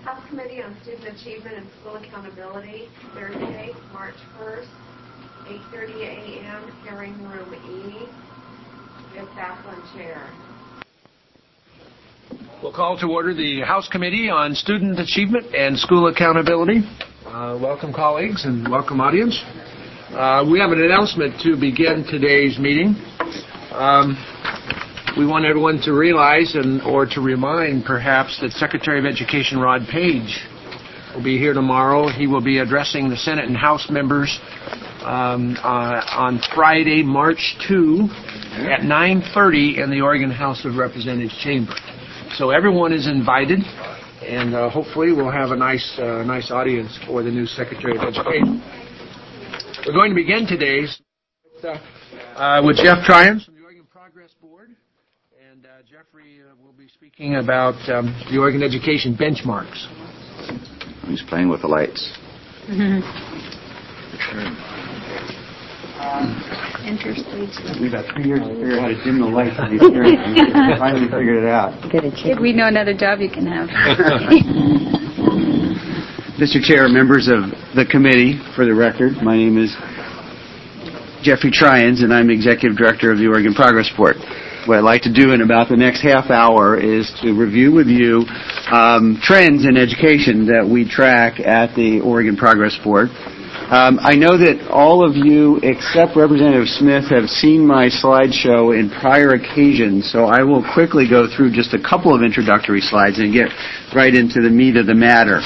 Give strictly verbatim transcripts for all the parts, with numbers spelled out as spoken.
House Committee on Student Achievement and School Accountability, Thursday, March first, eight thirty a m, hearing room E, with Backlund Chair. We'll call to order the House Committee on Student Achievement and School Accountability. Uh, welcome, colleagues, and welcome, audience. Uh, we have an announcement to begin today's meeting. Um, we want everyone to realize and or to remind, perhaps, that Secretary of Education Rod Page will be here tomorrow. He will be addressing the Senate and House members um, uh, on Friday, March second at nine thirty in the Oregon House of Representatives chamber. So everyone is invited, and uh, hopefully we'll have a nice, uh, nice audience for the new Secretary of Education. We're going to begin today's with, uh, uh, with Jeff Tryans from the Oregon Progress Board, and uh, Jeffrey uh, will be speaking about um, the Oregon Education benchmarks. He's playing with the lights. Mm-hmm. Interstate. We've got three years to figure out how to dim the lights on these hearings. We finally figured it out. If we know another job you can have. Mister Chair, members of the committee, for the record, my name is Jeffrey Tryans, and I'm Executive Director of the Oregon Progress Board. What I'd like to do in about the next half hour is to review with you um, trends in education that we track at the Oregon Progress Board. Um, I know that all of you, except Representative Smith, have seen my slideshow in prior occasions, so I will quickly go through just a couple of introductory slides and get right into the meat of the matter.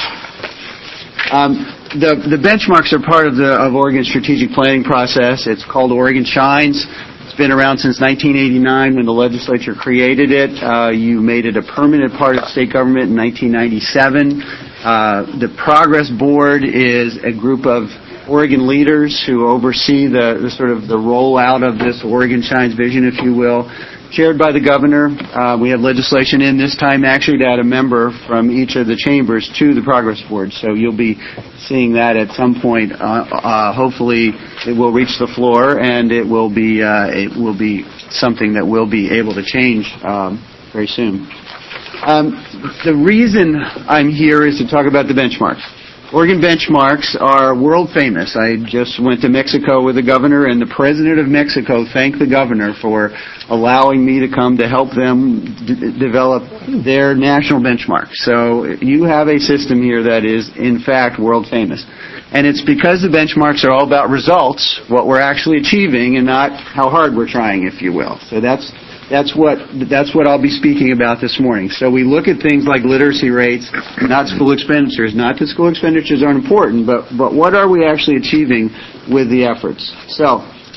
Um, the, the benchmarks are part of the of Oregon's strategic planning process. It's called Oregon Shines. It's been around since nineteen eighty-nine when the legislature created it. Uh, you made it a permanent part of state government in nineteen ninety-seven. Uh, the Progress Board is a group of Oregon leaders who oversee the, the sort of the rollout of this Oregon Shines vision, if you will, chaired by the governor. Uh, we have legislation in this time actually to add a member from each of the chambers to the Progress Board. So you'll be seeing that at some point. Uh, uh, hopefully it will reach the floor, and it will be uh, it will be something that we'll be able to change um, very soon. Um, the reason I'm here is to talk about the benchmarks. Oregon benchmarks are world famous. I just went to Mexico with the governor, and the president of Mexico thanked the governor for allowing me to come to help them d- develop their national benchmarks. So you have a system here that is, in fact, world famous. And it's because the benchmarks are all about results, what we're actually achieving, and not how hard we're trying, if you will. So that's That's what that's what I'll be speaking about this morning. So we look at things like literacy rates, not school expenditures. Not that school expenditures aren't important, but, but what are we actually achieving with the efforts? So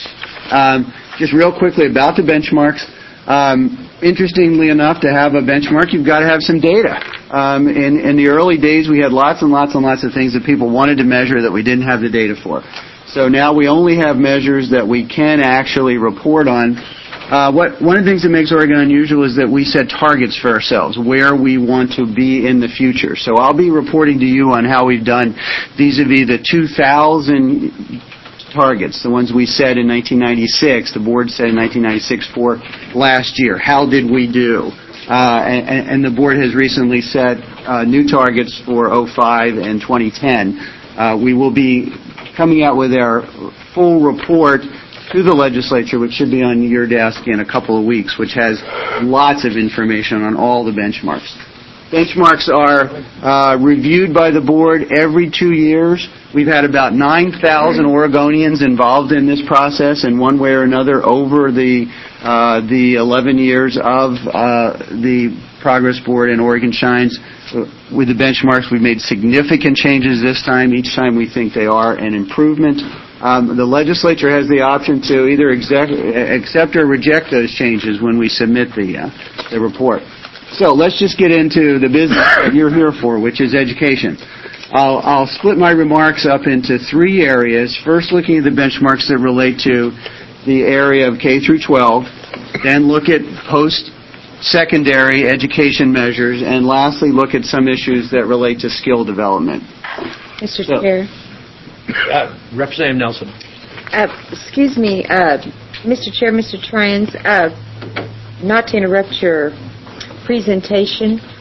um, just real quickly about the benchmarks. Um, interestingly enough, to have a benchmark, you've got to have some data. Um, in, in the early days, we had lots and lots and lots of things that people wanted to measure that we didn't have the data for. So now we only have measures that we can actually report on. Uh, what, one of the things that makes Oregon unusual is that we set targets for ourselves, where we want to be in the future. So I'll be reporting to you on how we've done vis-a-vis the two thousand targets, the ones we set in nineteen ninety-six, the board set in nineteen ninety-six for last year. How did we do? Uh, and, and the board has recently set uh, new targets for oh five and twenty ten. Uh, we will be coming out with our full report to the legislature, which should be on your desk in a couple of weeks, which has lots of information on all the benchmarks. Benchmarks are uh, reviewed by the board every two years. We've had about nine thousand Oregonians involved in this process in one way or another over the uh, the eleven years of uh, the Progress Board and Oregon Shines. With the benchmarks, we've made significant changes this time. Each time we think they are an improvement. Um, the legislature has the option to either exec- accept or reject those changes when we submit the uh, the report. So let's just get into the business that you're here for, which is education. I'll, I'll split my remarks up into three areas. First, looking at the benchmarks that relate to the area of K through twelve, then look at post-secondary education measures, and lastly, look at some issues that relate to skill development. Mister So, Chair. Uh, Representative Nelson. Uh, excuse me, uh, Mister Chair, Mister Tryans, uh, not to interrupt your presentation,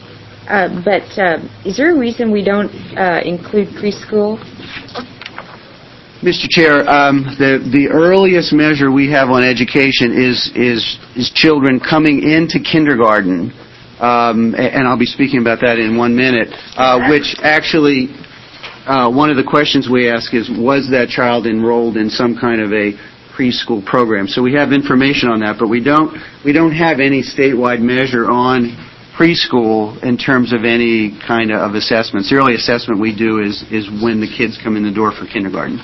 Uh, but uh, is there a reason we don't uh, include preschool? Mister Chair, um, the the earliest measure we have on education is is is children coming into kindergarten, um, and I'll be speaking about that in one minute. Uh, which actually, uh, one of the questions we ask is, was that child enrolled in some kind of a preschool program? So we have information on that, but we don't we don't have any statewide measure on preschool in terms of any kind of assessments. The only assessment we do is is when the kids come in the door for kindergarten.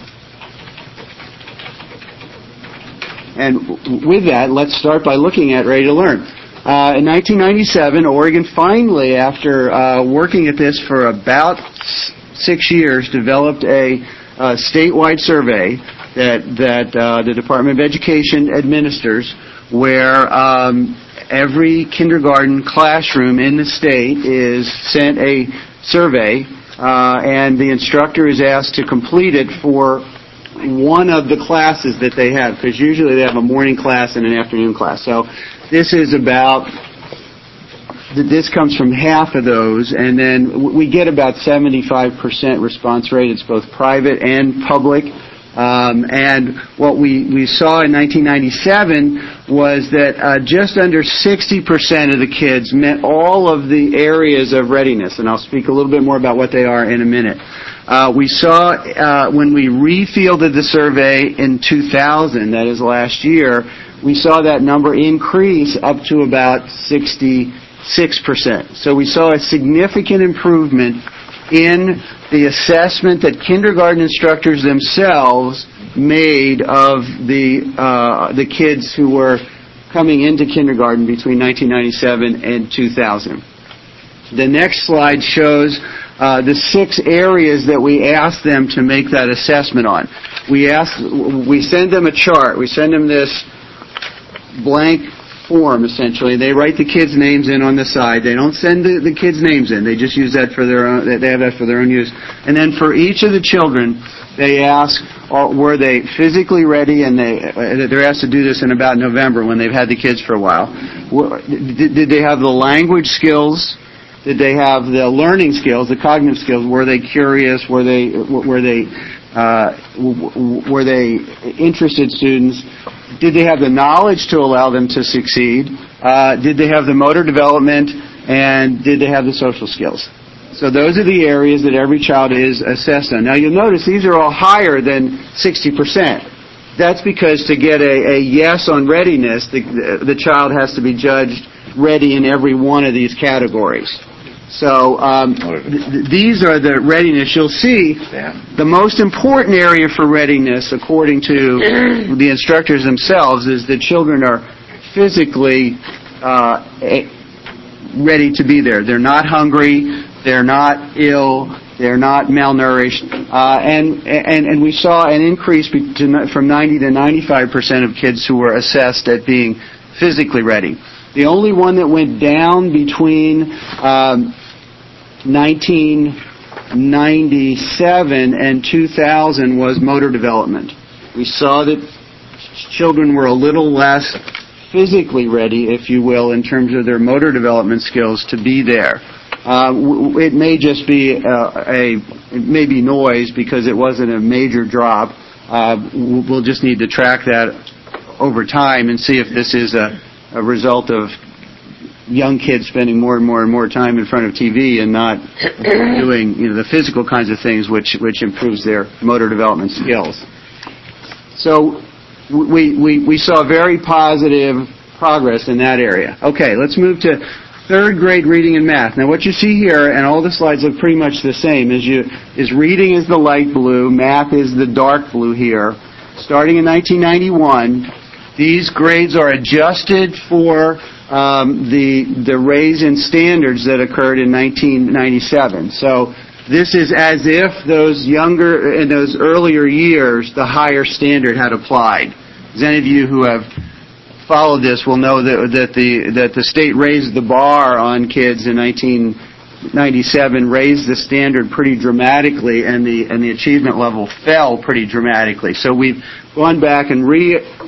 And with that, let's start by looking at Ready to Learn. Uh, in nineteen ninety-seven, Oregon finally, after uh, working at this for about six years, developed a uh, statewide survey that that uh, the Department of Education administers, where um, every kindergarten classroom in the state is sent a survey, uh, and the instructor is asked to complete it for one of the classes that they have, because usually they have a morning class and an afternoon class. So this is about, this comes from half of those, and then we get about seventy-five percent response rate. It's both private and public. Um, and what we, we saw in nineteen ninety-seven was that uh, just under sixty percent of the kids met all of the areas of readiness, and I'll speak a little bit more about what they are in a minute. Uh, we saw uh, when we refielded the survey in two thousand, that is last year, we saw that number increase up to about sixty-six percent. So we saw a significant improvement in the assessment that kindergarten instructors themselves made of the uh, the kids who were coming into kindergarten between nineteen ninety-seven and two thousand. The next slide shows uh, the six areas that we asked them to make that assessment on. We ask, we send them a chart. We send them this blank form, essentially. They write the kids' names in on the side. They don't send the, the kids' names in. They just use that for their own, they have that for their own use. And then for each of the children, they ask, uh, were they physically ready? And they, uh, they're asked to do this in about November when they've had the kids for a while. Did, did they have the language skills? Did they have the learning skills, the cognitive skills? Were they curious? Were they, were they, uh, were they interested students? Did they have the knowledge to allow them to succeed? Uh, did they have the motor development? And did they have the social skills? So those are the areas that every child is assessed on. Now you'll notice these are all higher than sixty percent. That's because to get a, a yes on readiness, the, the child has to be judged ready in every one of these categories. So um, th- these are the readiness. You'll see the most important area for readiness, according to the instructors themselves, is that children are physically uh, ready to be there. They're not hungry. They're not ill. They're not malnourished. Uh, and, and, and we saw an increase from ninety to ninety-five percent of kids who were assessed at being physically ready. The only one that went down between um, nineteen ninety-seven and two thousand was motor development. We saw that children were a little less physically ready, if you will, in terms of their motor development skills to be there. Uh, it may just be uh, a it may be noise because it wasn't a major drop. Uh, we'll just need to track that over time and see if this is a a result of young kids spending more and more and more time in front of T V and not doing, you know, the physical kinds of things which which improves their motor development skills. So we we we saw very positive progress in that area. Okay, let's move to third grade reading and math. Now what you see here, and all the slides look pretty much the same, is you is reading is the light blue, math is the dark blue here. Starting in nineteen ninety-one, these grades are adjusted for um, the the raise in standards that occurred in nineteen ninety-seven. So this is as if those younger, in those earlier years, the higher standard had applied. As any of you who have followed this will know that that the that the state raised the bar on kids in nineteen ninety-seven, raised the standard pretty dramatically, and the and the achievement level fell pretty dramatically. So we've gone back and re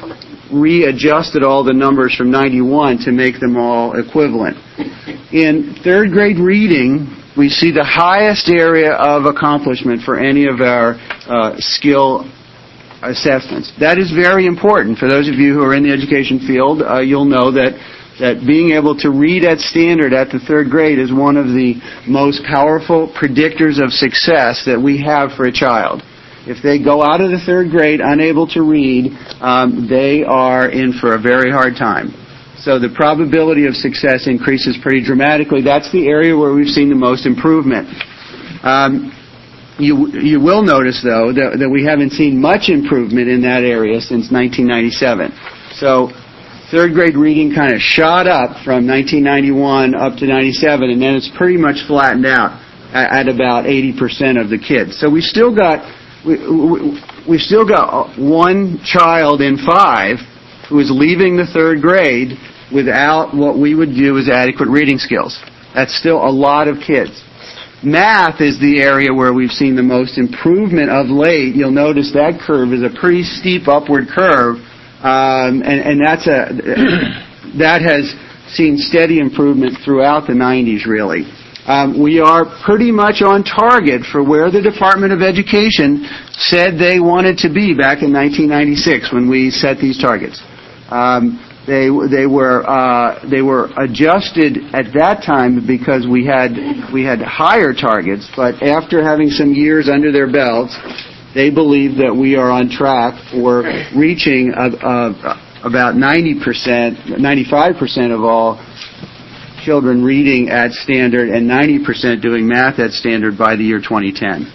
readjusted all the numbers from ninety-one to make them all equivalent. In third grade reading, we see the highest area of accomplishment for any of our uh, skill assessments. That is very important. For those of you who are in the education field, uh, you'll know that that being able to read at standard at the third grade is one of the most powerful predictors of success that we have for a child. If they go out of the third grade unable to read, um, they are in for a very hard time. So the probability of success increases pretty dramatically. That's the area where we've seen the most improvement. Um, you, you will notice, though, that, that we haven't seen much improvement in that area since nineteen ninety-seven. So third grade reading kind of shot up from nineteen ninety-one up to ninety-seven, and then it's pretty much flattened out at, at about eighty percent of the kids. So we still got we, we, we've still got one child in five who is leaving the third grade without what we would view as adequate reading skills. That's still a lot of kids. Math is the area where we've seen the most improvement of late. You'll notice that curve is a pretty steep upward curve. Um, and, and that's a that has seen steady improvement throughout the nineties, really. Um, we are pretty much on target for where the Department of Education said they wanted to be back in nineteen ninety-six when we set these targets. Um, they they were uh, they were adjusted at that time because we had we had higher targets, but after having some years under their belts, they believe that we are on track for reaching a, a, about ninety percent, ninety-five percent of all children reading at standard and ninety percent doing math at standard by the year twenty ten.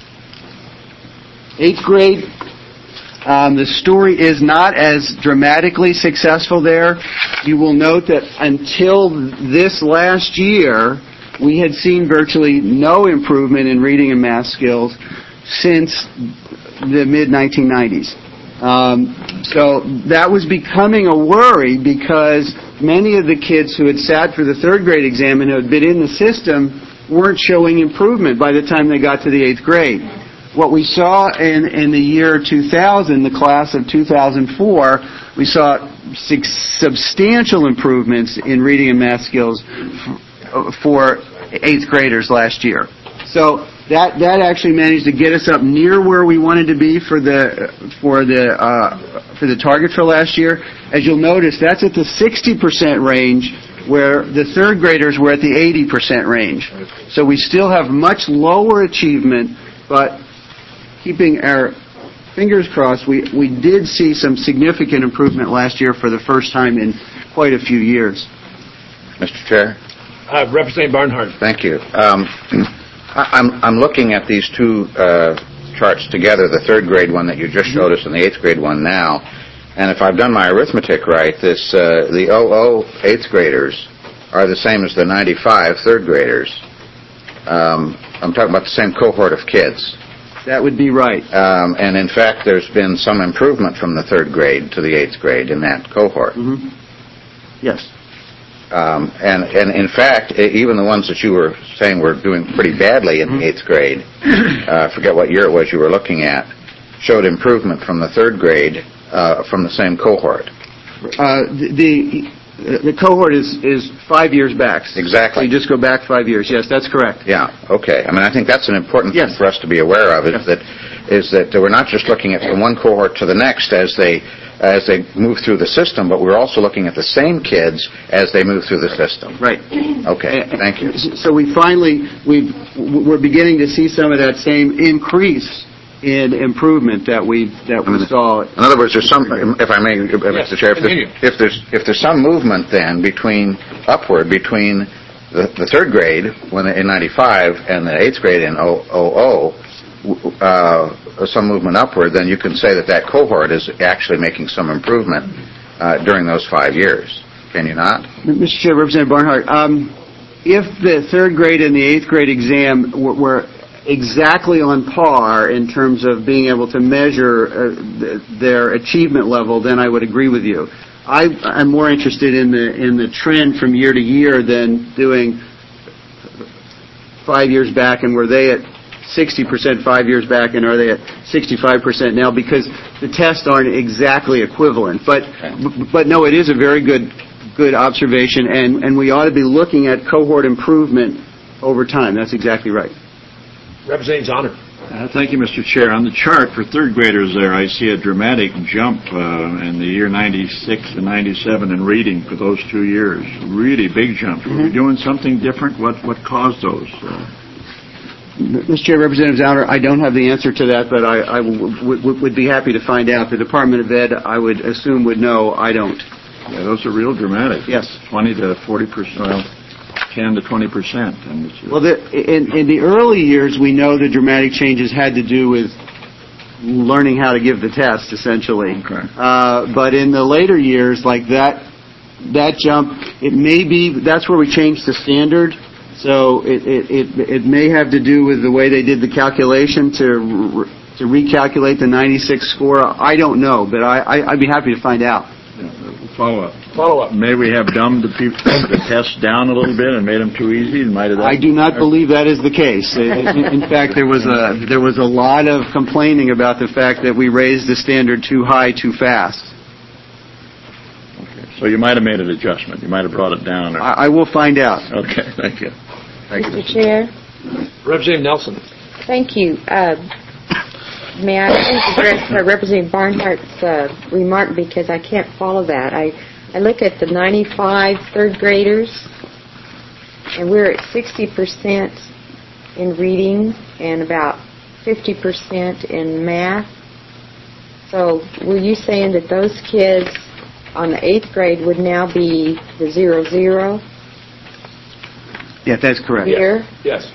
Eighth grade, um, the story is not as dramatically successful there. You will note that until this last year, we had seen virtually no improvement in reading and math skills since the mid nineteen nineties. Um, so that was becoming a worry because many of the kids who had sat for the third grade exam and who had been in the system weren't showing improvement by the time they got to the eighth grade. What we saw in, in the year two thousand, the class of two thousand four, we saw six substantial improvements in reading and math skills f- for eighth graders last year. So that that actually managed to get us up near where we wanted to be for the for the uh, for the target for last year. As you'll notice, that's at the sixty percent range, where the third graders were at the eighty percent range. So we still have much lower achievement, but keeping our fingers crossed, we we did see some significant improvement last year for the first time in quite a few years. Mister Chair. Uh, Representative Barnhart. Thank you. Um, I'm, I'm looking at these two uh, charts together, the third grade one that you just showed us and the eighth grade one now. And if I've done my arithmetic right, this uh, the oh oh eighth graders are the same as the ninety-five third graders. Um, I'm talking about the same cohort of kids. That would be right. Um, and in fact, there's been some improvement from the third grade to the eighth grade in that cohort. Mm-hmm. Yes. Um, and, and in fact, even the ones that you were saying were doing pretty badly in the eighth grade, uh, I forget what year it was you were looking at, showed improvement from the third grade uh, from the same cohort. Uh, the the cohort is, is five years back. Exactly. So you just go back five years. Yes, that's correct. Yeah. Okay. I mean, I think that's an important yes. thing for us to be aware of. Is yes. that is that we're not just looking at from one cohort to the next as they. as they move through the system, but we're also looking at the same kids as they move through the system. Right. Okay, thank you. So we finally, we've, we're beginning to see some of that same increase in improvement that we that we saw. In other words, there's some, if I may, yes, Mister Chair, if there's, if there's if there's some movement then between upward between the, the third grade when in ninety-five and the eighth grade in oh oh. Uh, some movement upward, then you can say that that cohort is actually making some improvement uh, during those five years. Can you not? Mister Chair, Representative Barnhart, um, if the third grade and the eighth grade exam were, were exactly on par in terms of being able to measure uh, th- their achievement level, then I would agree with you. I, I'm more interested in the in the trend from year to year than doing five years back and were they at sixty percent five years back, and are they at sixty-five percent now? Because the tests aren't exactly equivalent. But but no, it is a very good good observation, and, and we ought to be looking at cohort improvement over time. That's exactly right. Representative Zahner. Uh, thank you, Mister Chair. On the chart for third graders there, I see a dramatic jump uh, in the year ninety-six and ninety-seven in reading for those two years. Really big jumps. Mm-hmm. Were we doing something different? What what caused those? Uh, Mister Chair, Representative Zahner, I don't have the answer to that, but I, I w- w- would be happy to find out. The Department of Ed, I would assume, would know. I don't. Yeah, those are real dramatic. Yes. twenty to forty percent. Well, ten to twenty percent. Well, the, in, in the early years, we know the dramatic changes had to do with learning how to give the test, essentially. Okay. Uh, but in the later years, like that, that jump, it may be, that's where we changed the standard. So it, it, it, it may have to do with the way they did the calculation to to recalculate the ninety-six score. I don't know, but I, I, I'd be happy to find out. Yeah, follow up. Follow up. May we have dumbed the, people, the tests down a little bit and made them too easy? And might have I do not believe that is the case. In, in fact, there was a there was a lot of complaining about the fact that we raised the standard too high, too fast. Okay, so you might have made an adjustment. You might have brought it down. Or... I, I will find out. Okay, thank you. Thank Mister you. Chair. Representative Nelson. Thank you. Uh, may I please address uh, Representative Barnhart's uh, remark, because I can't follow that. I, I look at the ninety-five third graders, and we're at sixty percent in reading and about fifty percent in math. So were you saying that those kids on the eighth grade would now be the zero zero? Yeah, that's correct. Here? Yes.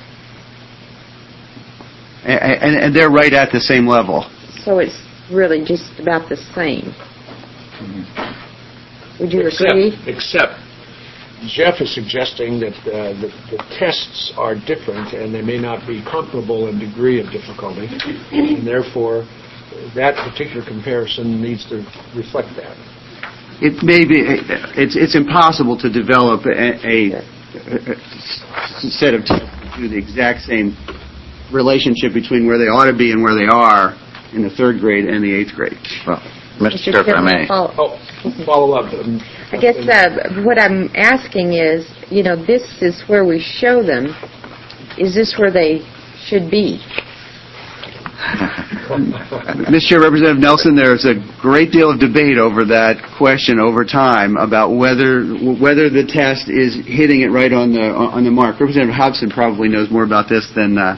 And, and, and they're right at the same level. So it's really just about the same. Mm-hmm. Would you except, agree? Except Jeff is suggesting that uh, the, the tests are different and they may not be comparable in degree of difficulty, and therefore that particular comparison needs to reflect that. It may be. It's it's impossible to develop a, a, a set of tests that do the exact same relationship between where they ought to be and where they are in the third grade and the eighth grade. Well, Mister Chair, if I may. Follow. Oh, follow up. Um, I guess uh, what I'm asking is, you know, this is where we show them. Is this where they should be? Mister Chair, Representative Nelson, there's a great deal of debate over that question over time about whether whether the test is hitting it right on the on the mark. Representative Hobson probably knows more about this than uh,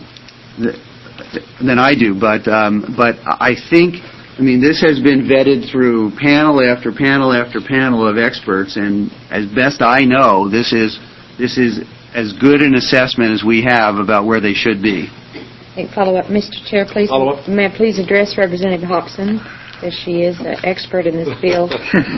than I do, but um, but I think, I mean, this has been vetted through panel after panel after panel of experts, and as best I know, this is this is as good an assessment as we have about where they should be. Hey, follow up, Mister Chair, please. Follow up. May I please address Representative Hobson, as she is an expert in this field.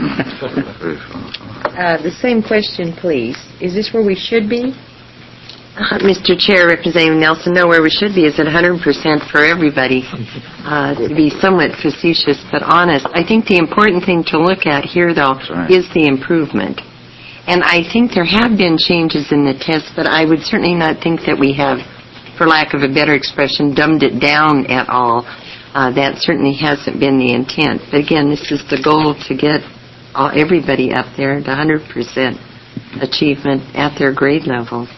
uh, the same question, please. Is this where we should be? Uh, Mister Chair, Representative Nelson, no, where we should be is at one hundred percent for everybody. Uh, to be somewhat facetious but honest, I think the important thing to look at here, though, right. is the improvement. And I think there have been changes in the test, but I would certainly not think that we have, for lack of a better expression, dumbed it down at all. Uh, that certainly hasn't been the intent. But again, this is the goal, to get all, everybody up there to one hundred percent achievement at their grade level.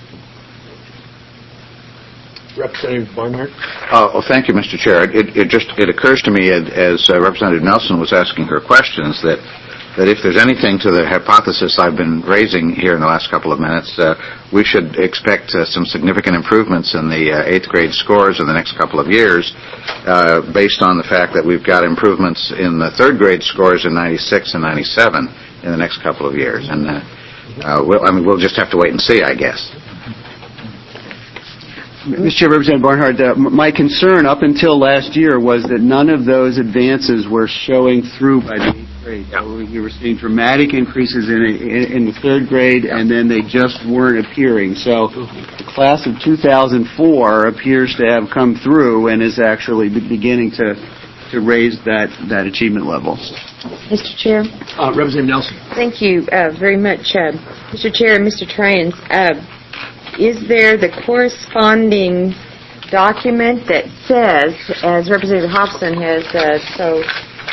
Representative Barnhart. Uh, well, thank you, Mister Chair. It, it just it occurs to me as, as uh, Representative Nelson was asking her questions that that if there's anything to the hypothesis I've been raising here in the last couple of minutes, uh, we should expect uh, some significant improvements in the uh, eighth grade scores in the next couple of years, uh, based on the fact that we've got improvements in the third grade scores in ninety-six and ninety-seven in the next couple of years. And uh, uh, we'll, I mean, we'll just have to wait and see, I guess. Mister Chair, Representative Barnhart, uh, my concern up until last year was that none of those advances were showing through by the eighth grade. Yeah. So we were seeing dramatic increases in, in, in the third grade, yeah. and then they just weren't appearing. So the class of two thousand four appears to have come through and is actually beginning to to raise that, that achievement level. Mister Chair? Uh, Representative Nelson. Thank you uh, very much, uh, Mister Chair and Mister Tryans. Uh, Is there the corresponding document that says, as Representative Hobson has uh, so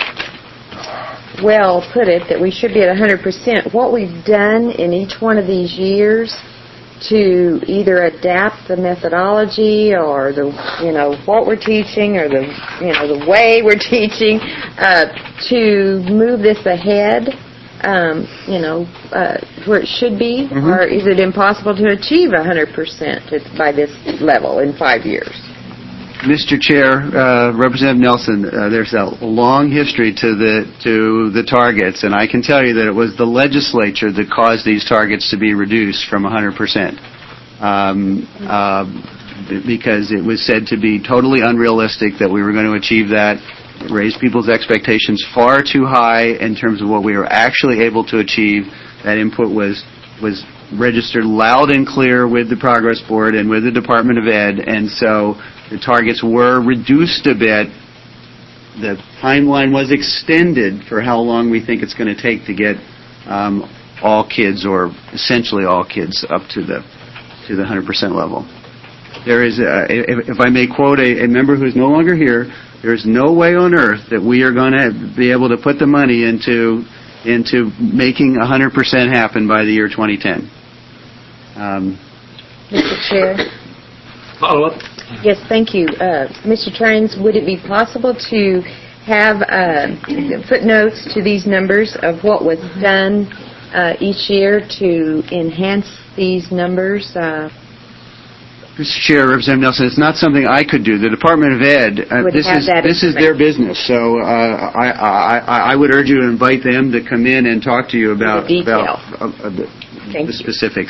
well put it, that we should be at one hundred percent. What we've done in each one of these years to either adapt the methodology or the, you know, what we're teaching or the, you know, the way we're teaching uh, to move this ahead, um, you know, uh, where it should be, mm-hmm. or is it impossible to achieve one hundred percent by this level in five years? Mister Chair, uh, Representative Nelson, uh, there's a long history to the to the targets, and I can tell you that it was the legislature that caused these targets to be reduced from one hundred percent, um, uh, because it was said to be totally unrealistic that we were going to achieve that. It raised people's expectations far too high in terms of what we were actually able to achieve. That input was was registered loud and clear with the Progress Board and with the Department of Ed, and so the targets were reduced a bit. The timeline was extended for how long we think it's going to take to get um, all kids, or essentially all kids, up to the to the one hundred percent level. There is, a, if, if I may quote a, a member who is no longer here, there is no way on earth that we are going to be able to put the money into into making one hundred percent happen by the year twenty ten. Um, Mister Chair. Follow up. Yes, thank you. Uh, Mister Trains, would it be possible to have uh, footnotes to these numbers of what was done uh, each year to enhance these numbers? Uh, Mister Chair, Representative Nelson, it's not something I could do. The Department of Ed, uh, this is this is their business. So uh, I, I I would urge you to invite them to come in and talk to you about the about uh, uh, the, the specifics.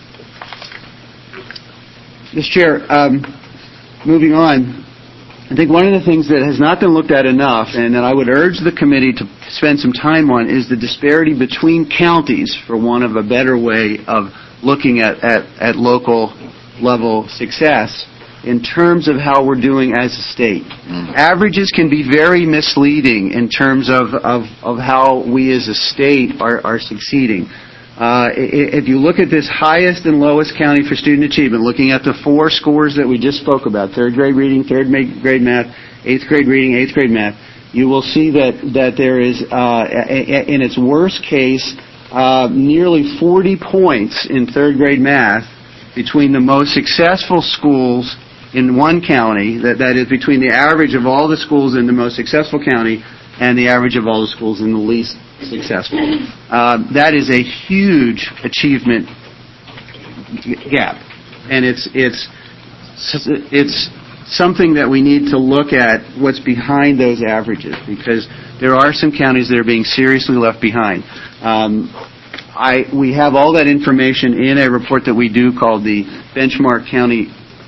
Mister Chair, um, moving on, I think one of the things that has not been looked at enough, and that I would urge the committee to spend some time on, is the disparity between counties, for want of a better way of looking at, at, at local level success in terms of how we're doing as a state. Mm. Averages can be very misleading in terms of, of, of how we as a state are, are succeeding. Uh, if you look at this highest and lowest county for student achievement, looking at the four scores that we just spoke about, third grade reading, third grade math, eighth grade reading, eighth grade math, you will see that, that there is, uh, in its worst case, uh, nearly forty points in third grade math between the most successful schools in one county, that, that is between the average of all the schools in the most successful county and the average of all the schools in the least successful. Uh, that is a huge achievement gap, and it's it's it's something that we need to look at what's behind those averages, because there are some counties that are being seriously left behind. Um, I we have all that information in a report that we do called the Benchmark County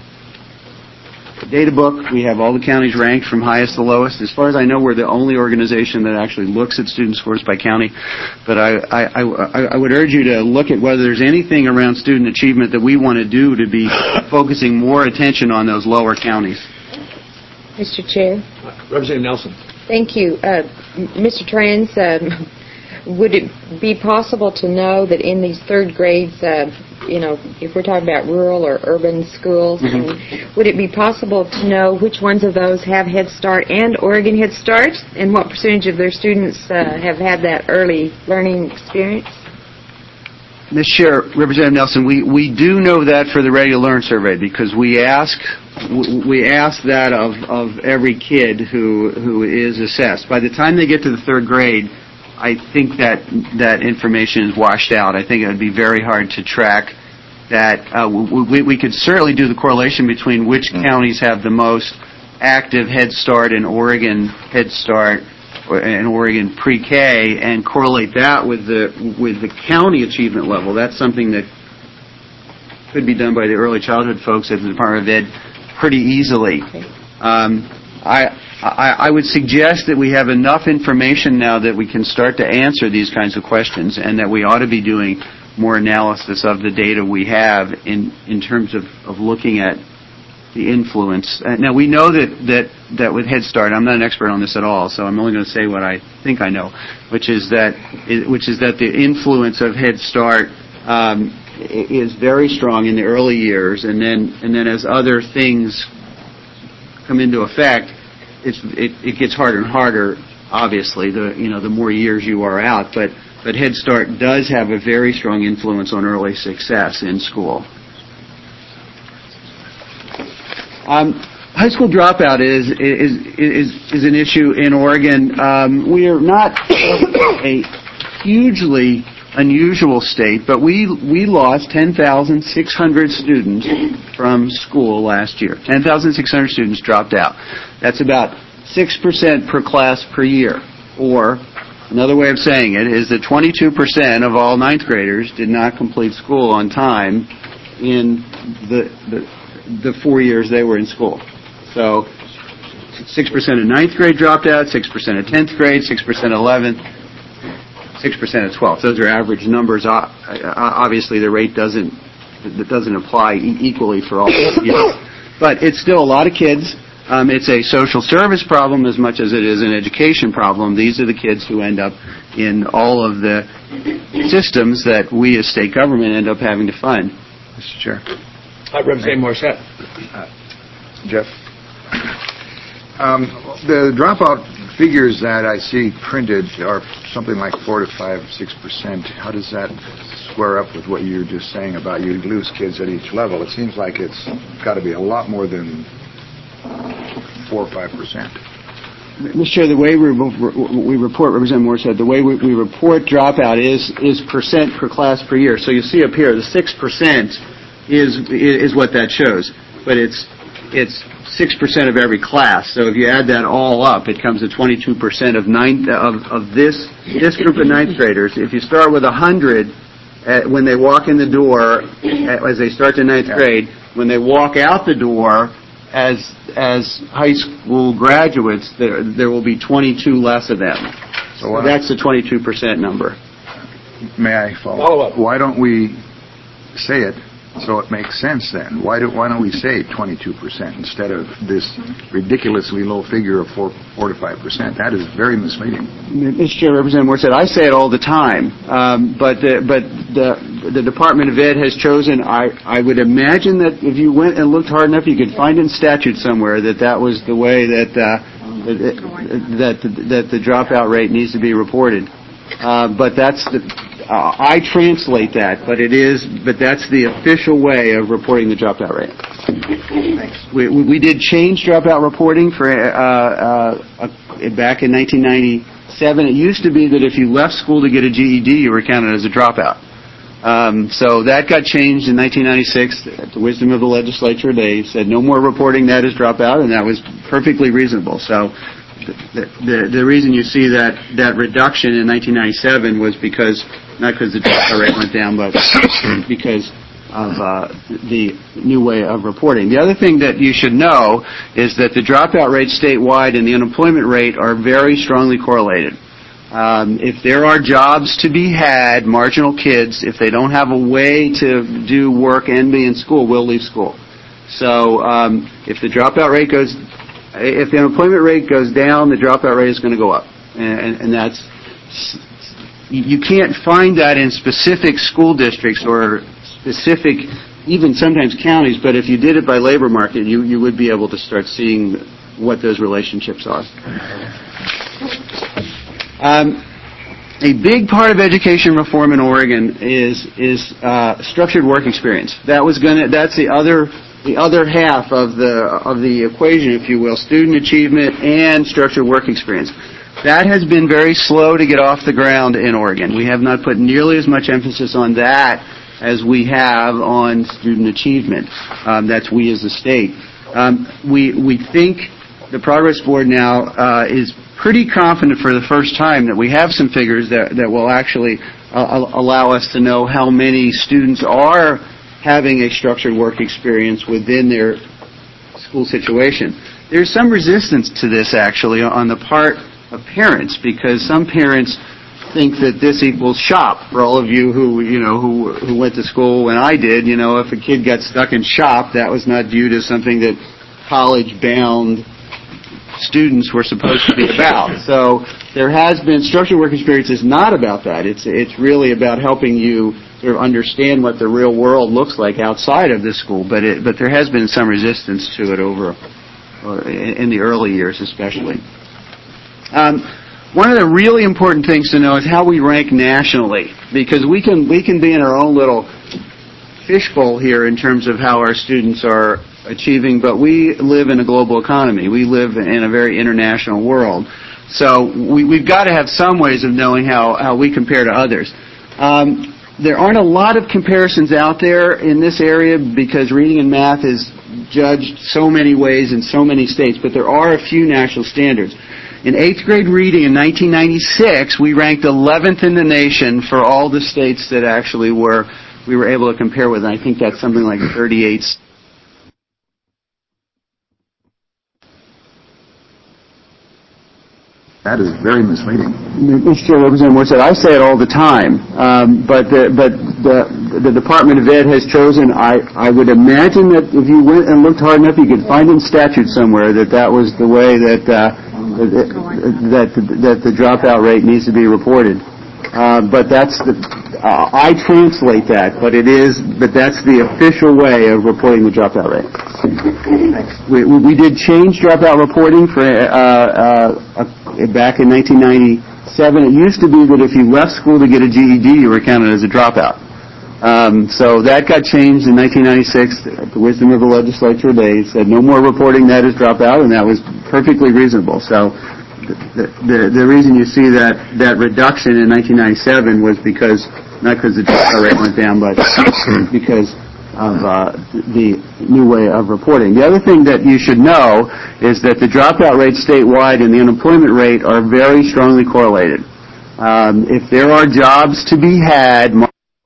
Data Book. We have all the counties ranked from highest to lowest. As far as I know, we're the only organization that actually looks at student scores by county. But I, I, I, I would urge you to look at whether there's anything around student achievement that we want to do to be focusing more attention on those lower counties. Mister Chair. Representative Nelson. Thank you. Uh, Mister Trans, um, would it be possible to know that in these third grades, uh, you know, if we're talking about rural or urban schools, mm-hmm. and would it be possible to know which ones of those have Head Start and Oregon Head Start, and what percentage of their students uh, have had that early learning experience? Miz Chair, Representative Nelson, we, we do know that for the Ready to Learn survey, because we ask we ask that of, of every kid who who is assessed. By the time they get to the third grade, I think that that information is washed out. I think it would be very hard to track that. Uh, we, we could certainly do the correlation between which counties have the most active Head Start and Oregon Head Start and Oregon Pre-K, and correlate that with the with the county achievement level. That's something that could be done by the early childhood folks at the Department of Ed pretty easily. Um, I, I I would suggest that we have enough information now that we can start to answer these kinds of questions, and that we ought to be doing more analysis of the data we have in, in terms of, of looking at the influence. Uh, now, we know that, that, that with Head Start, I'm not an expert on this at all, so I'm only going to say what I think I know, which is that which is that the influence of Head Start um, is very strong in the early years, and then and then as other things come into effect, it's, it, it gets harder and harder. Obviously, the you know the more years you are out, but but Head Start does have a very strong influence on early success in school. Um, high school dropout is is is is an issue in Oregon. Um, we are not a hugely unusual state, but we we lost ten thousand six hundred students from school last year. ten thousand six hundred students dropped out. That's about six percent per class per year. Or another way of saying it is that twenty-two percent of all ninth graders did not complete school on time in the the, the four years they were in school. So six percent of ninth grade dropped out, six percent of tenth grade, six percent of eleventh, six percent of twelfth. Those are average numbers. Obviously, the rate doesn't that doesn't apply equally for all years. But it's still a lot of kids. Um, it's a social service problem as much as it is an education problem. These are the kids who end up in all of the systems that we as state government end up having to fund. Mister Chair. Uh, Representative Morissette. Uh, Jeff. Um, the dropout figures that I see printed are something like four to five, six percent. How does that square up with what you were just saying about you lose kids at each level? It seems like it's got to be a lot more than four or five percent. Mister Chair, the way we, we report, Representative Moore said, the way we, we report dropout is is percent per class per year. So you see up here, the six percent is is what that shows, but it's it's six percent of every class. So if you add that all up, it comes to twenty-two percent of ninth of of this this group of ninth graders. If you start with a hundred when they walk in the door, as they start to ninth grade, when they walk out the door. As as high school graduates, there there will be twenty-two less of them. So, so that's the twenty-two percent number. May I follow? Follow up. Why don't we say it so it makes sense then? Why do why don't we say twenty-two percent instead of this ridiculously low figure of four four to five percent? That is very misleading. Mister Chair, Representative Moore said I say it all the time, um, but the, but the the Department of Ed has chosen. I I would imagine that if you went and looked hard enough, you could find in statute somewhere that that was the way that uh, that, that that the dropout rate needs to be reported. Uh, but that's the. Uh, I translate that, but it is, but that's the official way of reporting the dropout rate. Thanks. We, we, we did change dropout reporting for uh, uh, uh, back in nineteen ninety-seven. It used to be that if you left school to get a G E D, you were counted as a dropout. Um, so that got changed in nineteen ninety-six. At the wisdom of the legislature, they said no more reporting that as dropout, and that was perfectly reasonable. So. The, the, the reason you see that, that reduction in nineteen ninety-seven was because, not because the dropout rate went down, but because of uh, the new way of reporting. The other thing that you should know is that the dropout rate statewide and the unemployment rate are very strongly correlated. Um, if there are jobs to be had, marginal kids, if they don't have a way to do work and be in school, will leave school. So um, if the dropout rate goes If the unemployment rate goes down, the dropout rate is going to go up, and, and that's you can't find that in specific school districts or specific, even sometimes counties. But if you did it by labor market, you you would be able to start seeing what those relationships are. Um, a big part of education reform in Oregon is is uh, structured work experience. That was gonna. That's the other. The other half of the of the equation, if you will, student achievement and structured work experience. That has been very slow to get off the ground in Oregon. We have not put nearly as much emphasis on that as we have on student achievement. Um, that's we as a state. Um, we we think the Progress Board now uh, is pretty confident for the first time that we have some figures that that will actually uh, allow us to know how many students are having a structured work experience within their school situation. There's some resistance to this, actually, on the part of parents, because some parents think that this equals shop. For all of you who, you know, who who went to school when I did, you know, if a kid got stuck in shop, that was not viewed as something that college-bound students were supposed to be about. So there has been, structured work experience is not about that. It's it's really about helping you sort of understand what the real world looks like outside of this school, but it, but there has been some resistance to it over in the early years especially. Um, one of the really important things to know is how we rank nationally, because we can we can be in our own little fishbowl here in terms of how our students are achieving, but we live in a global economy. We live in a very international world. So we, we've got to have some ways of knowing how, how we compare to others. Um, there aren't a lot of comparisons out there in this area because reading and math is judged so many ways in so many states, but there are a few national standards. In eighth grade reading in nineteen ninety-six, we ranked eleventh in the nation for all the states that actually were we were able to compare with, and I think that's something like thirty-eight. That is very misleading. Mister Representative Moore said, I say it all the time, um, but the, but the, the Department of Ed has chosen, I, I would imagine that if you went and looked hard enough, you could find in statute somewhere that that was the way that, uh, that, that, that the dropout rate needs to be reported. Uh, but that's the, uh, I translate that, but it is, but that's the official way of reporting the dropout rate. We, we did change dropout reporting for, uh, uh, back in nineteen ninety-seven. It used to be that if you left school to get a G E D, you were counted as a dropout. Um, so that got changed in nineteen ninety-six. The wisdom of the legislature, they said no more reporting that as dropout, and that was perfectly reasonable. So the, the, the reason you see that, that reduction in nineteen ninety-seven was because, not because the dropout rate went down, but because of uh, the new way of reporting. The other thing that you should know is that the dropout rate statewide and the unemployment rate are very strongly correlated. Um, if there are jobs to be had,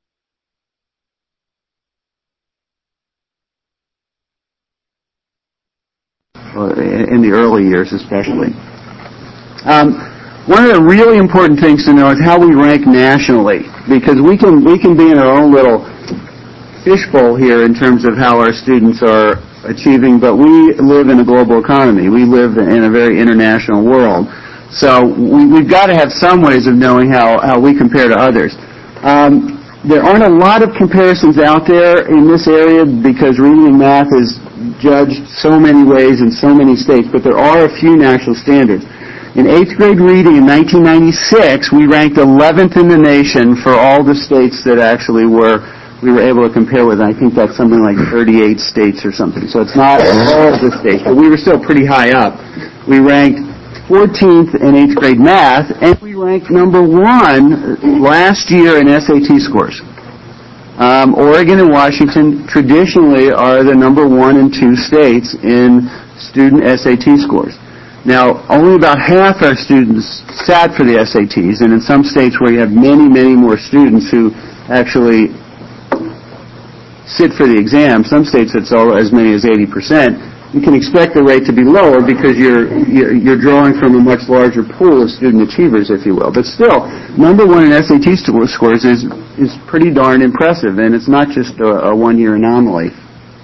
in the early years especially. Um, one of the really important things to know is how we rank nationally, because we can we can be in our own little fishbowl here in terms of how our students are achieving, but we live in a global economy. We live in a very international world. So we, we've got to have some ways of knowing how, how we compare to others. Um, there aren't a lot of comparisons out there in this area because reading and math is judged so many ways in so many states, but there are a few national standards. In eighth grade reading in nineteen ninety-six, we ranked eleventh in the nation for all the states that actually were we were able to compare with, and I think that's something like thirty-eight states or something. So it's not all of the states, but we were still pretty high up. We ranked fourteenth in eighth grade math, and we ranked number one last year in S A T scores. Um, Oregon and Washington traditionally are the number one and two states in student S A T scores. Now, only about half our students sat for the S A Ts, and in some states where you have many, many more students who actually sit for the exam, some states it's all as many as eighty percent, you can expect the rate to be lower because you're, you're you're drawing from a much larger pool of student achievers, if you will. But still, number one in S A T scores is is pretty darn impressive, and it's not just a, a one-year anomaly.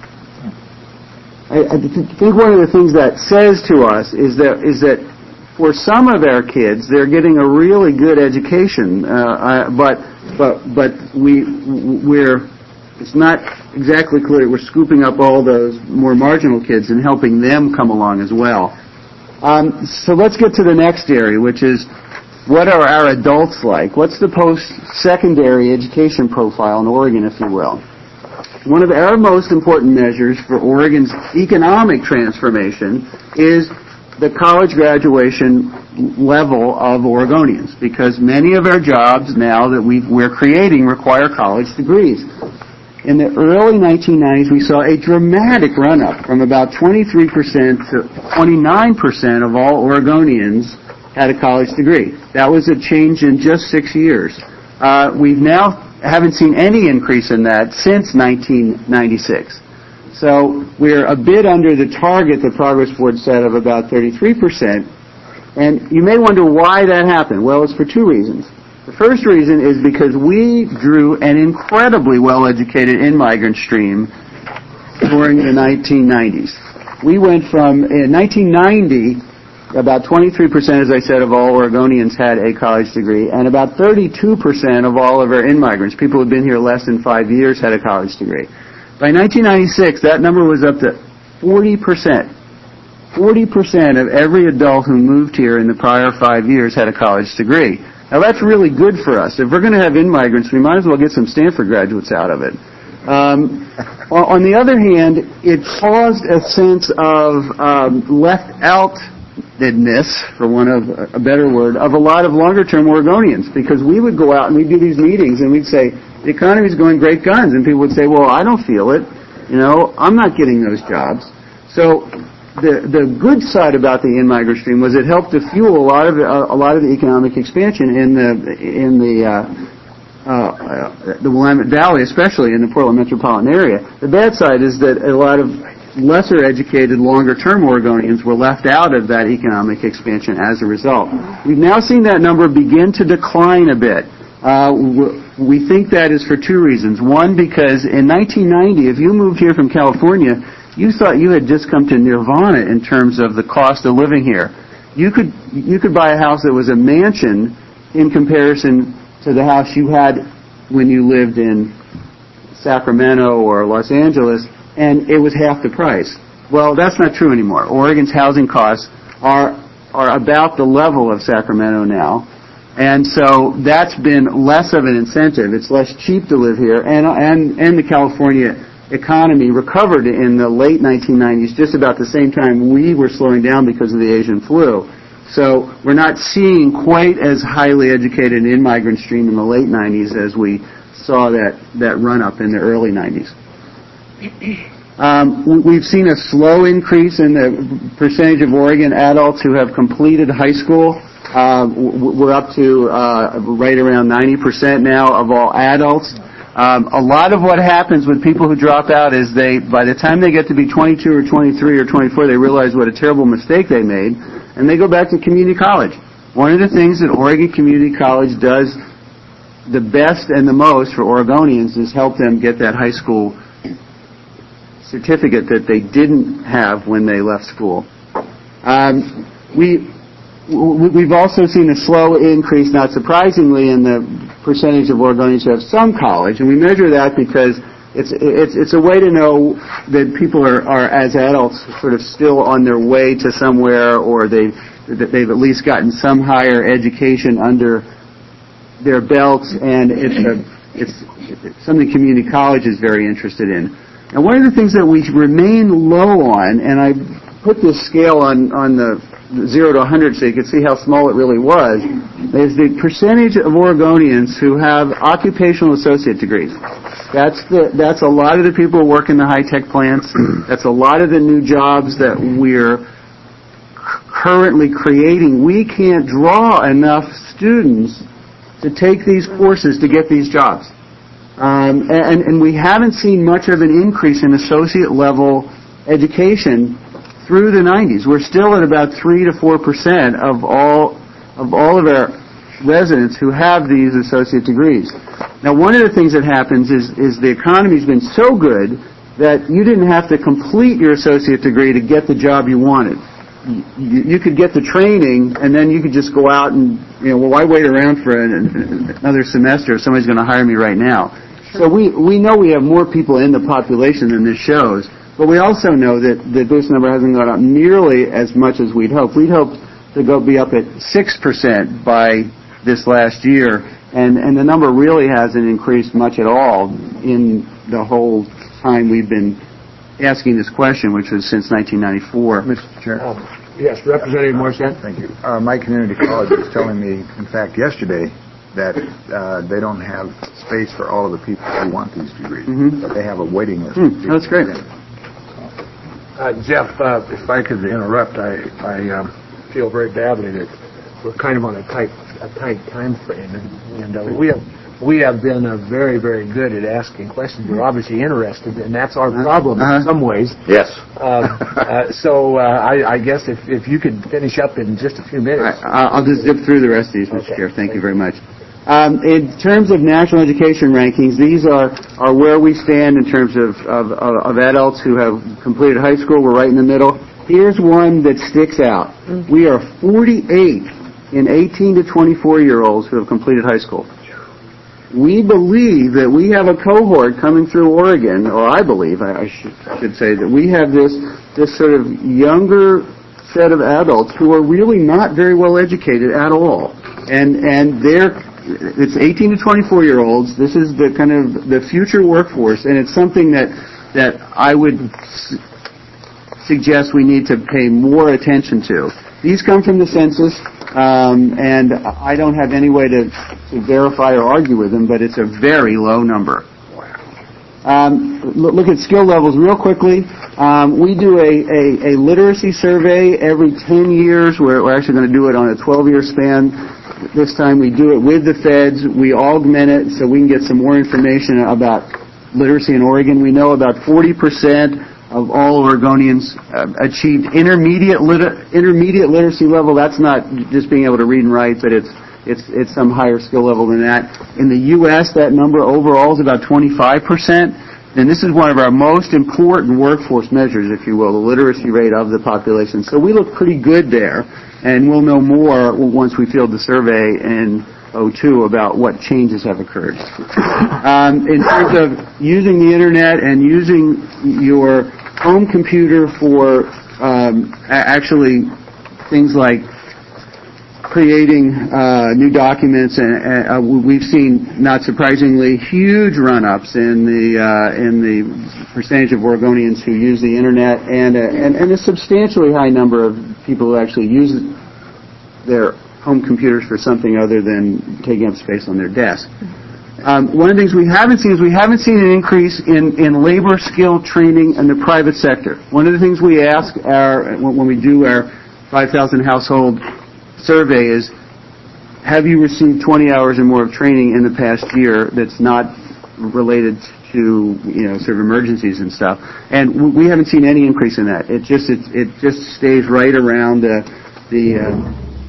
I, I think one of the things that says to us is that is that for some of our kids, they're getting a really good education, uh, I, but but but we we're it's not exactly clear we're scooping up all those more marginal kids and helping them come along as well. Um, so let's get to the next area, which is what are our adults like? What's the post-secondary education profile in Oregon, if you will? One of our most important measures for Oregon's economic transformation is the college graduation level of Oregonians, because many of our jobs now that we've, we're creating require college degrees. In the early nineteen nineties, we saw a dramatic run-up from about twenty-three percent to twenty-nine percent of all Oregonians had a college degree. That was a change in just six years. Uh, we've now haven't seen any increase in that since nineteen ninety-six. So we're a bit under the target the Progress Board set of about thirty-three percent. And you may wonder why that happened. Well, it's for two reasons. The first reason is because we drew an incredibly well-educated in-migrant stream during the nineteen nineties. We went from, in nineteen ninety, about twenty-three percent, as I said, of all Oregonians had a college degree, and about thirty-two percent of all of our in-migrants, people who had been here less than five years, had a college degree. By nineteen ninety-six, that number was up to forty percent. forty percent of every adult who moved here in the prior five years had a college degree. Now, that's really good for us. If we're going to have in-migrants, we might as well get some Stanford graduates out of it. Um, on the other hand, it caused a sense of um, left-outedness, for one of a better word, of a lot of longer-term Oregonians, because we would go out and we'd do these meetings and we'd say, the economy's going great guns, and people would say, well, I don't feel it. You know, I'm not getting those jobs. So the the good side about the in-migrant stream was it helped to fuel a lot of uh, a lot of the economic expansion in the in the uh, uh, the Willamette Valley, especially in the Portland metropolitan area. The bad side is that a lot of lesser educated, longer-term Oregonians were left out of that economic expansion as a result. We've now seen that number begin to decline a bit. Uh, we think that is for two reasons. One, because in nineteen ninety, if you moved here from California, you thought you had just come to nirvana in terms of the cost of living here. You could you could buy a house that was a mansion in comparison to the house you had when you lived in Sacramento or Los Angeles, and it was half the price. Well, that's not true anymore. Oregon's housing costs are are about the level of Sacramento now. And so that's been less of an incentive. It's less cheap to live here, and and and the California economy recovered in the late nineteen nineties, just about the same time we were slowing down because of the Asian flu. So we're not seeing quite as highly educated an in-migrant stream in the late nineties as we saw that that run up in the early nineties. Um, we've seen a slow increase in the percentage of Oregon adults who have completed high school. Uh, we're up to uh, right around ninety percent now of all adults. Um, a lot of what happens with people who drop out is they, by the time they get to be twenty-two or twenty-three or twenty-four, they realize what a terrible mistake they made, and they go back to community college. One of the things that Oregon Community College does the best and the most for Oregonians is help them get that high school certificate that they didn't have when they left school. Um, we We've also seen a slow increase, not surprisingly, in the percentage of Oregonians who have some college, and we measure that because it's it's it's a way to know that people are, are as adults sort of still on their way to somewhere, or they've that they've at least gotten some higher education under their belts, and it's a, it's, it's something community college is very interested in. And one of the things that we remain low on, and I put this scale on on the zero to one hundred so you could see how small it really was, is the percentage of Oregonians who have occupational associate degrees. That's the that's a lot of the people who work in the high-tech plants. That's a lot of the new jobs that we're currently creating. We can't draw enough students to take these courses to get these jobs. Um, and, and we haven't seen much of an increase in associate-level education through the nineties. We're still at about three to four percent of all of all of our residents who have these associate degrees. Now, one of the things that happens is is the economy's been so good that you didn't have to complete your associate degree to get the job you wanted. You, you could get the training, and then you could just go out and, you know, well, why wait around for an, another semester if somebody's going to hire me right now? So we we know we have more people in the population than this shows. But we also know that, that this number hasn't gone up nearly as much as we'd hoped. We'd hoped to go be up at six percent by this last year, and, and the number really hasn't increased much at all in the whole time we've been asking this question, which was since nineteen ninety-four. Mister Chair. Um, yes, Representative Morissette. Thank you. Uh, my community college was telling me, in fact, yesterday, that uh, they don't have space for all of the people who want these degrees. Mm-hmm. But they have a waiting list. Mm, that's great. Uh, Jeff, uh, if I could interrupt, I, I um, feel very badly that we're kind of on a tight, a tight time frame, and, and uh, we have we have been uh, very, very good at asking questions. We're obviously interested, and that's our problem uh-huh. in some ways. Yes. Uh, uh, so uh, I, I guess if if you could finish up in just a few minutes. Right, I'll just zip through the rest of these, Mister Okay. Chair. Thank, Thank you very much. Um, in terms of national education rankings, these are, are where we stand in terms of, of, of adults who have completed high school. We're right in the middle. Here's one that sticks out. We are forty-eighth in eighteen to twenty-four-year-olds who have completed high school. We believe that we have a cohort coming through Oregon, or I believe, I should, I should say, that we have this, this sort of younger set of adults who are really not very well educated at all. And and they're, it's eighteen to twenty-four year olds. This is the kind of the future workforce, and it's something that that I would s- suggest we need to pay more attention to. These come from the census, um, and I don't have any way to, to verify or argue with them, but it's a very low number. Um, look at skill levels real quickly. Um, we do a, a, a literacy survey every ten years. We're, we're actually going to do it on a twelve year span. This time we do it with the feds. We augment it so we can get some more information about literacy in Oregon. We know about forty percent of all Oregonians uh, achieved intermediate lit- intermediate literacy level. That's not just being able to read and write, but it's it's it's some higher skill level than that. In the U S, that number overall is about twenty-five percent. And this is one of our most important workforce measures, if you will, the literacy rate of the population. So we look pretty good there, and we'll know more once we field the survey in oh two about what changes have occurred. Um, in terms of using the Internet and using your home computer for um, actually things like creating uh, new documents, and uh, we've seen, not surprisingly, huge run-ups in the uh, in the percentage of Oregonians who use the Internet, and a, and, and a substantially high number of people who actually use their home computers for something other than taking up space on their desk. Um, one of the things we haven't seen is we haven't seen an increase in, in labor skill training in the private sector. One of the things we ask our when we do our five thousand household survey is, have you received twenty hours or more of training in the past year that's not related to, you know, sort of emergencies and stuff? And we haven't seen any increase in that. It just it, it just stays right around the the uh,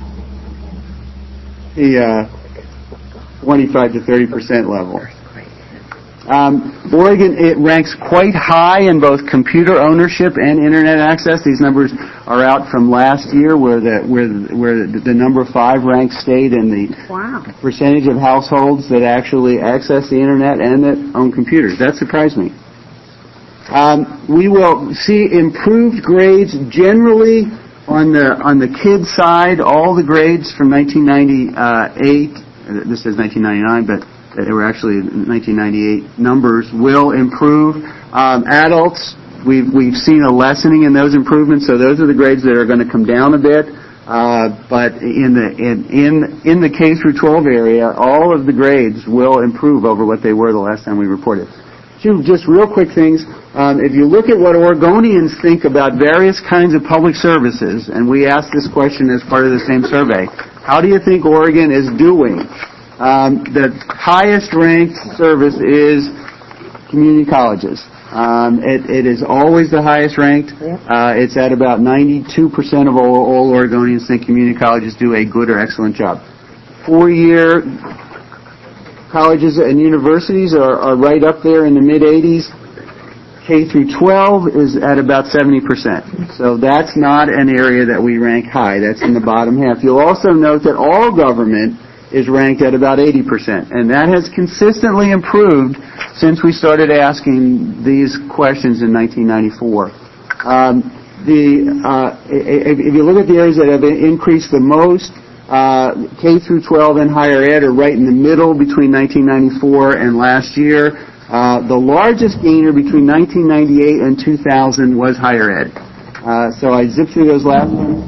the uh, twenty-five to thirty percent level. Um, Oregon, it ranks quite high in both computer ownership and Internet access. These numbers are out from last year, where the where the, where the, the number five ranked state in the Wow. percentage of households that actually access the Internet and that own computers. That surprised me. Um, we will see improved grades generally on the on the kids side. All the grades from nineteen ninety-eight. This says nineteen ninety-nine, but they were actually nineteen ninety-eight numbers will improve. Um, adults, we've we've seen a lessening in those improvements, so those are the grades that are going to come down a bit. Uh, but in the in, in in the K through twelve area, all of the grades will improve over what they were the last time we reported. Two just real quick things. Um, if you look at what Oregonians think about various kinds of public services, and we asked this question as part of the same survey, how do you think Oregon is doing? Um, the highest ranked service is community colleges. Um, it, it is always the highest ranked. Uh, it's at about ninety-two percent of all, all Oregonians think community colleges do a good or excellent job. Four-year colleges and universities are, are right up there in the mid-eighties. K through twelve is at about seventy percent. So that's not an area that we rank high. That's in the bottom half. You'll also note that all government is ranked at about eighty percent. And that has consistently improved since we started asking these questions in nineteen ninety-four. Um, the, uh, if, if you look at the areas that have increased the most, uh, K through twelve and higher ed are right in the middle between nineteen ninety-four and last year. Uh, the largest gainer between nineteen ninety-eight and two thousand was higher ed. Uh, so I zipped through those last ones.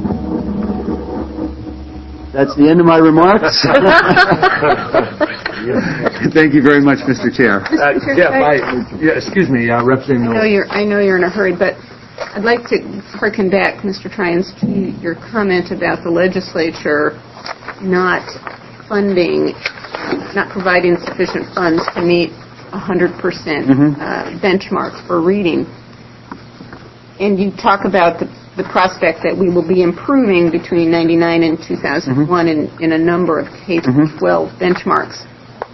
That's the end of my remarks. Thank you very much, Mister Chair. Uh, Jeff, I, yeah, excuse me, uh, Representative I know you're I know you're in a hurry, but I'd like to harken back, Mister Tryons, to your comment about the legislature not funding, not providing sufficient funds to meet one hundred percent Mm-hmm. uh, benchmarks for reading. And you talk about the the prospect that we will be improving between ninety-nine and two thousand one mm-hmm. in, in a number of K through twelve mm-hmm. benchmarks.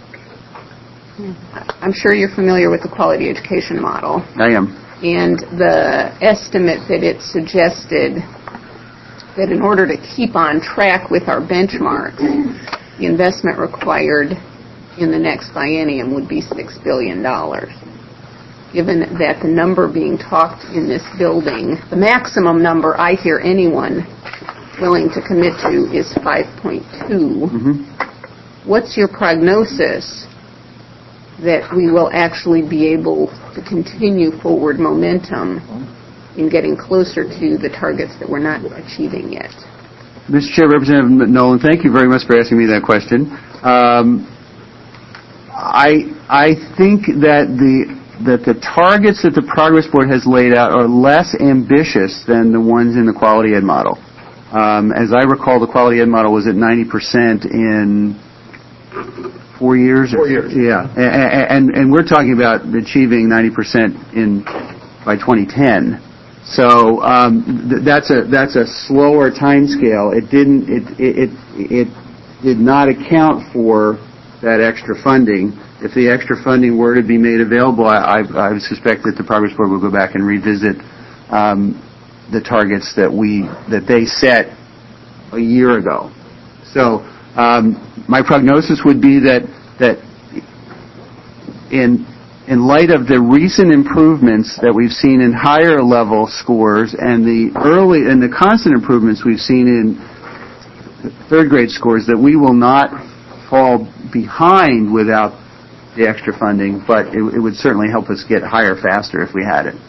I'm sure you're familiar with the quality education model. I am. And the estimate that it suggested that in order to keep on track with our benchmarks, the investment required in the next biennium would be six billion dollars. given that the number being talked in this building, the maximum number I hear anyone willing to commit to is five point two. Mm-hmm. What's your prognosis that we will actually be able to continue forward momentum in getting closer to the targets that we're not achieving yet? Mister Chair, Representative Nolan, thank you very much for asking me that question. Um, I I think that the that the targets that the Progress Board has laid out are less ambitious than the ones in the Quality Ed model. Um, as I recall, the Quality Ed model was at ninety percent in four years. Four years. Yeah, and, and and we're talking about achieving ninety percent in by twenty ten. So um, th- that's a that's a slower time scale. It didn't it it it, it did not account for that extra funding. If the extra funding were to be made available, I, I, I suspect that the Progress Board will go back and revisit um, the targets that we that they set a year ago. So um, my prognosis would be that that in in light of the recent improvements that we've seen in higher level scores and the early and the constant improvements we've seen in third grade scores, that we will not fall behind without the extra funding, but it, it would certainly help us get higher faster if we had it.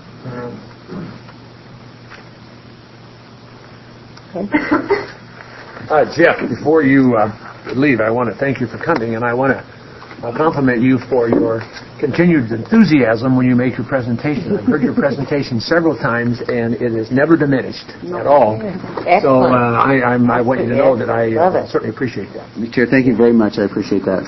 Uh, Jeff, before you uh, leave, I want to thank you for coming, and I want to uh, compliment you for your continued enthusiasm when you make your presentation. I've heard your presentation several times, and it is never diminished at all. Excellent. So uh, I, I'm, I want you to know that I uh, certainly appreciate that. Mister Chair, thank you very much. I appreciate that.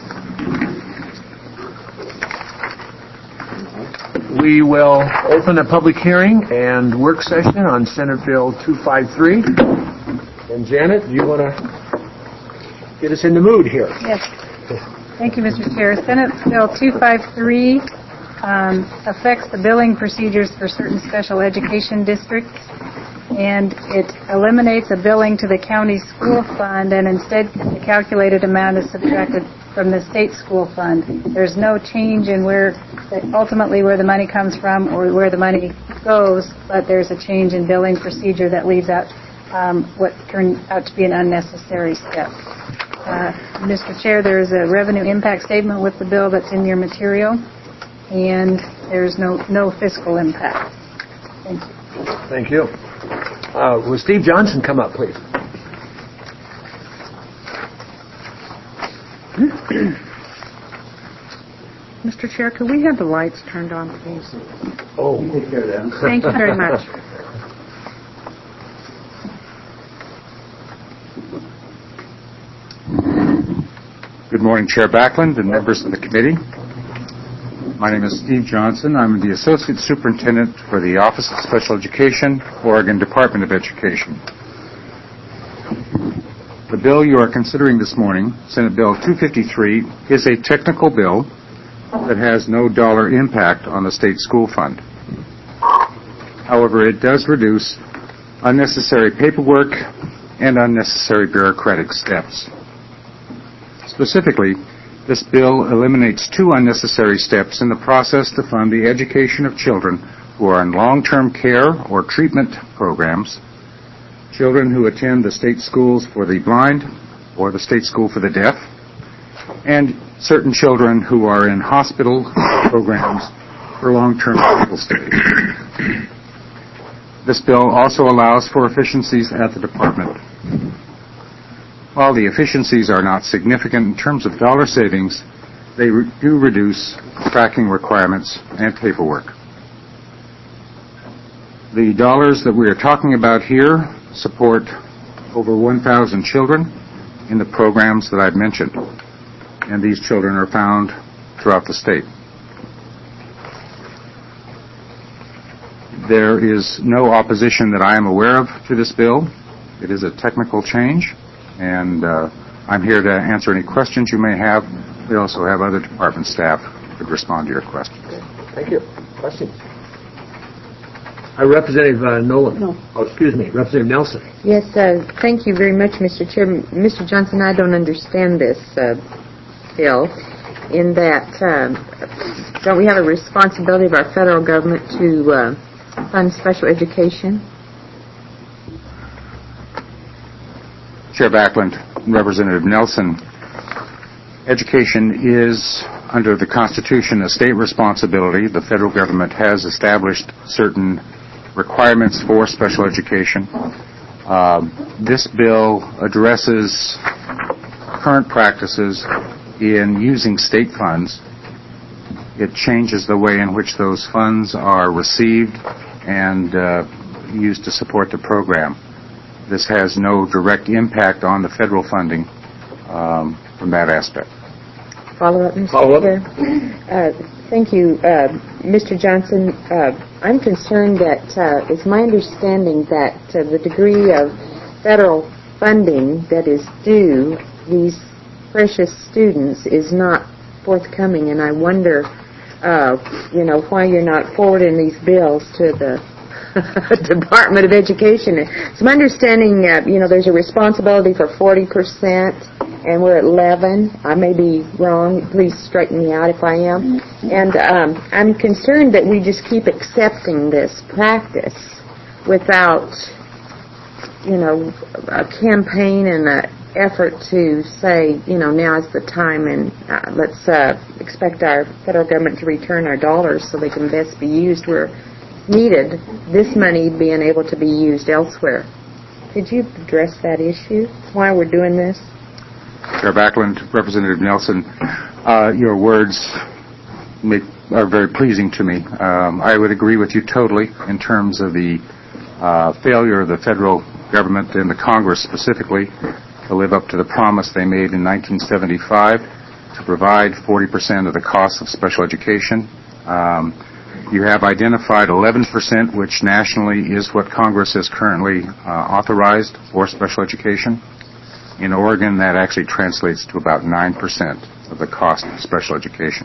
We will open a public hearing and work session on Senate Bill two fifty-three. And Janet, do you want to get us in the mood here? Yes. Thank you, Mister Chair. Senate Bill two fifty-three um, affects the billing procedures for certain special education districts, and it eliminates a billing to the county school fund, and instead the calculated amount is subtracted from the state school fund. There's no change in where, ultimately where the money comes from or where the money goes, but there's a change in billing procedure that leaves out um, what turned out to be an unnecessary step. Uh, Mister Chair, there's a revenue impact statement with the bill that's in your material, and there's no, no fiscal impact. Thank you. Thank you. Uh, will Steve Johnson come up, please? Mister Chair, could we have the lights turned on, please? Oh, take care of that. Thank you very much. Good morning, Chair Backlund and members of the committee. My name is Steve Johnson. I'm the Associate Superintendent for the Office of Special Education, Oregon Department of Education. The bill you are considering this morning, Senate Bill two fifty-three, is a technical bill that has no dollar impact on the state school fund. However, it does reduce unnecessary paperwork and unnecessary bureaucratic steps. Specifically, this bill eliminates two unnecessary steps in the process to fund the education of children who are in long-term care or treatment programs, children who attend the state schools for the blind or the state school for the deaf, and certain children who are in hospital programs for long-term medical stays. This bill also allows for efficiencies at the department. While the efficiencies are not significant in terms of dollar savings, they re- do reduce tracking requirements and paperwork. The dollars that we are talking about here support over one thousand children in the programs that I've mentioned, and these children are found throughout the state. There is no opposition that I am aware of to this bill. It is a technical change, and uh, I'm here to answer any questions you may have. We also have other department staff who could respond to your questions. Thank you. Questions? Uh, Representative uh, Nolan. No. Oh, excuse me, Representative Nelson. Yes, uh, thank you very much, Mister Chair. Mister Johnson, I don't understand this uh, bill. in that, um, don't we have a responsibility of our federal government to uh, fund special education? Chair Backlund, Representative Nelson, education is, under the Constitution, a state responsibility. The federal government has established certain requirements for special education. Um, this bill addresses current practices in using state funds. It changes the way in which those funds are received and uh, used to support the program. This has no direct impact on the federal funding um, from that aspect. Follow up, Mister Follow up. Chair. Uh, thank you. Uh, Mister Johnson, uh, I'm concerned that uh, it's my understanding that uh, the degree of federal funding that is due these precious students is not forthcoming, and I wonder, uh, you know, why you're not forwarding these bills to the Department of Education. It's my understanding, uh, you know, there's a responsibility for forty percent, and we're at eleven. I may be wrong. Please straighten me out if I am. And um, I'm concerned that we just keep accepting this practice without, you know, a campaign and an effort to say, you know, now's the time, and uh, let's uh, expect our federal government to return our dollars so they can best be used where needed, this money being able to be used elsewhere. Could you address that issue, why we're doing this? Chair Backlund, Representative Nelson, uh, your words make, are very pleasing to me. Um, I would agree with you totally in terms of the uh, failure of the federal government and the Congress specifically to live up to the promise they made in nineteen seventy-five to provide forty percent of the cost of special education. Um, You have identified eleven percent, which nationally is what Congress has currently uh, authorized for special education. In Oregon, that actually translates to about nine percent of the cost of special education.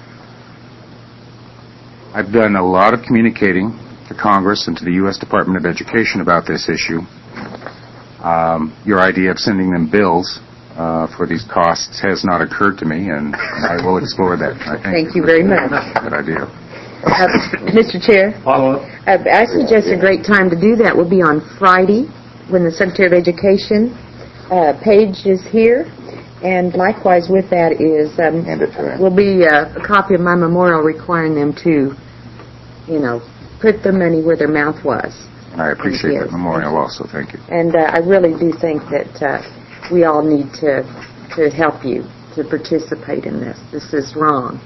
I've done a lot of communicating to Congress and to the U S Department of Education about this issue. Um, your idea of sending them bills uh, for these costs has not occurred to me, and I will explore that. I Thank you very much. Good idea. Uh, Mister Chair, Follow up. uh, I suggest a great time to do that would be on Friday, when the Secretary of Education uh, page is here, and likewise with that is um, will be uh, a copy of my memorial requiring them to, you know, put their money where their mouth was. I appreciate that memorial also. Thank you. And uh, I really do think that uh, we all need to to help you to participate in this. This is wrong.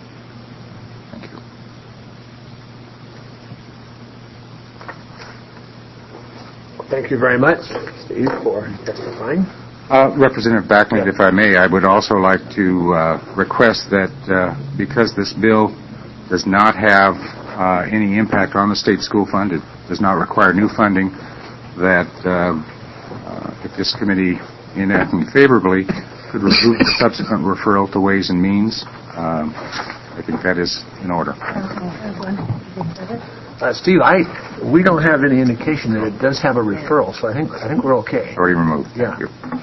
Thank you very much, Steve, for testifying. Uh, Representative Backlund, if I may, I would also like to uh, request that uh, because this bill does not have uh, any impact on the state school fund, it does not require new funding, that uh, uh, if this committee enacting favorably could remove the subsequent referral to Ways and Means, um, I think that is in order. Uh, Steve, I we don't have any indication that it does have a referral, so I think I think we're okay. Already removed. Yeah.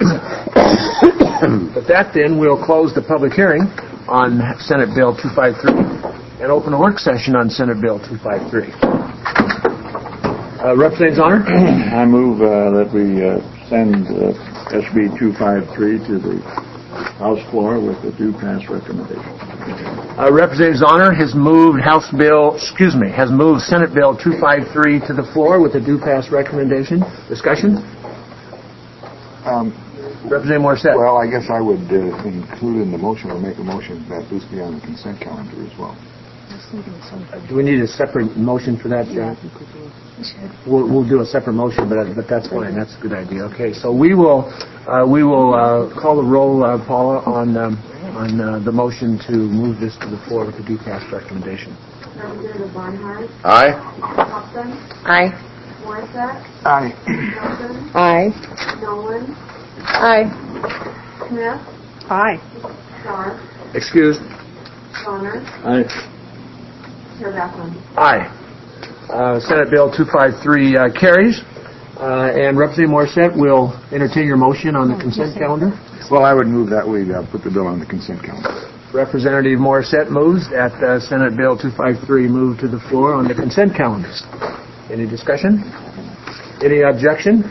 With that, then, we'll close the public hearing on Senate Bill two fifty-three and open a work session on Senate Bill two fifty-three. Uh, Representative Zonner? I move uh, that we uh, send uh, S B two fifty-three to the House floor with a due pass recommendation. Uh, Representative Zonner has moved House Bill, excuse me, has moved Senate Bill two fifty-three to the floor with a due pass recommendation. Discussion? Um, Representative Morissette. Well, I guess I would uh, include in the motion, or make a motion that this be on the consent calendar as well. Do we need a separate motion for that, John? We'll, we'll do a separate motion, but but that's fine. That's a good idea. Okay, so we will uh, we will uh, call the roll, uh, Paula, on um, on uh, the motion to move this to the floor with the due pass recommendation. Representative Barnhart. Aye. Thompson. Aye. Morissette. Aye. Nelson. Aye. Nolan. Aye. Smith. Aye. Starr. Excuse. Donner. Aye. Chair Backlund. Aye. Uh, Senate Bill two fifty-three uh, carries. Uh, and Representative Morissette will entertain your motion on the consent calendar. Well, I would move that we uh, put the bill on the consent calendar. Representative Morissette moves that uh, Senate Bill two fifty-three move to the floor on the consent calendar. Any discussion? Any objection?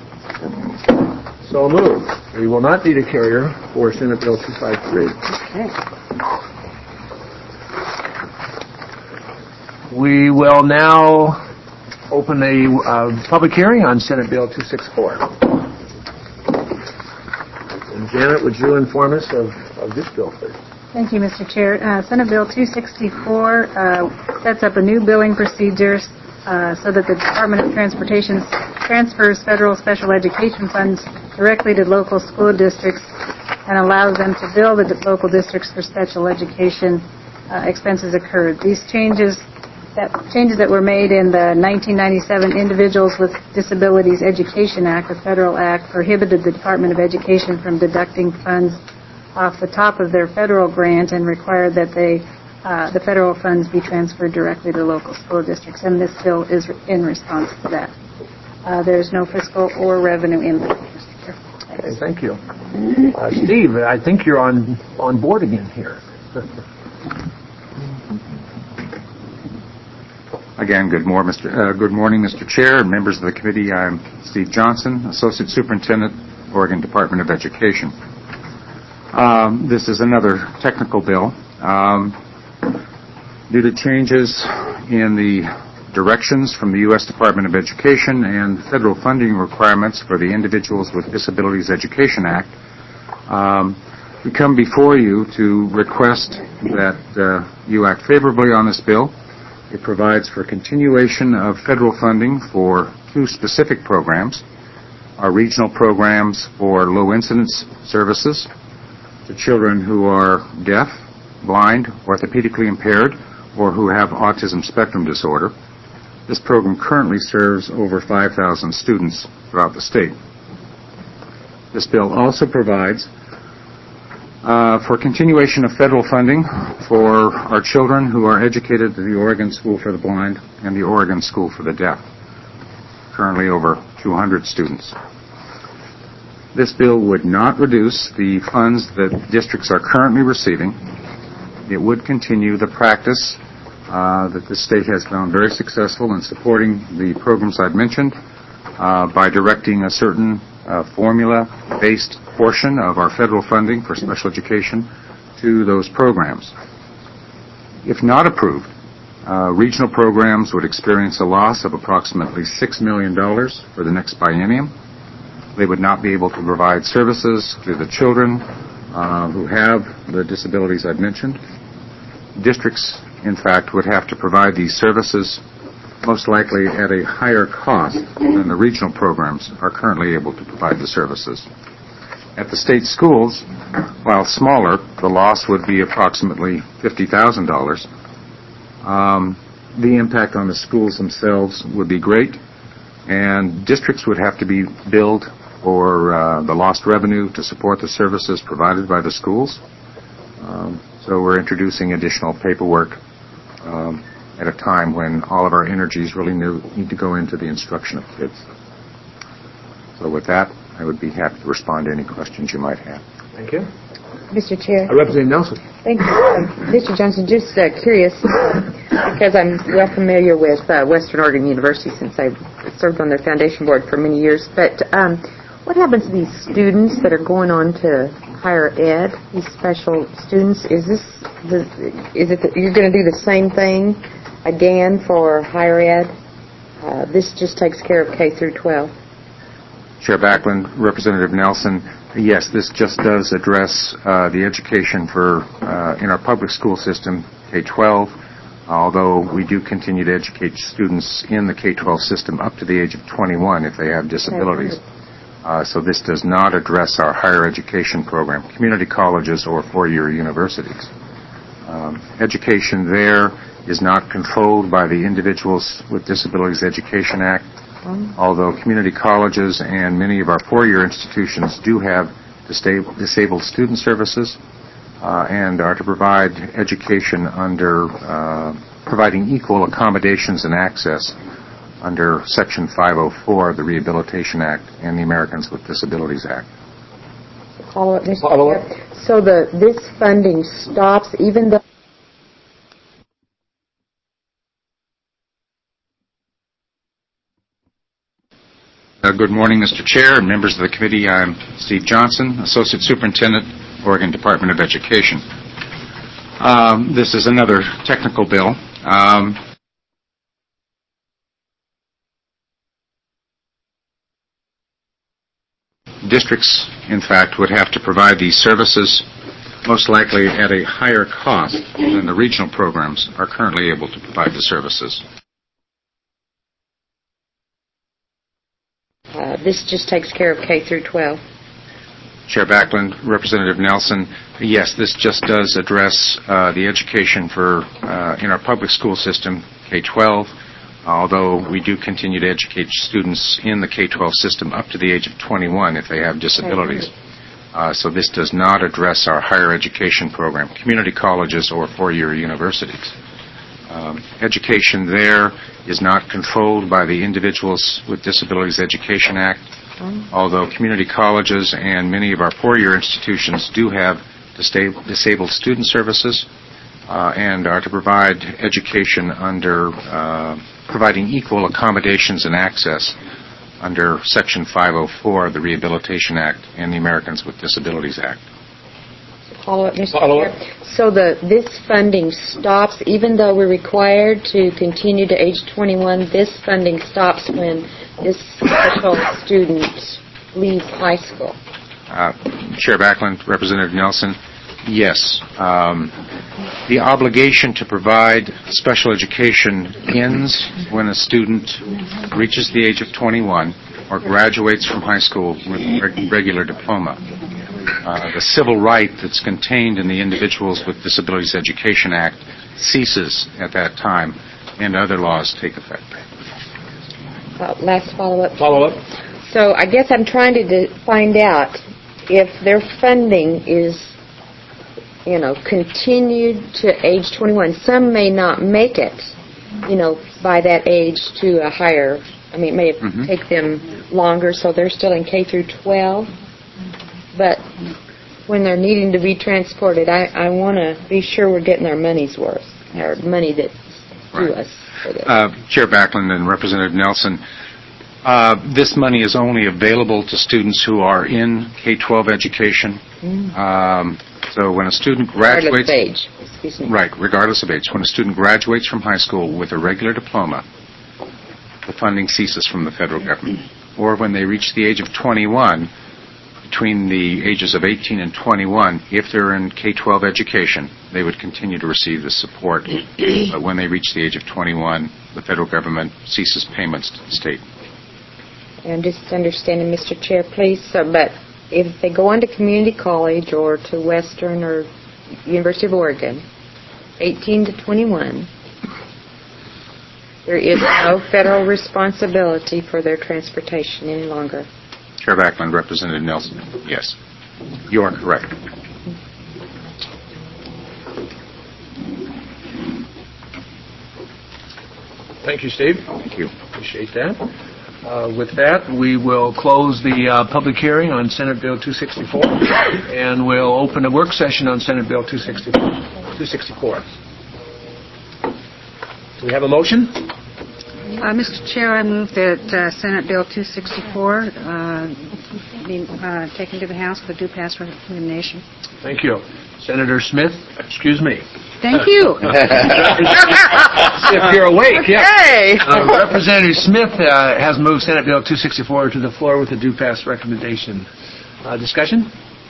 So moved. We will not need a carrier for Senate Bill two fifty-three. Okay. We will now open a uh, public hearing on Senate Bill two sixty-four. And Janet, would you inform us of, of this bill, please? Thank you, Mister Chair. Uh, Senate Bill two sixty-four uh, sets up a new billing procedure uh, so that the Department of Transportation transfers federal special education funds directly to local school districts and allows them to bill the local districts for special education uh, expenses incurred. These changes that changes that were made in the nineteen ninety-seven Individuals with Disabilities Education Act, a federal act, prohibited the Department of Education from deducting funds off the top of their federal grant and required that they, uh, the federal funds be transferred directly to local school districts, and this bill is in response to that. Uh, there is no fiscal or revenue impact, Mister Chair. Okay, thank you. Uh, Steve, I think you're on, on board again here. Again, good, more, Mister Uh, good morning, Mister Chair and members of the committee. I'm Steve Johnson, Associate Superintendent, Oregon Department of Education. Um, this is another technical bill. Um, due to changes in the directions from the U S Department of Education and federal funding requirements for the Individuals with Disabilities Education Act, um, we come before you to request that uh, you act favorably on this bill. It provides for continuation of federal funding for two specific programs, our regional programs for low incidence services to children who are deaf, blind, orthopedically impaired, or who have autism spectrum disorder. This program currently serves over five thousand students throughout the state. This bill also provides uh, for continuation of federal funding for our children who are educated at the Oregon School for the Blind and the Oregon School for the Deaf, currently over two hundred students. This bill would not reduce the funds that districts are currently receiving. It would continue the practice uh, that the state has found very successful in supporting the programs I've mentioned uh, by directing a certain uh, formula-based portion of our federal funding for special education to those programs. If not approved, uh, regional programs would experience a loss of approximately six million dollars for the next biennium. They would not be able to provide services to the children uh, who have the disabilities I've mentioned. Districts, in fact, would have to provide these services most likely at a higher cost than the regional programs are currently able to provide the services. At the state schools, while smaller, the loss would be approximately fifty thousand dollars. Um, the impact on the schools themselves would be great, and districts would have to be billed for uh, the lost revenue to support the services provided by the schools. Um, so we're introducing additional paperwork um, at a time when all of our energies really need to go into the instruction of kids. So with that, I would be happy to respond to any questions you might have. Thank you. Mister Chair. Uh, Representative Nelson. Thank you. Uh, Mister Johnson, just uh, curious, uh, because I'm well familiar with uh, Western Oregon University since I served on their foundation board for many years, but um, what happens to these students that are going on to higher ed, these special students? Is this, the, is it, the, you're going to do the same thing again for higher ed? Uh, this just takes care of K through twelve. Chair Backlund, Representative Nelson, yes, this just does address uh, the education for uh, in our public school system, K twelve, although we do continue to educate students in the K twelve system up to the age of twenty-one if they have disabilities. Uh, so this does not address our higher education program, community colleges or four-year universities. Um, education there is not controlled by the Individuals with Disabilities Education Act, although community colleges and many of our four-year institutions do have disabled student services uh, and are to provide education under uh, providing equal accommodations and access under Section five oh four of the Rehabilitation Act and the Americans with Disabilities Act. Follow-up, Mister Follow-up. Chair. So the, this funding stops even though... Uh, Good morning, Mister Chair and members of the committee. I'm Steve Johnson, Associate Superintendent, Oregon Department of Education. Um, This is another technical bill. Um, Districts, in fact, would have to provide these services most likely at a higher cost than the regional programs are currently able to provide the services. Uh, this just takes care of K through twelve. Chair Backlund, Representative Nelson, yes, this just does address uh, the education for uh, in our public school system, K twelve, although we do continue to educate students in the K twelve system up to the age of twenty-one if they have disabilities. Uh, so this does not address our higher education program, community colleges or four-year universities. Um, education there is not controlled by the Individuals with Disabilities Education Act, although community colleges and many of our four-year institutions do have disa- disabled student services uh, and are to provide education under uh, providing equal accommodations and access under Section five oh four of the Rehabilitation Act and the Americans with Disabilities Act. Follow-up, Mister Follow-up. Chair. So the, this funding stops, even though we're required to continue to age twenty-one, this funding stops when this special student leaves high school. Uh, Chair Backlund, Representative Nelson, yes. Um, the obligation to provide special education ends when a student reaches the age of twenty-one or graduates from high school with a reg- regular diploma. Uh, the civil right that's contained in the Individuals with Disabilities Education Act ceases at that time, and other laws take effect. Uh, last follow-up. Follow-up. So I guess I'm trying to de- find out if their funding is, you know, continued to age twenty-one. Some may not make it, you know, by that age to a higher, I mean, it may Mm-hmm. take them longer, so they're still in K through twelve. But when they're needing to be transported, I, I want to be sure we're getting our money's worth, our money that's due Right. us for this. Uh, Chair Backlund and Representative Nelson, uh, this money is only available to students who are in K twelve education. Mm. Um, so when a student Regardless graduates... of age. Excuse me. Right, regardless of age. When a student graduates from high school with a regular diploma, the funding ceases from the federal government. Or when they reach the age of twenty-one, between the ages of eighteen and twenty-one, if they're in K twelve education, they would continue to receive the support. But when they reach the age of twenty-one, the federal government ceases payments to the state. I'm just understanding, Mister Chair, please. So, but if they go on to community college or to Western or University of Oregon, eighteen to twenty-one, there is no federal responsibility for their transportation any longer. Chair Backlund, Representative Nelson, yes. You are correct. Thank you, Steve. Thank you. Appreciate that. Uh, With that, we will close the uh, public hearing on Senate Bill two sixty-four, and we'll open a work session on Senate Bill two sixty-four. Do we have a motion? Uh, Mister Chair, I move that uh, Senate Bill two sixty-four uh, be uh, taken to the House for due pass recommendation. Thank you. Senator Smith, excuse me. Thank you. If you're awake, yeah. Okay. Uh, Representative Smith uh, has moved Senate Bill two sixty-four to the floor with a due pass recommendation. Uh, discussion?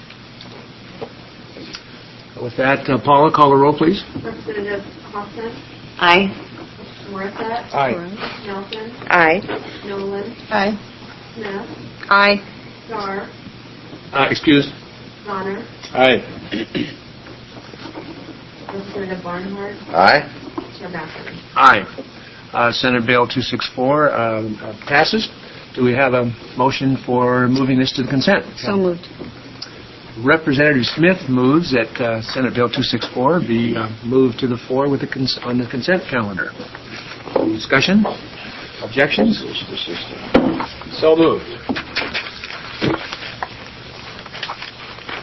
With that, uh, Paula, call the roll, please. Representative Hoffman, Aye. Morissette, Aye. Nelson, Aye. Nolan, Aye. Smith, Aye. Starr, Uh, excused. Donner, Aye. Representative Barnhart, Aye? Chair Backlund. Aye. Uh, Senate Bill two sixty-four um, uh, passes. Do we have a motion for moving this to the consent? So moved. Representative Smith moves that uh, Senate Bill two sixty-four be uh, moved to the floor with the cons- on the consent calendar. Discussion? Objections? So moved.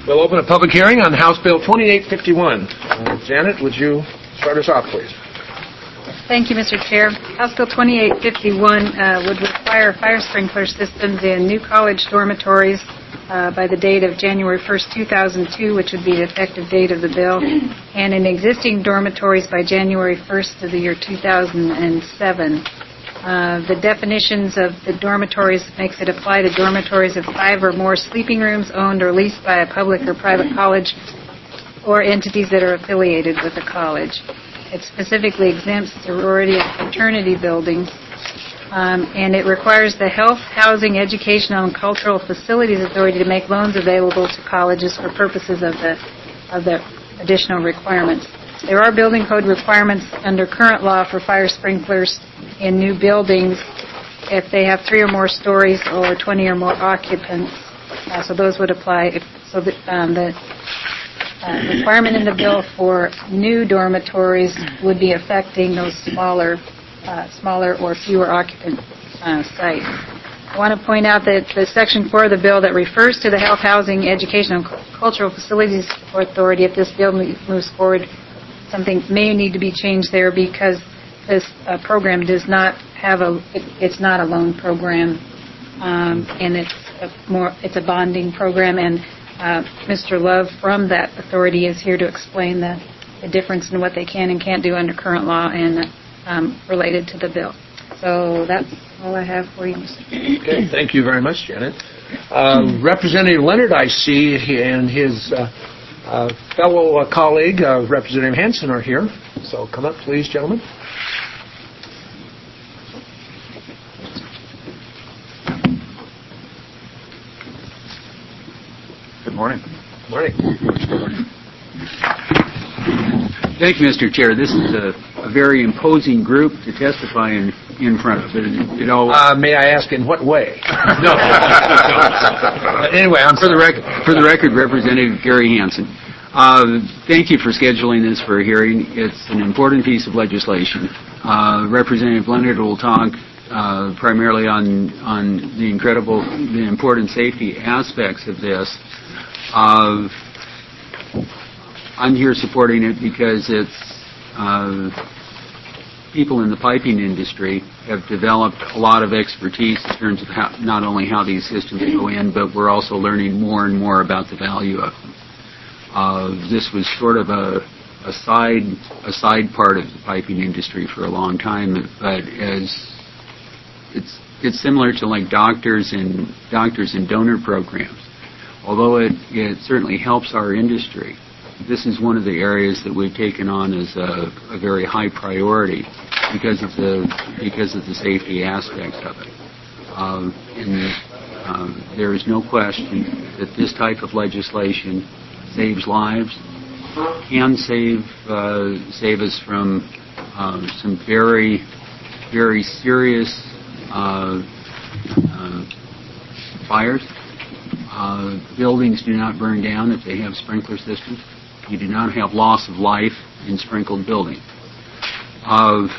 We'll open a public hearing on House Bill twenty-eight fifty-one. Uh, Janet, would you start us off, please? Thank you, Mister Chair. House Bill twenty-eight fifty-one uh, would require fire sprinkler systems in new college dormitories uh, by the date of January first, two thousand two, which would be the effective date of the bill, and in existing dormitories by January first of the year two thousand seven. Uh, the definitions of the dormitories makes it apply to dormitories of five or more sleeping rooms owned or leased by a public or private college or entities that are affiliated with the college. It specifically exempts sorority and fraternity buildings, um, and it requires the Health, Housing, Educational, and Cultural Facilities Authority to make loans available to colleges for purposes of the of the additional requirements. There are building code requirements under current law for fire sprinklers in new buildings if they have three or more stories or twenty or more occupants. Uh, so those would apply. If, so the, um, the uh, requirement in the bill for new dormitories would be affecting those smaller, uh, smaller or fewer occupant uh, sites. I want to point out that the Section four of the bill that refers to the Health, Housing, Educational, and Cultural Facilities Authority, if this bill moves forward, something may need to be changed there because this uh, program does not have a, it, it's not a loan program, um, and it's a more, it's a bonding program, and uh, Mister Love from that authority is here to explain the, the difference in what they can and can't do under current law and um, related to the bill. So that's all I have for you, Mister Okay, thank you very much, Janet. Uh, Representative Leonard, I see, and his uh, uh, fellow uh, colleague, uh, Representative Hanson, are here. So come up, please, gentlemen. Good morning. Morning. Thank you, Mister Chair. This is a, a very imposing group to testify in, in front of. It, it all, uh, may I ask in what way? No. Anyway, I'm for the record, for the record, Representative Gary Hansen. Uh, thank you for scheduling this for a hearing. It's an important piece of legislation. Uh, Representative Leonard will talk uh, primarily on on the incredible, the important safety aspects of this. Uh, I'm here supporting it because it's uh, people in the piping industry have developed a lot of expertise in terms of how, not only how these systems go in, but we're also learning more and more about the value of them. Uh, this was sort of a, a side a side part of the piping industry for a long time, but as it's it's similar to like doctors and doctors and donor programs. Although it, it certainly helps our industry, this is one of the areas that we've taken on as a, a very high priority because of the because of the safety aspects of it. Uh, and uh, there is no question that this type of legislation saves lives, can save uh, save us from uh, some very very serious uh, uh, fires. Uh, buildings do not burn down if they have sprinkler systems. You do not have loss of life in sprinkled buildings. Uh,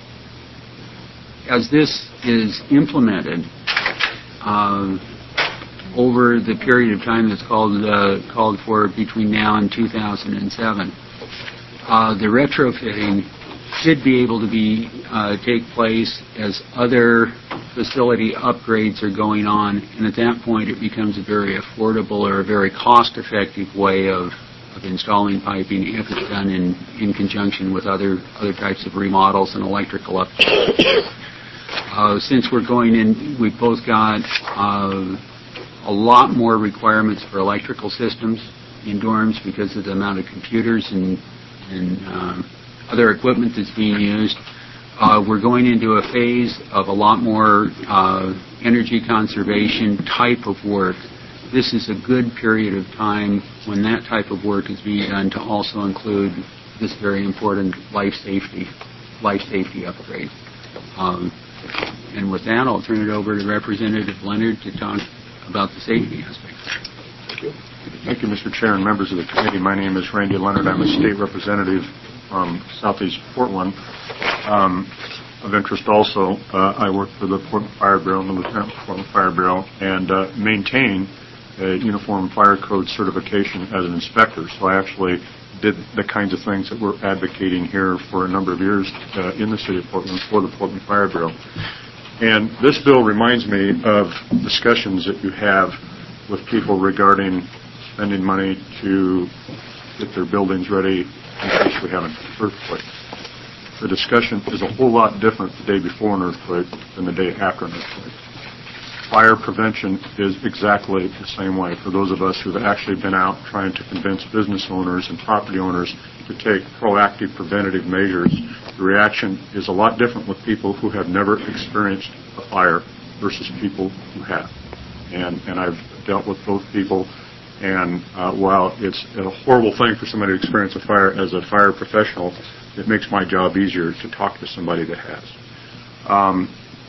as this is implemented uh, over the period of time that's called uh, called for between now and two thousand seven, uh, the retrofitting should be able to be uh, take place as other facility upgrades are going on, and at that point it becomes a very affordable or a very cost-effective way of, of installing piping if it's done in, in conjunction with other other types of remodels and electrical upgrades. Uh, since we're going in, we've both got uh, a lot more requirements for electrical systems in dorms because of the amount of computers and, and uh, other equipment that's being used. Uh, we're going into a phase of a lot more uh, energy conservation type of work. This is a good period of time when that type of work is being done to also include this very important life safety, life safety upgrade. Um, and with that, I'll turn it over to Representative Leonard to talk about the safety aspects. Thank you. Thank you, Mister Chair and members of the committee. My name is Randy Leonard. I'm a state representative from Southeast Portland. Um, of interest also, uh, I work for the Portland Fire Bureau, the Lieutenant Portland Fire Bureau, and uh, maintain a uniform fire code certification as an inspector, so I actually did the kinds of things that we're advocating here for a number of years uh, in the city of Portland for the Portland Fire Bureau. And this bill reminds me of discussions that you have with people regarding spending money to get their buildings ready in case we have an earthquake. The discussion is a whole lot different the day before an earthquake than the day after an earthquake. Fire prevention is exactly the same way. For those of us who have actually been out trying to convince business owners and property owners to take proactive preventative measures, the reaction is a lot different with people who have never experienced a fire versus people who have. And, and I've dealt with both people, and uh, while it's a horrible thing for somebody to experience a fire as a fire professional, it makes my job easier to talk to somebody that has. Um,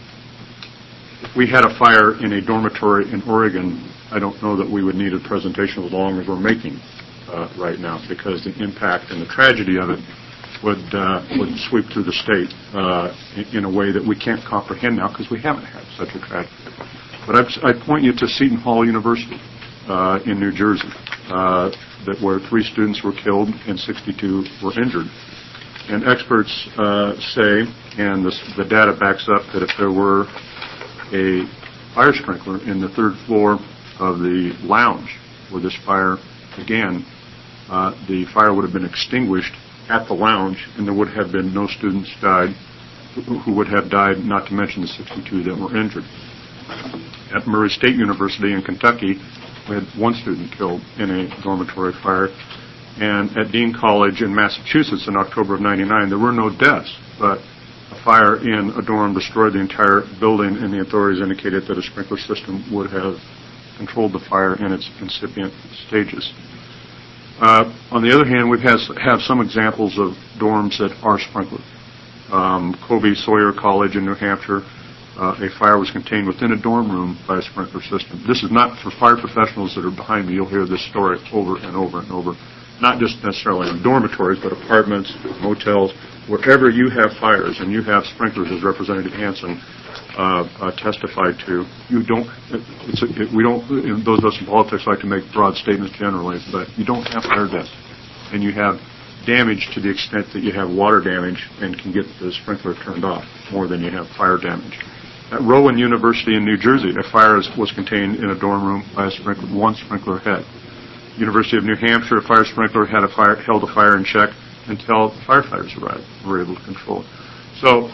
If we had a fire in a dormitory in Oregon, I don't know that we would need a presentation as long as we're making uh, right now, because the impact and the tragedy of it would uh, would sweep through the state uh, in, in a way that we can't comprehend now because we haven't had such a tragedy. But I'd, I'd point you to Seton Hall University uh, in New Jersey, uh, that where three students were killed and sixty-two were injured. And experts uh, say, and this, the data backs up, that if there were a fire sprinkler in the third floor of the lounge where this fire began, uh, the fire would have been extinguished at the lounge, and there would have been no students died who would have died, not to mention the sixty-two that were injured. At Murray State University in Kentucky, we had one student killed in a dormitory fire, and at Dean College in Massachusetts in October of ninety-nine, there were no deaths, but a fire in a dorm destroyed the entire building, and the authorities indicated that a sprinkler system would have controlled the fire in its incipient stages. Uh, on the other hand, we have, have some examples of dorms that are sprinkled. Um, Kobe Sawyer College in New Hampshire, uh, a fire was contained within a dorm room by a sprinkler system. This is not for fire professionals that are behind me. You'll hear this story over and over and over. Not just necessarily in dormitories, but apartments, motels, wherever you have fires and you have sprinklers, as Representative Hansen uh, uh, testified to. You don't. It's a, it, we don't. Those of us in politics like to make broad statements generally, but you don't have fire deaths, and you have damage to the extent that you have water damage and can get the sprinkler turned off more than you have fire damage. At Rowan University in New Jersey, a fire was contained in a dorm room by a sprinkler, one sprinkler head. University of New Hampshire, a fire sprinkler had a fire, held a fire in check until the firefighters arrived and were able to control it. So,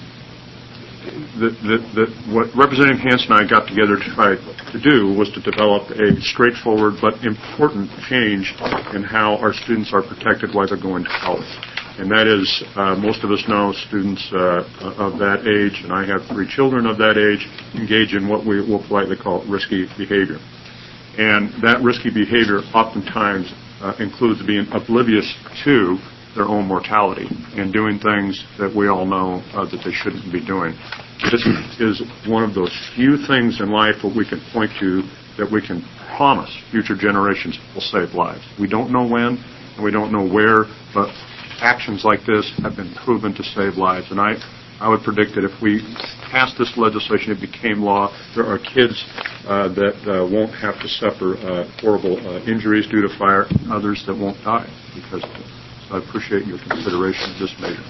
the, the, the, what Representative Hansen and I got together to try to do was to develop a straightforward but important change in how our students are protected while they're going to college. And that is, uh, most of us know students uh, of that age, and I have three children of that age, engage in what we will politely call risky behavior. And that risky behavior oftentimes uh, includes being oblivious to their own mortality and doing things that we all know uh, that they shouldn't be doing. This is one of those few things in life that we can point to that we can promise future generations will save lives. We don't know when and we don't know where, but actions like this have been proven to save lives. And I, I would predict that if we passed this legislation, it became law, there are kids uh, that uh, won't have to suffer uh, horrible uh, injuries due to fire, others that won't die because of it. So I appreciate your consideration of this measure.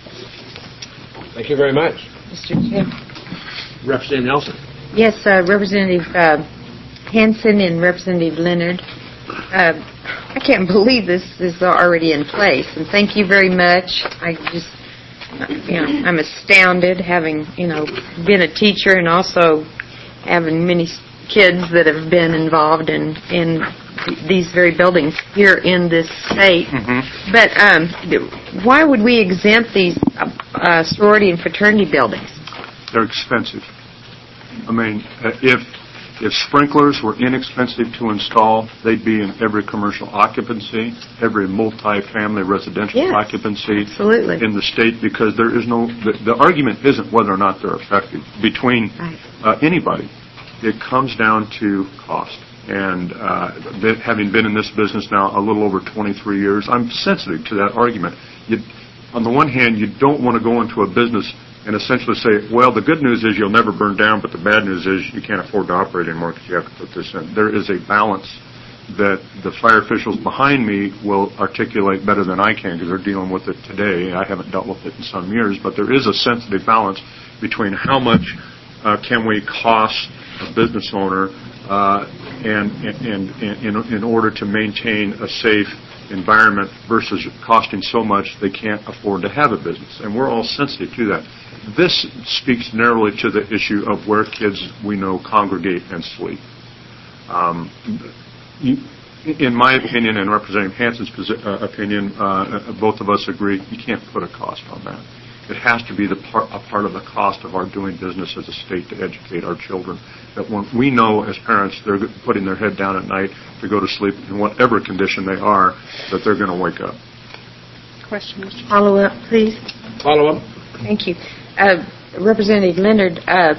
Thank you very much. Mister Chair. Representative Nelson. Yes, uh, Representative uh, Hansen and Representative Leonard. Uh, I can't believe this is already in place, and thank you very much. I just, you know, I'm astounded having, you know, been a teacher and also having many kids that have been involved in in these very buildings here in this state. Mm-hmm. But um, why would we exempt these uh, sorority and fraternity buildings? They're expensive. I mean, uh, if if sprinklers were inexpensive to install, they'd be in every commercial occupancy, every multi-family residential yes, occupancy absolutely. in the state, because there is no, the, the argument isn't whether or not they're effective between right. uh, anybody. It comes down to cost. And uh, that, having been in this business now a little over twenty-three years, I'm sensitive to that argument. You, on the one hand, you don't want to go into a business and essentially say, well, the good news is you'll never burn down, but the bad news is you can't afford to operate anymore because you have to put this in. There is a balance that the fire officials behind me will articulate better than I can because they're dealing with it today. I haven't dealt with it in some years, but there is a sensitive balance between how much uh, can we cost a business owner uh, and, and, and in, in order to maintain a safe environment versus costing so much they can't afford to have a business. And we're all sensitive to that. This speaks narrowly to the issue of where kids we know congregate and sleep. Um, in my opinion and Representative Hansen's uh, opinion, uh, both of us agree you can't put a cost on that. It has to be the part, a part of the cost of our doing business as a state to educate our children. That when we know as parents they're putting their head down at night to go to sleep in whatever condition they are, that they're going to wake up. Question, Mister Follow up, please. Follow up. Thank you. Uh, Representative Leonard, uh,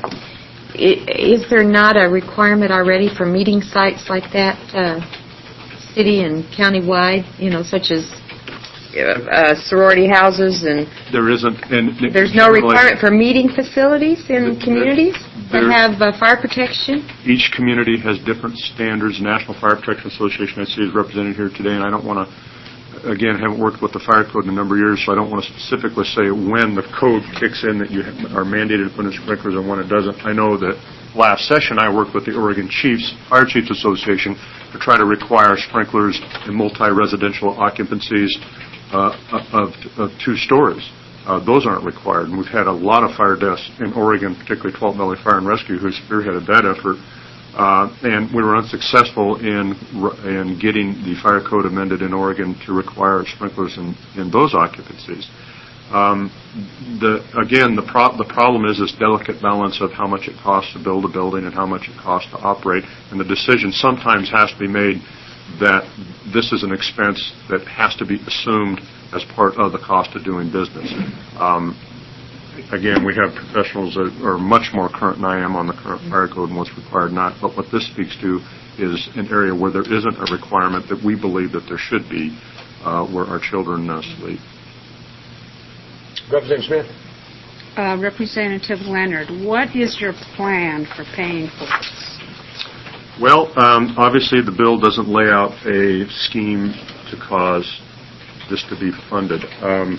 is there not a requirement already for meeting sites like that, uh, city and county-wide, you know, such as uh, sorority houses and... There isn't. And there's no requirement for meeting facilities in communities that have uh, fire protection? Each community has different standards. National Fire Protection Association, I see, is represented here today, and I don't want to, again, haven't worked with the fire code in a number of years, so I don't want to specifically say when the code kicks in that you are mandated to put in sprinklers and when it doesn't. I know that last session I worked with the Oregon Chiefs, Fire Chiefs Association, to try to require sprinklers in multi-residential occupancies uh, of, of two stories. Uh, those aren't required, and we've had a lot of fire deaths in Oregon, particularly twelfth Valley Fire and Rescue, who spearheaded that effort. Uh, and we were unsuccessful in in getting the fire code amended in Oregon to require sprinklers in, in those occupancies. Um, the, again, the, pro- the problem is this delicate balance of how much it costs to build a building and how much it costs to operate, and the decision sometimes has to be made that this is an expense that has to be assumed as part of the cost of doing business. Um, Again, we have professionals that are much more current than I am on the current fire code and what's required not. But what this speaks to is an area where there isn't a requirement that we believe that there should be uh, where our children uh, sleep. Representative Smith. Uh, Representative Leonard, what is your plan for paying for this? Well, um, obviously the bill doesn't lay out a scheme to cause this to be funded. Um,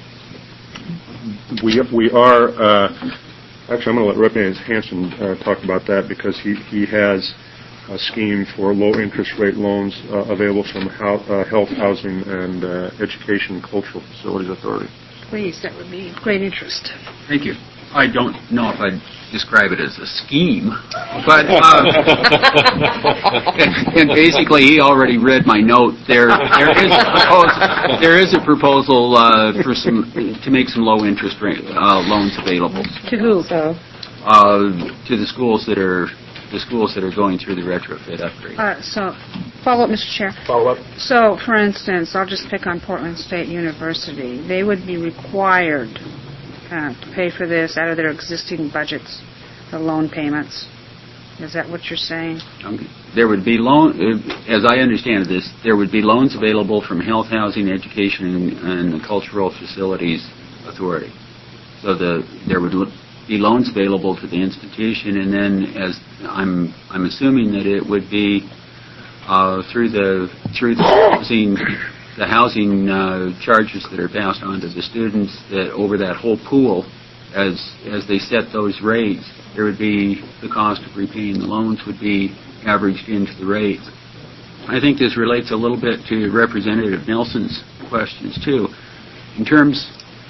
We we are uh, actually I'm going to let Representative Hansen uh, talk about that because he he has a scheme for low interest rate loans uh, available from ho- uh, Health, Housing, and uh, Education and Cultural Facilities Authority. Please, that would be of great interest. Thank you. I don't know if I'd describe it as a scheme, but uh, and, and basically he already read my note. There, there is a proposal, there is a proposal uh, for some to make some low interest rate uh, loans available. To who? So, uh, to the schools that are the schools that are going through the retrofit upgrade. Uh, so, follow up, Mister Chair. Follow up. So, for instance, I'll just pick on Portland State University. They would be required uh, to pay for this out of their existing budgets, the loan payments. Is that what you're saying? Um, there would be loan, uh, as I understand this, there would be loans available from Health, Housing, Education, and, and the Cultural Facilities Authority. So the there would be loans available to the institution, and then, as I'm I'm assuming that it would be uh, through the through the housing the housing uh, charges that are passed on to the students, that over that whole pool, as as they set those rates, there would be the cost of repaying the loans would be averaged into the rates. I think this relates a little bit to Representative Nelson's questions too. In terms,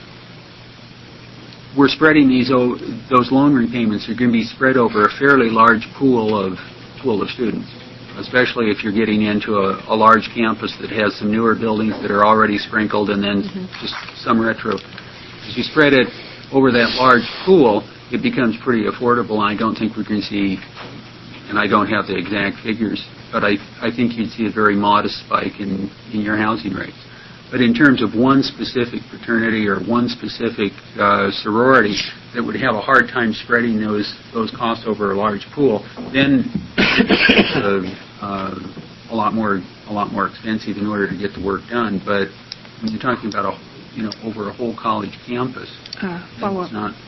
we're spreading these those loan repayments are going to be spread over a fairly large pool of pool of students, especially if you're getting into a, a large campus that has some newer buildings that are already sprinkled and then mm-hmm. just some retro. As you spread it over that large pool, it becomes pretty affordable. I don't think we're going to see, and I don't have the exact figures, but I I think you'd see a very modest spike in, in your housing rates. But in terms of one specific fraternity or one specific uh, sorority that would have a hard time spreading those those costs over a large pool, then uh, uh, a lot more a lot more expensive in order to get the work done. But when you're talking about a you know over a whole college campus, uh, follow it's not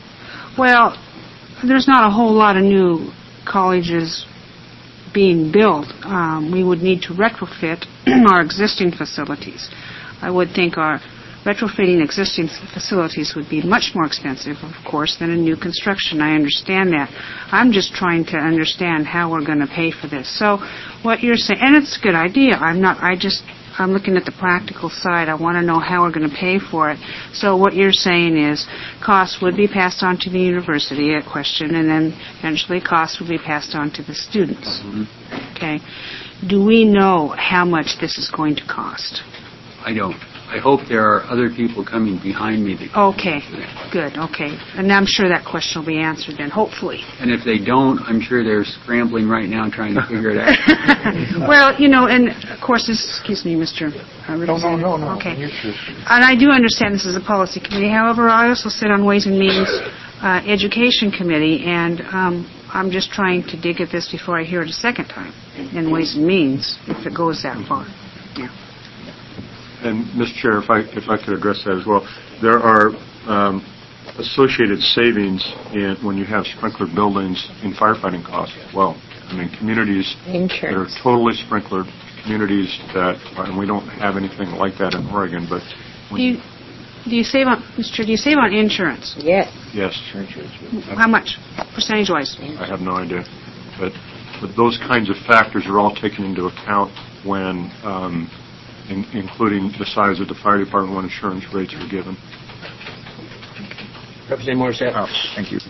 Well, there's not a whole lot of new colleges being built. Um, we would need to retrofit our existing facilities. I would think our retrofitting existing facilities would be much more expensive, of course, than a new construction. I understand that. I'm just trying to understand how we're going to pay for this. So what you're saying, and it's a good idea. I'm not, I just, I'm looking at the practical side. I want to know how we're going to pay for it. So what you're saying is costs would be passed on to the university, a question, and then eventually costs would be passed on to the students. Mm-hmm. Okay. Do we know how much this is going to cost? I don't. I hope there are other people coming behind me. That okay, good, okay. And I'm sure that question will be answered then, hopefully. And if they don't, I'm sure they're scrambling right now trying to figure it out. Well, you know, and of course, this, excuse me, Mister Uh, no, no, no, no. Okay. And I do understand this is a policy committee. However, I also sit on Ways and Means uh, Education Committee, and um, I'm just trying to dig at this before I hear it a second time in Ways and Means, if it goes that far. Yeah. And, Mister Chair, if I if I could address that as well, there are um, associated savings in when you have sprinkler buildings in firefighting costs as well. I mean, communities Insurance. that are totally sprinklered, communities that, and we don't have anything like that in Oregon, but when Do you, do you save on, Mister Do you save on insurance? Yes. yes, How much, percentage-wise? I have no idea, but but those kinds of factors are all taken into account when. Um, In, including the size of the fire department when insurance rates are given. Representative Morissette. Oh, thank you.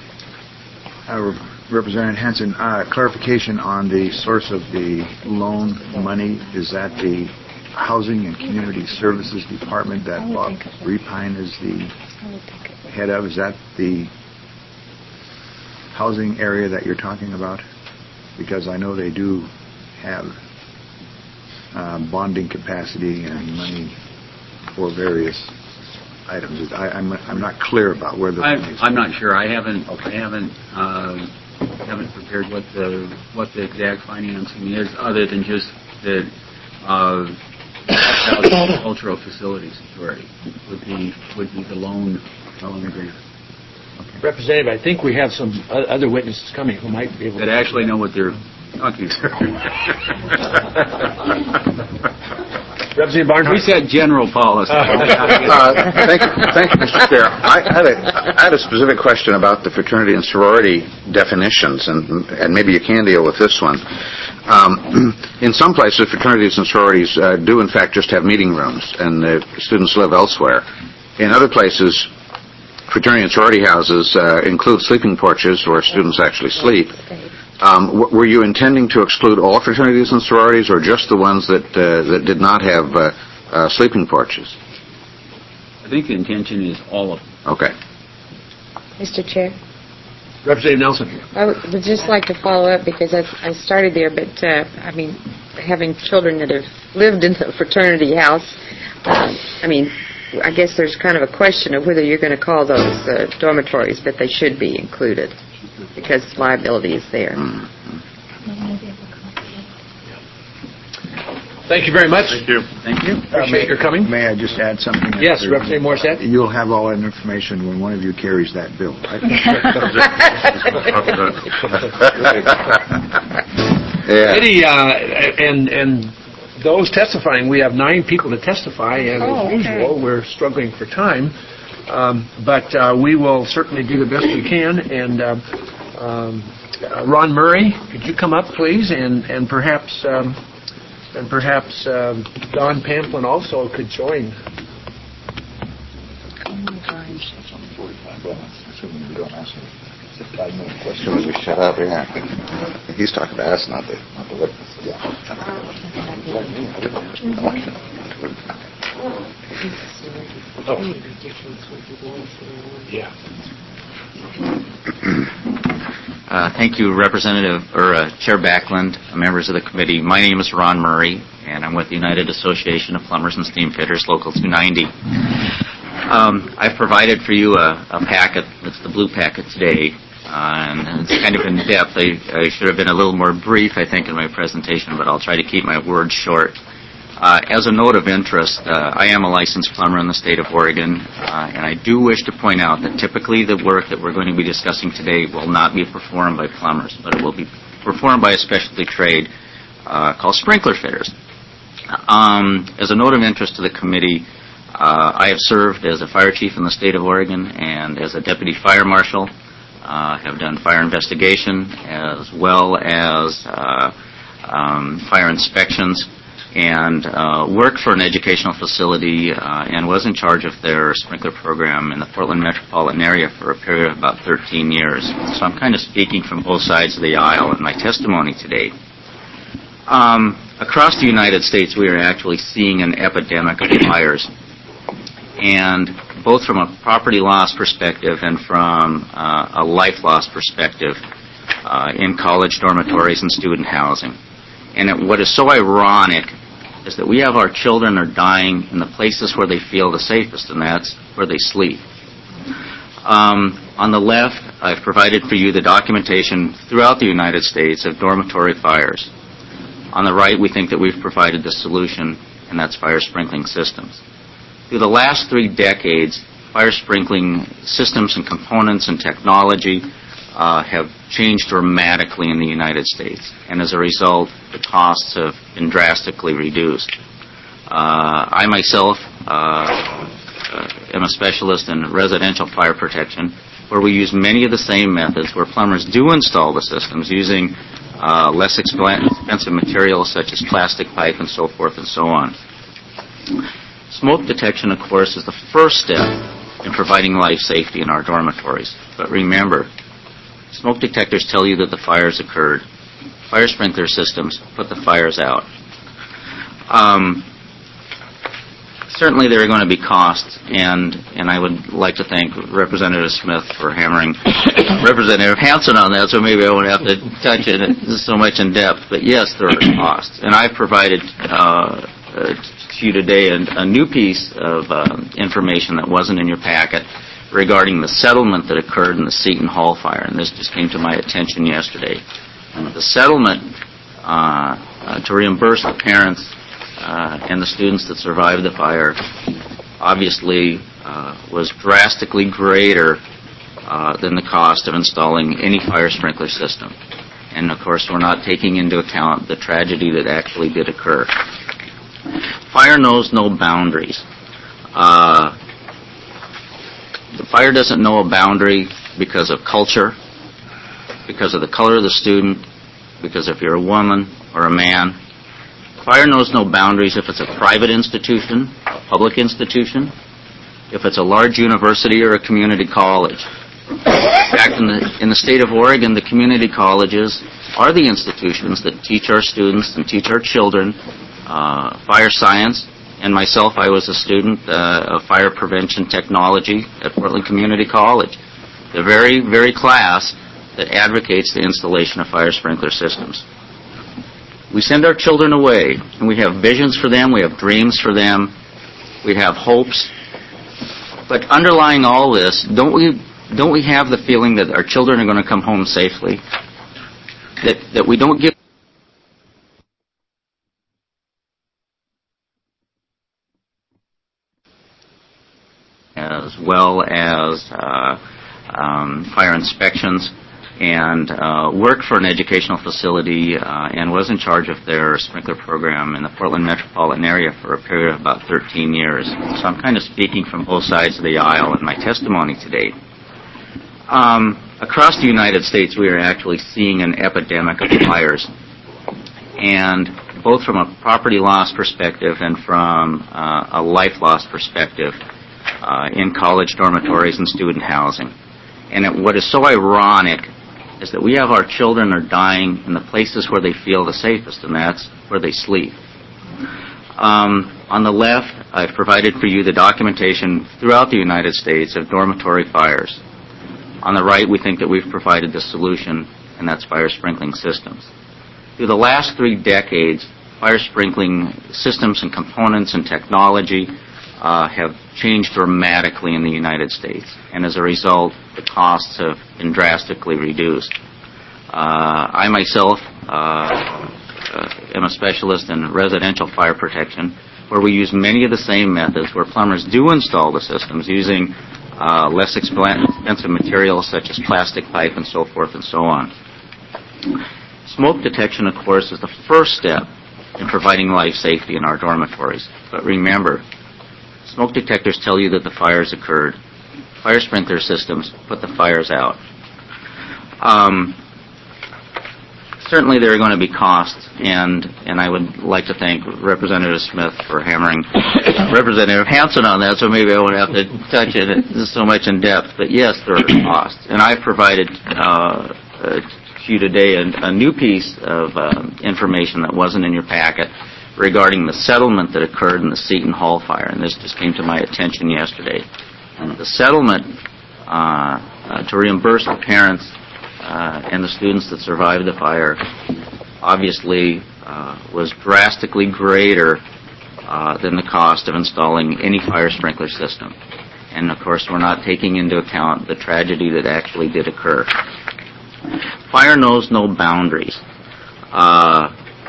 Uh, Representative Hanson, uh, clarification on the source of the loan money. Is that the Housing and Community Services Department that Bob Repine is the head of? Is that the housing area that you're talking about? Because I know they do have Uh, bonding capacity and money for various items. I, I'm I'm not clear about where the. I'm, I'm not sure. I haven't. Okay. I haven't. Uh, haven't prepared what the what the exact financing is, other than just the uh, Cultural Facilities Authority would be would be the loan loan agreement. Okay. Representative, I think we have some other witnesses coming who might be able that to actually know what they're. Okay. Representative Barnhart. We said general policy. uh, thank, you, thank you, Mister Chair. I had, a, I had a specific question about the fraternity and sorority definitions, and, and maybe you can deal with this one. Um, in some places, fraternities and sororities uh, do, in fact, just have meeting rooms, and the students live elsewhere. In other places, fraternity and sorority houses uh, include sleeping porches where students actually sleep. Um, w- were you intending to exclude all fraternities and sororities, or just the ones that uh, that did not have uh, uh, sleeping porches? I think the intention is all of them. Okay. Mister Chair? Representative Nelson. I would would just like to follow up because I, I started there, but uh, I mean, having children that have lived in the fraternity house, uh, I mean, I guess there's kind of a question of whether you're going to call those uh, dormitories, but they should be included because liability is there. Mm-hmm. Thank you very much. Thank you. Thank you. Appreciate your coming. May I just add something? Yes, after- Representative Morissette. You'll have all that information when one of you carries that bill. Yeah. Eddie, uh, and and those testifying, we have nine people to testify, and Oh, as okay. usual, we're struggling for time. Um, but uh, we will certainly do the best we can. And uh, um, uh, Ron Murray, could you come up, please, and and perhaps um, and perhaps um, Don Pamplin also could join. As soon as we shut up, yeah. He's talking to us, not the, not the witness. Oh. Yeah. Uh, thank you, Representative or uh, Chair Backlund, members of the committee. My name is Ron Murray, and I'm with the United Association of Plumbers and Steamfitters, Local two ninety. Um, I've provided for you a, a packet. It's the blue packet today, uh, and it's kind of in depth. I, I should have been a little more brief, I think, in my presentation, but I'll try to keep my words short. Uh, as a note of interest, uh, I am a licensed plumber in the state of Oregon, uh, and I do wish to point out that typically the work that we're going to be discussing today will not be performed by plumbers, but it will be performed by a specialty trade uh, called sprinkler fitters. Um, as a note of interest to the committee, uh, I have served as a fire chief in the state of Oregon and as a deputy fire marshal. Uh, have done fire investigation as well as uh, um, fire inspections, and uh, worked for an educational facility uh, and was in charge of their sprinkler program in the Portland metropolitan area for a period of about thirteen years. So I'm kind of speaking from both sides of the aisle in my testimony today. Um, across the United States, we are actually seeing an epidemic of fires, and both from a property loss perspective and from uh, a life loss perspective uh, in college dormitories and student housing. And it, what is so ironic is that we have our children are dying in the places where they feel the safest, and that's where they sleep. Um, on the left, I've provided for you the documentation throughout the United States of dormitory fires. On the right, we think that we've provided the solution, and that's fire sprinkling systems. Through the last three decades, fire sprinkling systems and components and technology uh, have changed dramatically in the United States, and as a result, the costs have been drastically reduced. Uh, I myself uh, uh, am a specialist in residential fire protection, where we use many of the same methods, where plumbers do install the systems using uh, less expensive materials such as plastic pipe and so forth and so on. Smoke detection, of course, is the first step in providing life safety in our dormitories. But remember, smoke detectors tell you that the fires occurred. Fire sprinkler systems put the fires out. Um, certainly there are going to be costs, and, and I would like to thank Representative Smith for hammering Representative Hanson on that, so maybe I won't have to touch it so much in depth. But yes, there are costs. And I've provided uh, uh, to you today a, a new piece of um, information that wasn't in your packet regarding the settlement that occurred in the Seton Hall fire, and this just came to my attention yesterday. The settlement uh, uh, to reimburse the parents uh, and the students that survived the fire obviously uh, was drastically greater uh, than the cost of installing any fire sprinkler system. And of course, we're not taking into account the tragedy that actually did occur. Fire knows no boundaries. Uh, the fire doesn't know a boundary because of culture, because of the color of the student, because if you're a woman or a man. Fire knows no boundaries if it's a private institution, a public institution, if it's a large university or a community college. In fact, in the, in the state of Oregon, the community colleges are the institutions that teach our students and teach our children uh, fire science. And myself, I was a student uh, of fire prevention technology at Portland Community College, the very, very class that advocates the installation of fire sprinkler systems. We send our children away, and we have visions for them, we have dreams for them, we have hopes. But underlying all this, don't we don't we have the feeling that our children are going to come home safely? That that we don't give as well as uh, um, fire inspections, and uh, worked for an educational facility uh, and was in charge of their sprinkler program in the Portland metropolitan area for a period of about thirteen years. So I'm kind of speaking from both sides of the aisle in my testimony today. Um, across the United States, we are actually seeing an epidemic of fires, and both from a property loss perspective and from uh, a life loss perspective uh, in college dormitories and student housing. And it, what is so ironic is that we have our children are dying in the places where they feel the safest, and that's where they sleep. Um, on the left, I've provided for you the documentation throughout the United States of dormitory fires. On the right, we think that we've provided the solution, and that's fire sprinkling systems. Through the last three decades, fire sprinkling systems and components and technology uh, have changed dramatically in the United States, and as a result, the costs have been drastically reduced. Uh, I myself uh, uh, am a specialist in residential fire protection, where we use many of the same methods, where plumbers do install the systems using uh, less expensive materials such as plastic pipe and so forth and so on. Smoke detection, of course, is the first step in providing life safety in our dormitories. But remember, smoke detectors tell you that the fires occurred. Fire sprinkler systems put the fires out. Um, certainly there are going to be costs, and, and I would like to thank Representative Smith for hammering Representative Hanson on that, so maybe I won't have to touch it so much in depth. But yes, there are costs. And I've provided uh, uh, to you today a, a new piece of uh, information that wasn't in your packet regarding the settlement that occurred in the Seton Hall fire, and this just came to my attention yesterday. And the settlement uh, uh, to reimburse the parents uh, and the students that survived the fire obviously uh, was drastically greater uh, than the cost of installing any fire sprinkler system. And of course, we're not taking into account the tragedy that actually did occur. Fire knows no boundaries. Uh,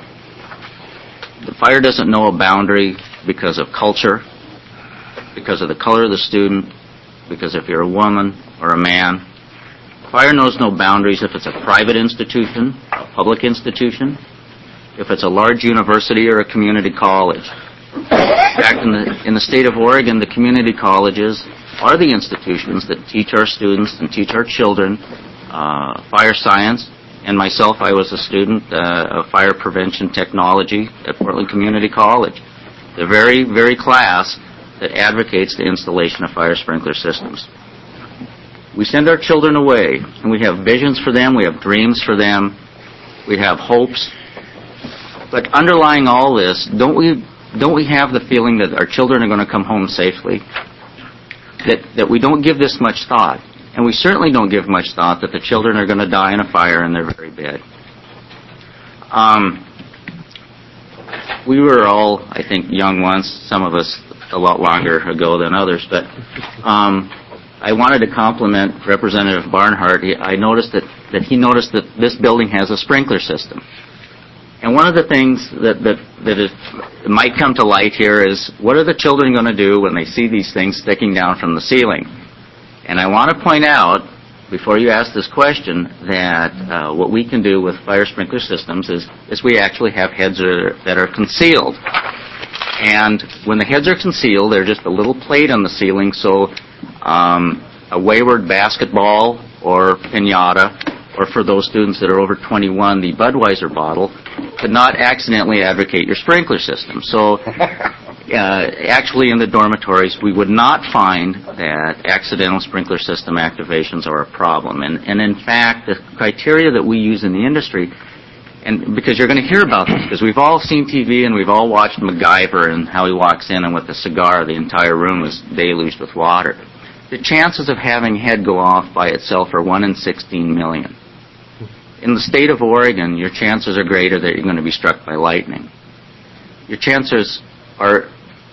the fire doesn't know a boundary because of culture, because of the color of the student, because if you're a woman or a man. Fire knows no boundaries if it's a private institution, a public institution, if it's a large university or a community college. In fact, in the, in the state of Oregon, the community colleges are the institutions that teach our students and teach our children uh, fire science. And myself, I was a student uh, of fire prevention technology at Portland Community College. The very, very class that advocates the installation of fire sprinkler systems. We send our children away, and we have visions for them, we have dreams for them, we have hopes. But underlying all this, don't we don't we have the feeling that our children are going to come home safely? That that we don't give this much thought. And we certainly don't give much thought that the children are going to die in a fire in their very bed. Um, we were all, I think, young once, some of us a lot longer ago than others, but um, I wanted to compliment Representative Barnhart. He, I noticed that, that he noticed that this building has a sprinkler system. And one of the things that, that, that is, might come to light here is, what are the children going to do when they see these things sticking down from the ceiling? And I want to point out, before you ask this question, that uh, what we can do with fire sprinkler systems is, is we actually have heads that are, that are concealed. And when the heads are concealed, they're just a little plate on the ceiling, so um, a wayward basketball or pinata, or for those students that are over twenty-one, the Budweiser bottle, could not accidentally advocate your sprinkler system. So uh, actually in the dormitories, we would not find that accidental sprinkler system activations are a problem. And, and in fact, the criteria that we use in the industry, and because you're going to hear about this, because we've all seen T V and we've all watched MacGyver and how he walks in and with a cigar, the entire room is deluged with water. The chances of having head go off by itself are one in sixteen million. In the state of Oregon, your chances are greater that you're going to be struck by lightning. Your chances are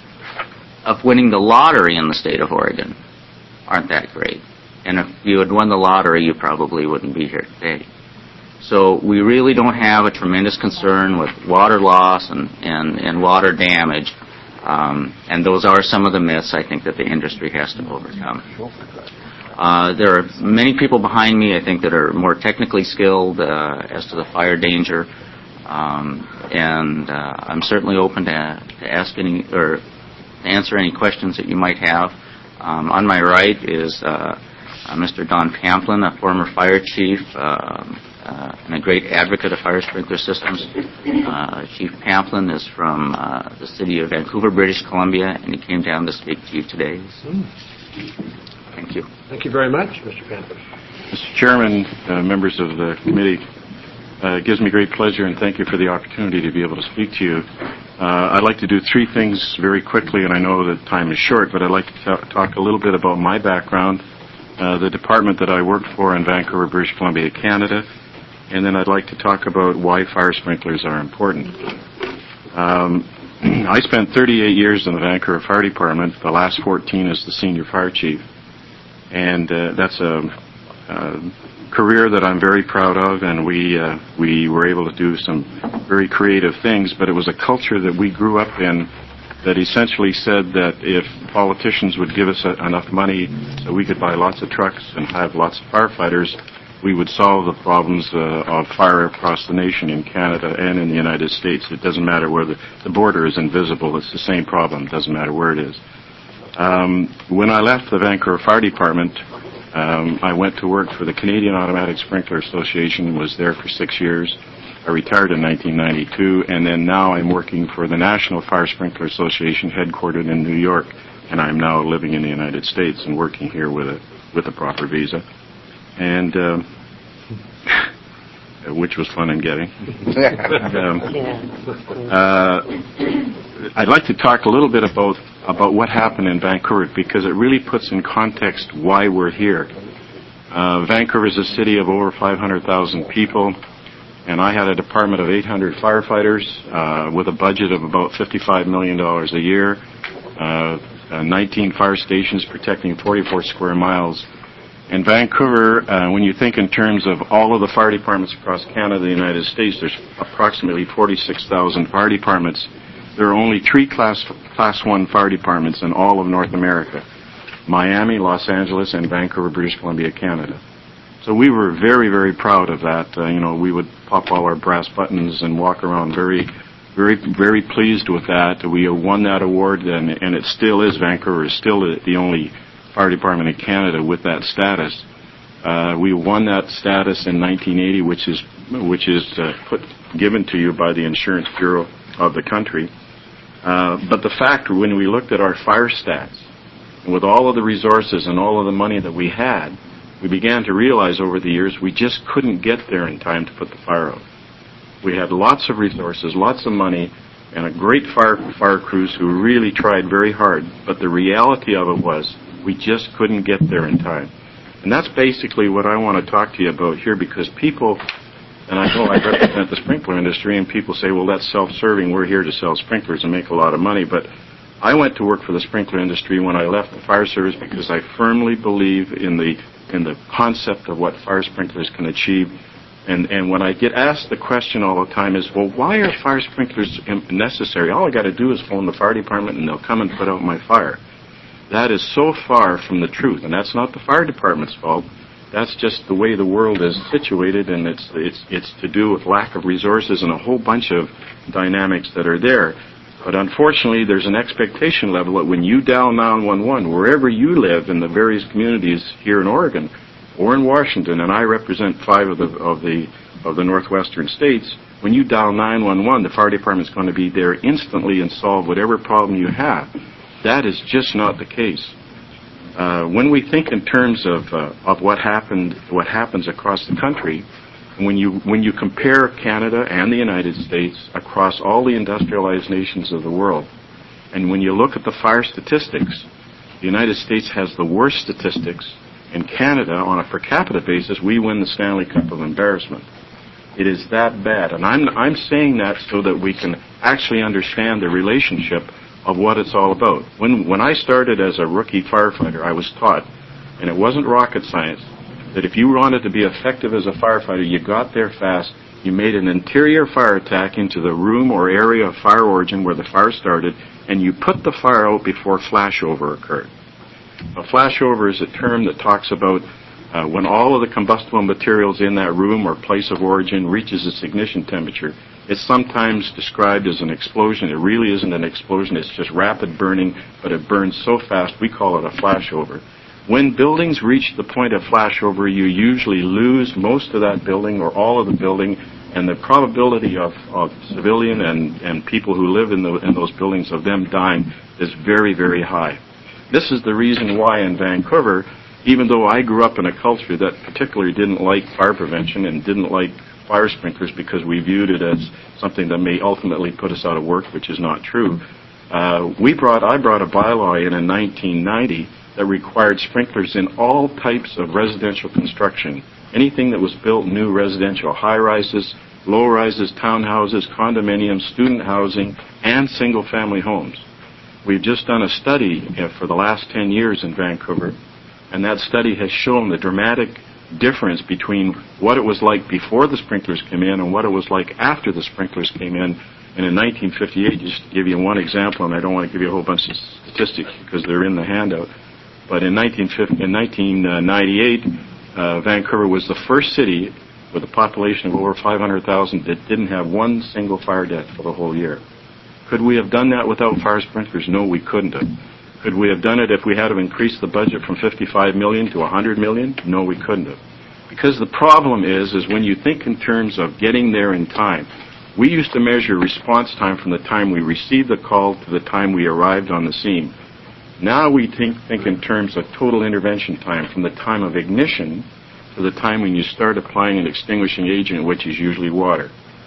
of winning the lottery in the state of Oregon aren't that great. And if you had won the lottery, you probably wouldn't be here today. So we really don't have a tremendous concern with water loss and, and, and water damage. Um, and those are some of the myths, I think, that the industry has to overcome. Uh, there are many people behind me, I think, that are more technically skilled uh, as to the fire danger. Um, and uh, I'm certainly open to, to ask any or to answer any questions that you might have. Um, on my right is uh, uh, Mister Don Pamplin, a former fire chief uh, uh, and a great advocate of fire sprinkler systems. Uh, Chief Pamplin is from uh, the city of Vancouver, British Columbia, and he came down to speak to you today. So, thank you. Thank you very much, Mister Pamplin. Mister Chairman, uh, members of the committee, uh, it gives me great pleasure and thank you for the opportunity to be able to speak to you. Uh, I'd like to do three things very quickly, and I know that time is short, but I'd like to t- talk a little bit about my background, uh, the department that I worked for in Vancouver, British Columbia, Canada, and then I'd like to talk about why fire sprinklers are important. Um, I spent thirty-eight years in the Vancouver Fire Department, the last fourteen as the senior fire chief, and uh, that's a, uh, career that I'm very proud of, and we uh, we were able to do some very creative things, but it was a culture that we grew up in that essentially said that if politicians would give us a, enough money so we could buy lots of trucks and have lots of firefighters, we would solve the problems uh, of fire across the nation in Canada and in the United States. It doesn't matter where the, the border is invisible. It's the same problem. It doesn't matter where it is. Um, when I left the Vancouver Fire Department, um, I went to work for the Canadian Automatic Sprinkler Association and was there for six years. I retired in nineteen ninety-two, and then now I'm working for the National Fire Sprinkler Association, headquartered in New York, and I'm now living in the United States and working here with a with a proper visa, and um, which was fun in getting. um, uh, I'd like to talk a little bit about about what happened in Vancouver, because it really puts in context why we're here. Uh, Vancouver is a city of over five hundred thousand people. And I had a department of eight hundred firefighters uh, with a budget of about fifty-five million dollars a year, uh, uh, nineteen fire stations protecting forty-four square miles. In Vancouver, uh, when you think in terms of all of the fire departments across Canada and the United States, there's approximately forty-six thousand fire departments. There are only three class, class one fire departments in all of North America: Miami, Los Angeles, and Vancouver, British Columbia, Canada. So we were very, very proud of that. Uh, you know, we would pop all our brass buttons and walk around very, very, very pleased with that. We won that award, and, and it still is. Vancouver is still the only fire department in Canada with that status. Uh, we won that status in nineteen eighty, which is which is uh, put given to you by the Insurance Bureau of the country. Uh, but the fact, when we looked at our fire stats, with all of the resources and all of the money that we had, we began to realize over the years we just couldn't get there in time to put the fire out. We had lots of resources, lots of money, and a great fire fire crews who really tried very hard, but the reality of it was we just couldn't get there in time. And that's basically what I want to talk to you about here, because people, and I know I represent the sprinkler industry, and people say, well, that's self-serving, we're here to sell sprinklers and make a lot of money, but I went to work for the sprinkler industry when I left the fire service because I firmly believe in the in the concept of what fire sprinklers can achieve. And and when I get asked the question all the time is, well, why are fire sprinklers necessary? All I got to do is phone the fire department and they'll come and put out my fire. That is so far from the truth, and that's not the fire department's fault. That's just the way the world is situated, and it's it's it's to do with lack of resources and a whole bunch of dynamics that are there. But unfortunately, there's an expectation level that when you dial nine one one, wherever you live in the various communities here in Oregon or in Washington, and I represent five of the of the of the northwestern states, when you dial nine one one, the fire department's going to be there instantly and solve whatever problem you have. That is just not the case. Uh, when we think in terms of uh, of what happened, what happens across the country. When you when you compare Canada and the United States across all the industrialized nations of the world, and when you look at the fire statistics, the United States has the worst statistics. In Canada, on a per capita basis, we win the Stanley Cup of embarrassment. It is that bad, and I'm I'm saying that so that we can actually understand the relationship of what it's all about. When when I started as a rookie firefighter, I was taught, and it wasn't rocket science, that if you wanted to be effective as a firefighter, you got there fast, you made an interior fire attack into the room or area of fire origin where the fire started, and you put the fire out before flashover occurred. A flashover is a term that talks about uh, when all of the combustible materials in that room or place of origin reaches its ignition temperature. It's sometimes described as an explosion. It really isn't an explosion. It's just rapid burning, but it burns so fast we call it a flashover. When buildings reach the point of flashover, you usually lose most of that building or all of the building, and the probability of, of civilian and, and people who live in, the, in those buildings of them dying is very, very high. This is the reason why in Vancouver, even though I grew up in a culture that particularly didn't like fire prevention and didn't like fire sprinklers because we viewed it as something that may ultimately put us out of work, which is not true, uh, we brought I brought a bylaw in in nineteen ninety that required sprinklers in all types of residential construction. Anything that was built new residential, high-rises, low-rises, townhouses, condominiums, student housing, and single-family homes. We've just done a study uh, for the last ten years in Vancouver, and that study has shown the dramatic difference between what it was like before the sprinklers came in and what it was like after the sprinklers came in. And in nineteen fifty-eight, just to give you one example, and I don't want to give you a whole bunch of statistics because they're in the handout, but in nineteen ninety-eight, uh, Vancouver was the first city with a population of over five hundred thousand that didn't have one single fire death for the whole year. Could we have done that without fire sprinklers? No, we couldn't have. Could we have done it if we had to increase the budget from fifty-five million dollars to one hundred million dollars? No, we couldn't have. Because the problem is, is when you think in terms of getting there in time, we used to measure response time from the time we received the call to the time we arrived on the scene. Now we think, think in terms of total intervention time from the time of ignition to the time when you start applying an extinguishing agent, which is usually water.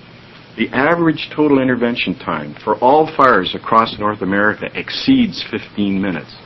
The average total intervention time for all fires across North America exceeds fifteen minutes.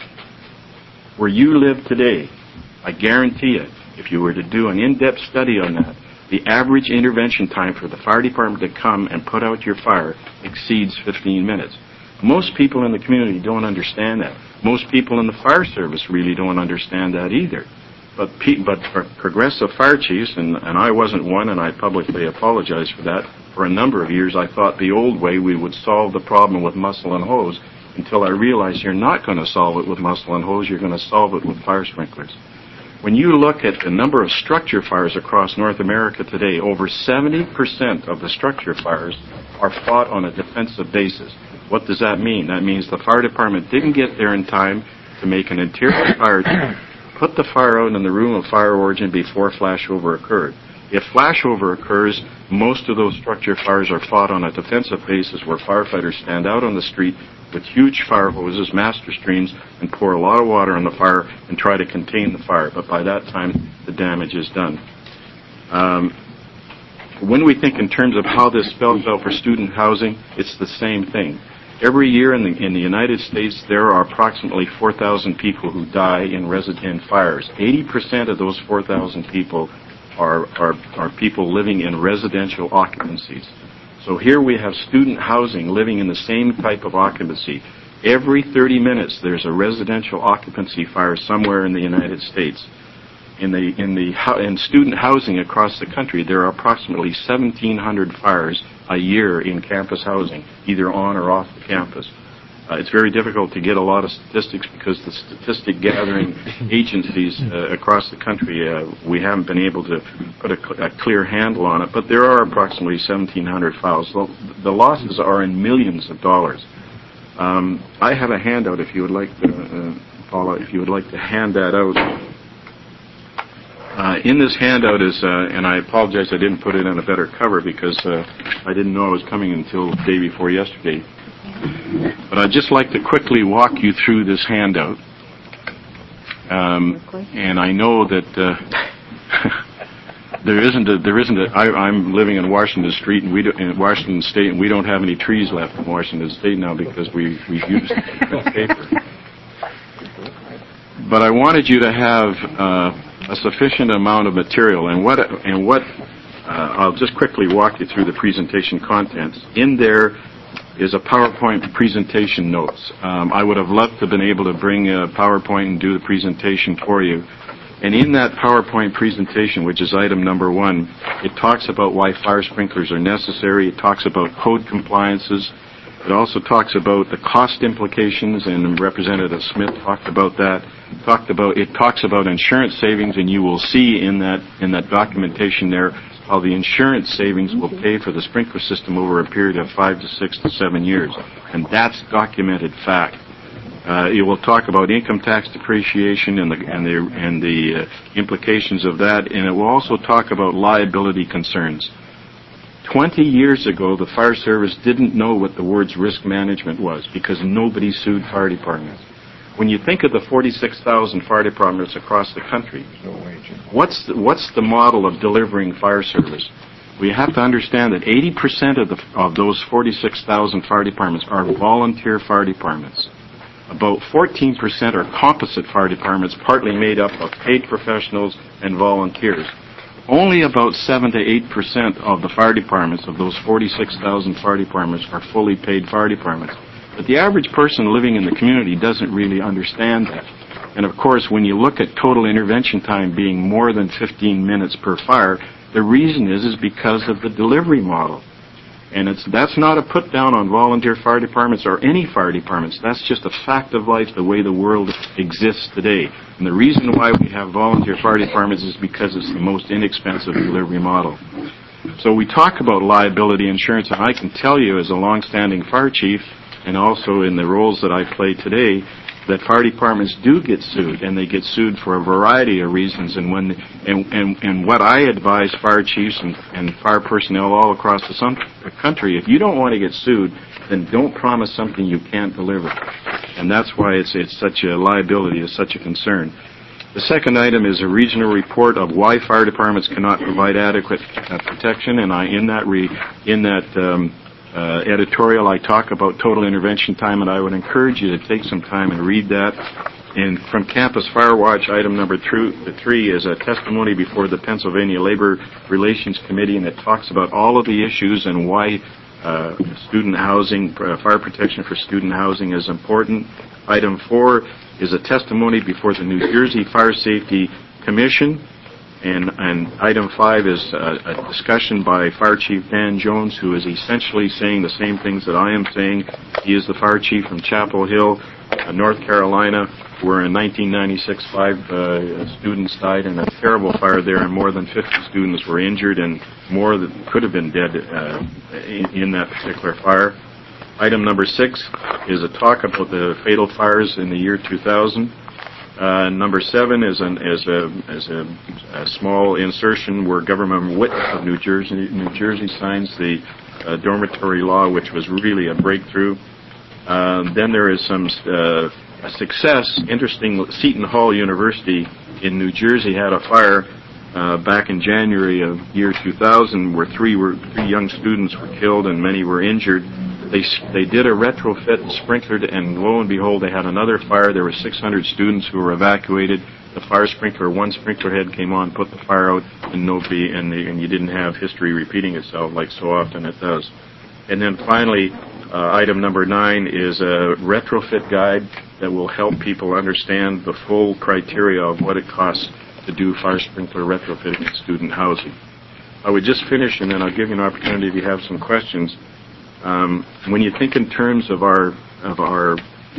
Where you live today, I guarantee it, if you were to do an in-depth study on that, the average intervention time for the fire department to come and put out your fire exceeds fifteen minutes. Most people in the community don't understand that. Most people in the fire service really don't understand that either. But, pe- but for progressive fire chiefs, and, and I wasn't one, and I publicly apologize for that, for a number of years I thought the old way we would solve the problem with muscle and hose, until I realized you're not going to solve it with muscle and hose, you're going to solve it with fire sprinklers. When you look at the number of structure fires across North America today, over seventy percent of the structure fires are fought on a defensive basis. What does that mean? That means the fire department didn't get there in time to make an interior fire check, put the fire out in the room of fire origin before flashover occurred. If flashover occurs, most of those structure fires are fought on a defensive basis where firefighters stand out on the street with huge fire hoses, master streams, and pour a lot of water on the fire and try to contain the fire. But by that time, the damage is done. Um, when we think in terms of how this spells out for student housing, it's the same thing. Every year in the, in the United States, there are approximately four thousand people who die in resident fires. eighty percent of those four thousand people are, are, are people living in residential occupancies. So here we have student housing living in the same type of occupancy. Every thirty minutes, there's a residential occupancy fire somewhere in the United States. In the in the in student housing across the country, there are approximately seventeen hundred fires a year in campus housing, either on or off the campus. Uh, it's very difficult to get a lot of statistics because the statistic gathering agencies uh, across the country, uh, we haven't been able to put a, cl- a clear handle on it, but there are approximately seventeen hundred files. So the losses are in millions of dollars. Um, I have a handout if you would like to, uh, Paula, if you would like to hand that out. Uh, in this handout is, uh, and I apologize I didn't put it on a better cover because uh, I didn't know I was coming until the day before yesterday. But I'd just like to quickly walk you through this handout. Um, and I know that uh, there isn't a, there isn't a, I, I'm living in Washington Street and we do, in Washington State, and we don't have any trees left in Washington State now because we, we've used paper. But I wanted you to have uh, a sufficient amount of material, and what and what uh, I'll just quickly walk you through the presentation contents. In there is a PowerPoint presentation notes. Um, I would have loved to have been able to bring a PowerPoint and do the presentation for you. And in that PowerPoint presentation, which is item number one, it talks about why fire sprinklers are necessary. It talks about code compliances. It also talks about the cost implications, and Representative Smith talked about that. Talked about it talks about insurance savings, and you will see in that in that documentation there how the insurance savings will pay for the sprinkler system over a period of five to six to seven years, and that's documented fact. Uh, it will talk about income tax depreciation and the and the and the uh, implications of that, and it will also talk about liability concerns. Twenty years ago, the fire service didn't know what the words risk management was because nobody sued fire departments. When you think of the forty-six thousand fire departments across the country, what's the, what's the model of delivering fire service? We have to understand that eighty percent of the of those forty-six thousand fire departments are volunteer fire departments. About fourteen percent are composite fire departments, partly made up of paid professionals and volunteers. Only about seven to eight percent of the fire departments, of those forty-six thousand fire departments, are fully paid fire departments. But the average person living in the community doesn't really understand that. And of course, when you look at total intervention time being more than fifteen minutes per fire, the reason is is because of the delivery model. And it's that's not a put down on volunteer fire departments or any fire departments. That's just a fact of life, the way the world exists today. And the reason why we have volunteer fire departments is because it's the most inexpensive delivery model. So we talk about liability insurance, and I can tell you as a long-standing fire chief, and also in the roles that I play today, that fire departments do get sued, and they get sued for a variety of reasons. And when and and, and what I advise fire chiefs and, and fire personnel all across the, sun, the country, if you don't want to get sued, then don't promise something you can't deliver. And that's why it's it's such a liability, it's such a concern. The second item is a regional report of why fire departments cannot provide adequate uh, protection, and I in that re, in that. Um, Uh, editorial, I talk about total intervention time, and I would encourage you to take some time and read that. And from Campus Fire Watch, item number three, three is a testimony before the Pennsylvania Labor Relations Committee, and it talks about all of the issues and why uh, student housing, uh, fire protection for student housing is important. Item four is a testimony before the New Jersey Fire Safety Commission. And, and item five is a, a discussion by Fire Chief Dan Jones, who is essentially saying the same things that I am saying. He is the fire chief from Chapel Hill, uh, North Carolina, where in nineteen ninety-six, five uh, students died in a terrible fire there, and more than fifty students were injured, and more that could have been dead uh, in, in that particular fire. Item number six is a talk about the fatal fires in the year two thousand. Uh, number seven is, an, is, a, is a, a small insertion where Governor Witt of New Jersey, New Jersey signs the uh, dormitory law, which was really a breakthrough. Uh, then there is some uh, success. Interesting, Seton Hall University in New Jersey had a fire uh, back in January of year two thousand, where three were three young students were killed and many were injured. They they did a retrofit and sprinklered, and lo and behold, they had another fire. There were six hundred students who were evacuated. The fire sprinkler, one sprinkler head came on, put the fire out, and nobody, and, the, and you didn't have history repeating itself like so often it does. And then finally, uh, item number nine is a retrofit guide that will help people understand the full criteria of what it costs to do fire sprinkler retrofitting in student housing. I would just finish, and then I'll give you an opportunity if you have some questions. Um, when you think in terms of our of our,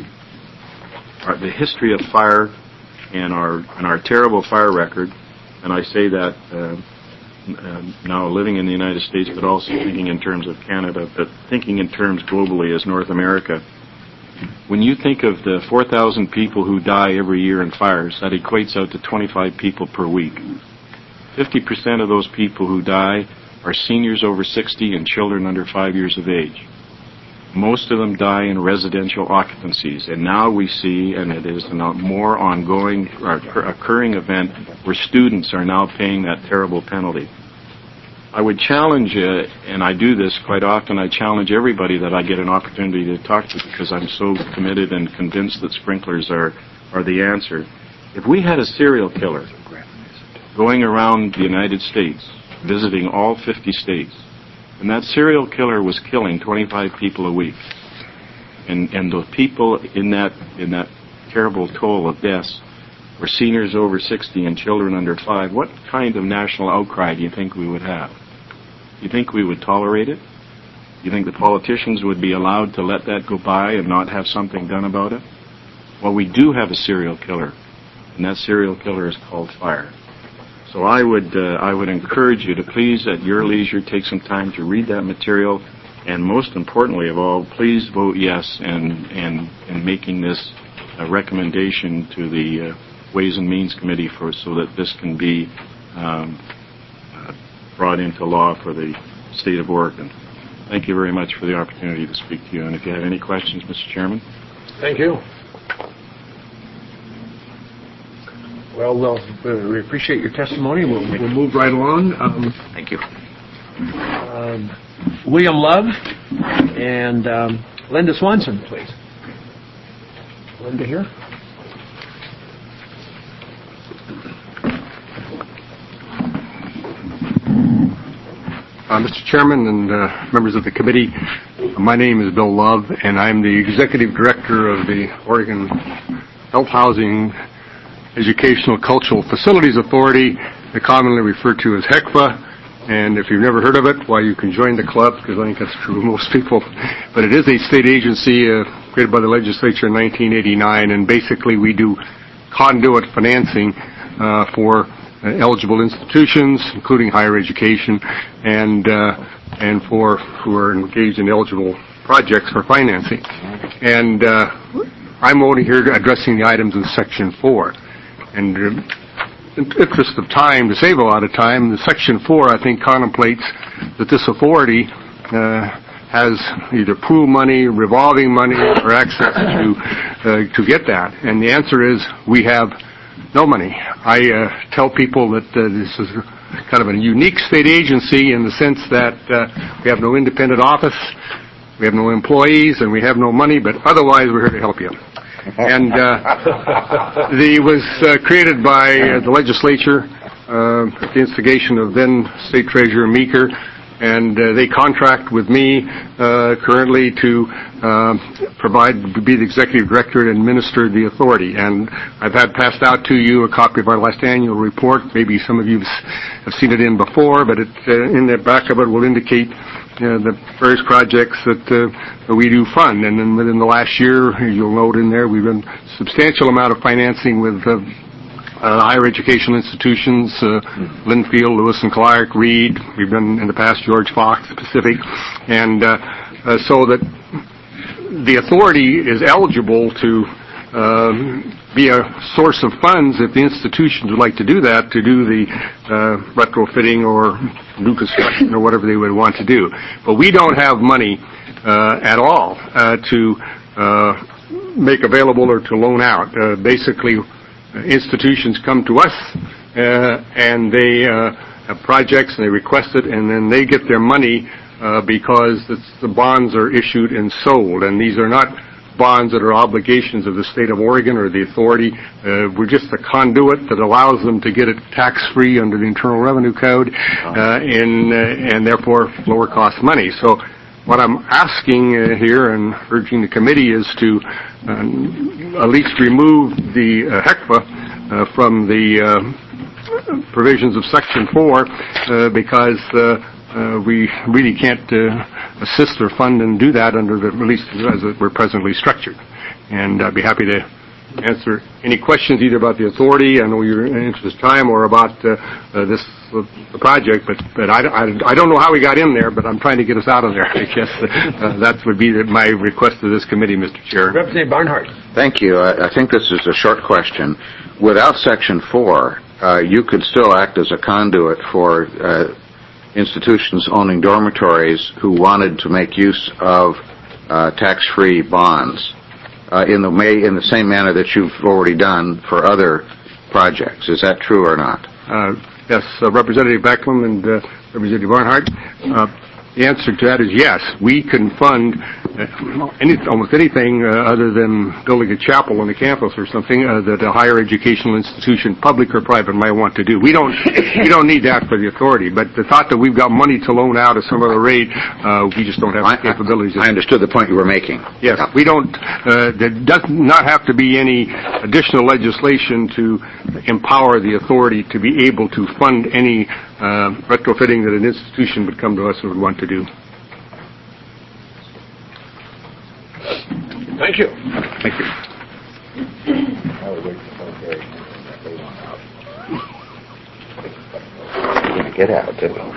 our the history of fire and our and our terrible fire record, and I say that uh, uh, now living in the United States, but also thinking in terms of Canada, but thinking in terms globally as North America. When you think of the four thousand people who die every year in fires, that equates out to twenty-five people per week. fifty percent of those people who die are seniors over sixty and children under five years of age. Most of them die in residential occupancies, and now we see, and it is a more ongoing, occurring event, where students are now paying that terrible penalty. I would challenge, uh, and I do this quite often, I challenge everybody that I get an opportunity to talk to, because I'm so committed and convinced that sprinklers are, are the answer. If we had a serial killer going around the United States, visiting all fifty states, and that serial killer was killing twenty-five people a week, and and the people in that in that terrible toll of deaths were seniors over sixty and children under five, what kind of national outcry do you think we would have? You think we would tolerate it? You think the politicians would be allowed to let that go by and not have something done about it? Well, we do have a serial killer, and that serial killer is called fire. So I would uh, I would encourage you to please, at your leisure, take some time to read that material, and most importantly of all, please vote yes in, in, in making this a recommendation to the uh, Ways and Means Committee for so that this can be um, uh, brought into law for the state of Oregon. Thank you very much for the opportunity to speak to you, and if you have any questions, Mister Chairman. Thank you. Well, we'll we appreciate your testimony. We'll, we'll move right along. Um, Thank you. Um, William Love and um, Linda Swanson, please. Linda here. Uh, Mister Chairman and uh, members of the committee, my name is Bill Love, and I'm the Executive Director of the Oregon Health Housing Educational Cultural Facilities Authority, commonly referred to as HECFA. And if you've never heard of it, why, you can join the club, because I think that's true of most people. But it is a state agency uh, created by the legislature in nineteen eighty-nine, and basically we do conduit financing uh, for uh, eligible institutions, including higher education, and uh, and for who are engaged in eligible projects for financing. And uh, I'm only here addressing the items in Section four. And uh, in the interest of time, to save a lot of time, the Section four, I think, contemplates that this authority uh, has either pool money, revolving money, or access to uh, to get that. And the answer is we have no money. I uh, tell people that uh, this is kind of a unique state agency in the sense that uh, we have no independent office, we have no employees, and we have no money, but otherwise we're here to help you. And uh, the was uh, created by uh, the legislature uh, at the instigation of then State Treasurer Meeker, and uh, they contract with me uh, currently to uh, provide, be the executive director and administer the authority. And I've had passed out to you a copy of our last annual report. Maybe some of you have seen it in before, but it, uh, in the back of it will indicate Uh, the various projects that uh, we do fund. And then within the last year, you'll note in there, we've done a substantial amount of financing with uh, uh, higher educational institutions, uh, Linfield, Lewis and Clark, Reed. We've done in the past George Fox, Pacific. And uh, uh, so that the authority is eligible to um, be a source of funds if the institutions would like to do that, to do the uh, retrofitting or new construction or whatever they would want to do. But we don't have money uh, at all uh, to uh, make available or to loan out. Uh, basically, uh, institutions come to us uh, and they uh, have projects and they request it, and then they get their money uh, because it's, the bonds are issued and sold. And these are not bonds that are obligations of the state of Oregon or the authority. Uh, we're just a conduit that allows them to get it tax-free under the Internal Revenue Code uh, in, uh, and therefore lower cost money. So what I'm asking uh, here and urging the committee is to uh, at least remove the uh, HECFA uh, from the uh, provisions of Section four uh, because uh, Uh, we really can't uh, assist or fund and do that under the, at least as we're presently structured. And I'd be happy to answer any questions either about the authority, I know you're in interest of time, or about uh, uh, this uh, the project, but, but I, I, I don't know how we got in there, but I'm trying to get us out of there. I guess uh, that would be my request to this committee, Mister Chair. Representative Barnhart. Thank you. I, I think this is a short question. Without Section four, uh, you could still act as a conduit for uh, institutions owning dormitories who wanted to make use of uh, tax-free bonds uh, in the may, in the same manner that you've already done for other projects. Is that true or not? Uh, yes, uh, Representative Beckman and uh, Representative Barnhart. Uh, the answer to that is yes. We can fund uh, any, almost anything uh, other than building a chapel on the campus or something uh, that a higher educational institution, public or private, might want to do. We don't we don't need that for the authority. But the thought that we've got money to loan out at some other rate, uh, we just don't have the capabilities. I understood the point you were making. Yes, yeah. we don't. Uh, there does not have to be any additional legislation to empower the authority to be able to fund any uh, retrofitting that an institution would come to us and would want to do. Thank you. Thank you. Get out.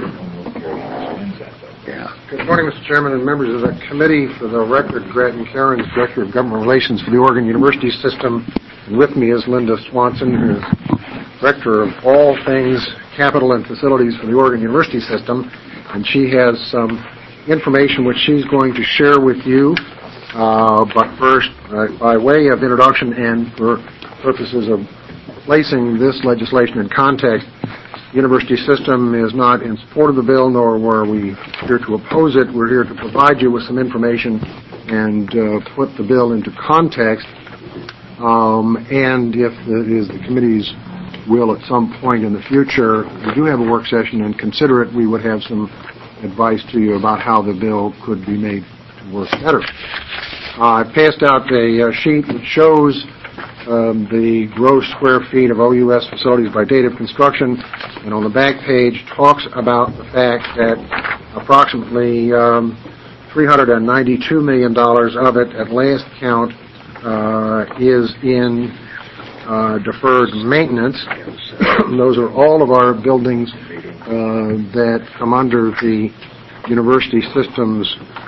Yeah. Good morning, Mister Chairman and members of the committee. For the record, Grattan Cairns, Director of Government Relations for the Oregon University System. And with me is Linda Swanson, who is Director of all things capital and facilities for the Oregon University System. And she has some information which she's going to share with you. Uh, but first, uh, by way of introduction and for purposes of placing this legislation in context, the university system is not in support of the bill, nor were we here to oppose it. We're here to provide you with some information and uh, put the bill into context. Um, and if it is the committee's will at some point in the future, we do have a work session and consider it, we would have some advice to you about how the bill could be made to work better. Uh, I passed out a uh, sheet that shows um, the gross square feet of O U S facilities by date of construction, and on the back page talks about the fact that approximately um, three hundred ninety-two million dollars of it, at last count, uh, is in uh, deferred maintenance. Those are all of our buildings uh, that come under the university system's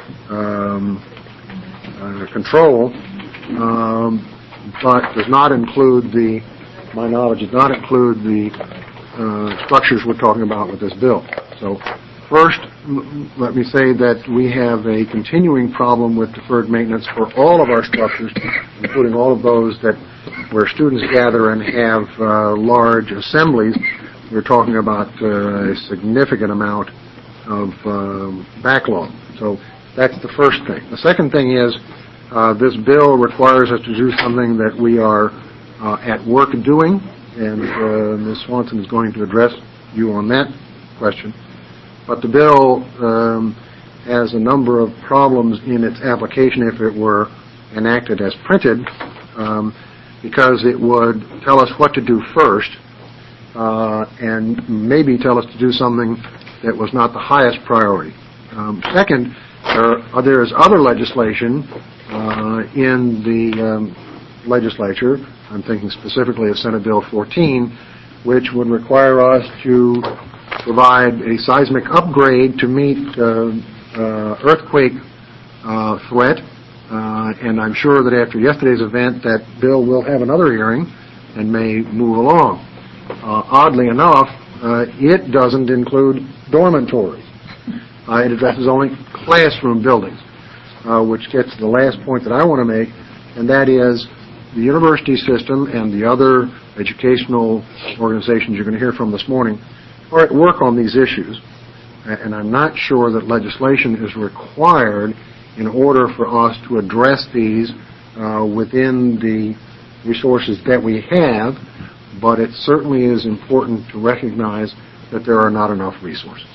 um, uh, control, um, but does not include the, my knowledge, does not include the uh, structures we're talking about with this bill. So first, let me say that we have a continuing problem with deferred maintenance for all of our structures, including all of those that where students gather and have uh, large assemblies. We're talking about uh, a significant amount of um, backlog. So that's the first thing. The second thing is uh, this bill requires us to do something that we are uh, at work doing, and uh, Miz Swanson is going to address you on that question. But the bill um, has a number of problems in its application if it were enacted as printed, um, because it would tell us what to do first uh, and maybe tell us to do something that was not the highest priority. Um, second, there, are, there is other legislation uh, in the um, legislature, I'm thinking specifically of Senate Bill fourteen, which would require us to provide a seismic upgrade to meet uh, uh, earthquake uh, threat, uh, and I'm sure that after yesterday's event that bill will have another hearing and may move along. Uh, oddly enough, uh, it doesn't include dormitories. Uh, it addresses only classroom buildings, uh, which gets to the last point that I want to make, and that is the university system and the other educational organizations you're going to hear from this morning are at work on these issues, and I'm not sure that legislation is required in order for us to address these uh, within the resources that we have, but it certainly is important to recognize that there are not enough resources.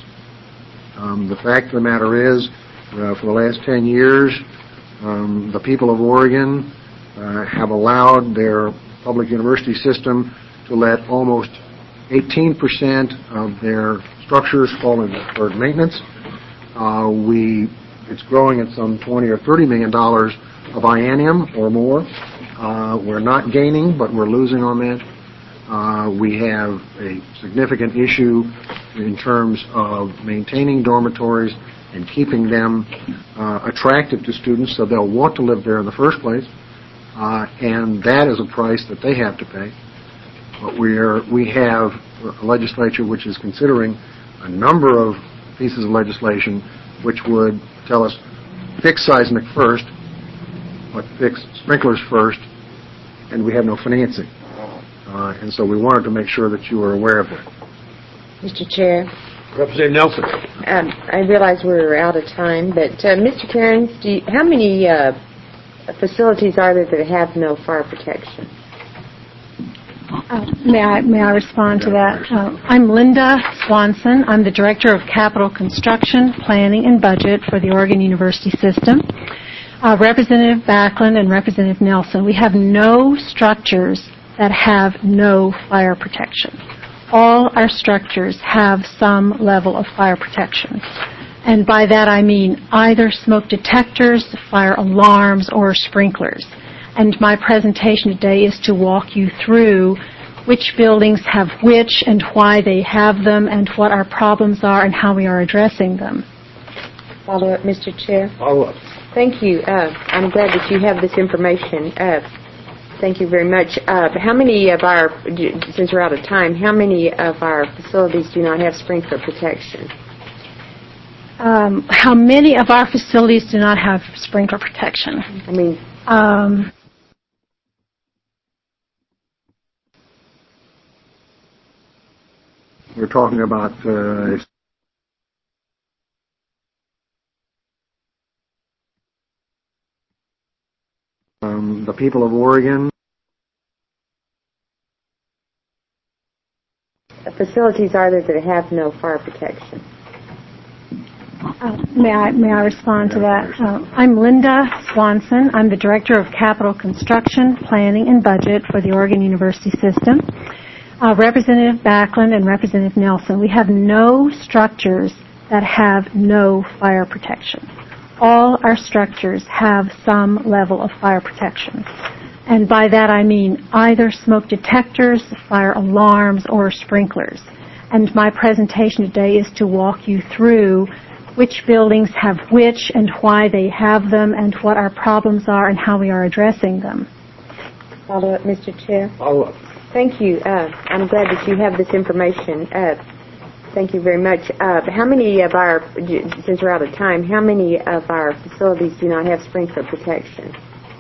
Um, the fact of the matter is, uh, for the last ten years, um, the people of Oregon uh, have allowed their public university system to let almost eighteen percent of their structures fall into deferred maintenance. Uh, we, it's growing at some twenty or thirty million dollars a biennium or more. Uh, we're not gaining, but we're losing on that. Uh, we have a significant issue in terms of maintaining dormitories and keeping them uh, attractive to students so they'll want to live there in the first place. Uh, and that is a price that they have to pay. But we're, we have a legislature which is considering a number of pieces of legislation which would tell us fix seismic first, but fix sprinklers first, and we have no financing. Uh, and so we wanted to make sure that you were aware of that. Mister Chair. Representative Nelson. Um, I realize we're out of time, but uh, Mister Cairns, do you, how many uh, facilities are there that have no fire protection? Uh, may I may I respond to that? Uh, I'm Linda Swanson. I'm the Director of Capital Construction, Planning, and Budget for the Oregon University System. Uh, Representative Backlund and Representative Nelson, we have no structures that have no fire protection. All our structures have some level of fire protection. And by that I mean either smoke detectors, fire alarms, or sprinklers. And my presentation today is to walk you through which buildings have which and why they have them and what our problems are and how we are addressing them. Follow up, Mister Chair. Follow up. Thank you. Uh, I'm glad that you have this information. Uh, thank you very much. Uh, how many of our, since we're out of time, how many of our facilities do not have sprinkler protection? Um, how many of our facilities do not have sprinkler protection? I mean, um, we're talking about uh, um, the people of Oregon. facilities are there that have no fire protection? Uh, may I may I respond to that? Uh, I'm Linda Swanson. I'm the Director of Capital Construction, Planning, and Budget for the Oregon University System. Uh, Representative Backlund and Representative Nelson, we have no structures that have no fire protection. All our structures have some level of fire protection. And by that I mean either smoke detectors, fire alarms, or sprinklers. And my presentation today is to walk you through which buildings have which and why they have them and what our problems are and how we are addressing them. Follow up, Mister Chair. Follow up. Thank you. Uh, I'm glad that you have this information. Uh, thank you very much. Uh, how many of our, since we're out of time, how many of our facilities do not have sprinkler protection?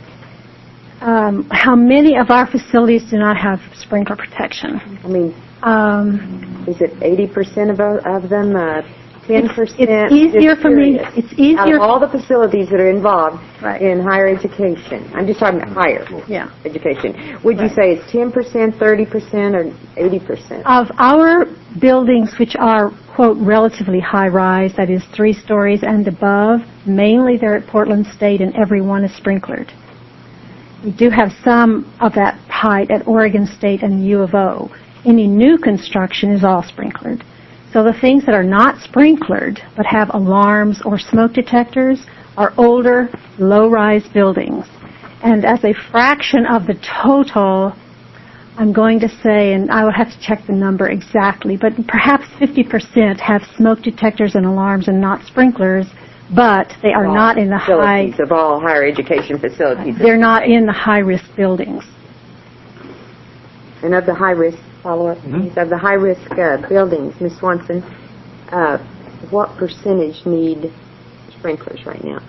Um, how many of our facilities do not have sprinkler protection? I mean, um, is it eighty percent of, of them? Uh, ten percent? It's easier for me. It's easier. Out of all the facilities that are involved right. in higher education, I'm just talking about higher yeah. education, would you right. say it's ten percent, thirty percent, or eighty percent? Of our buildings, which are, quote, relatively high-rise, that is three stories and above, mainly they're at Portland State and every one is sprinklered. We do have some of that height at Oregon State and U of O. Any new construction is all sprinklered. So the things that are not sprinklered but have alarms or smoke detectors are older, low-rise buildings. And as a fraction of the total, I'm going to say, and I would have to check the number exactly, but perhaps fifty percent have smoke detectors and alarms and not sprinklers, but they are all not in the high... of all higher education facilities. They're not in the high-risk buildings. And of the high-risk follow-up, mm-hmm. of the high-risk uh, buildings, Miz Swanson, uh, what percentage need sprinklers right now?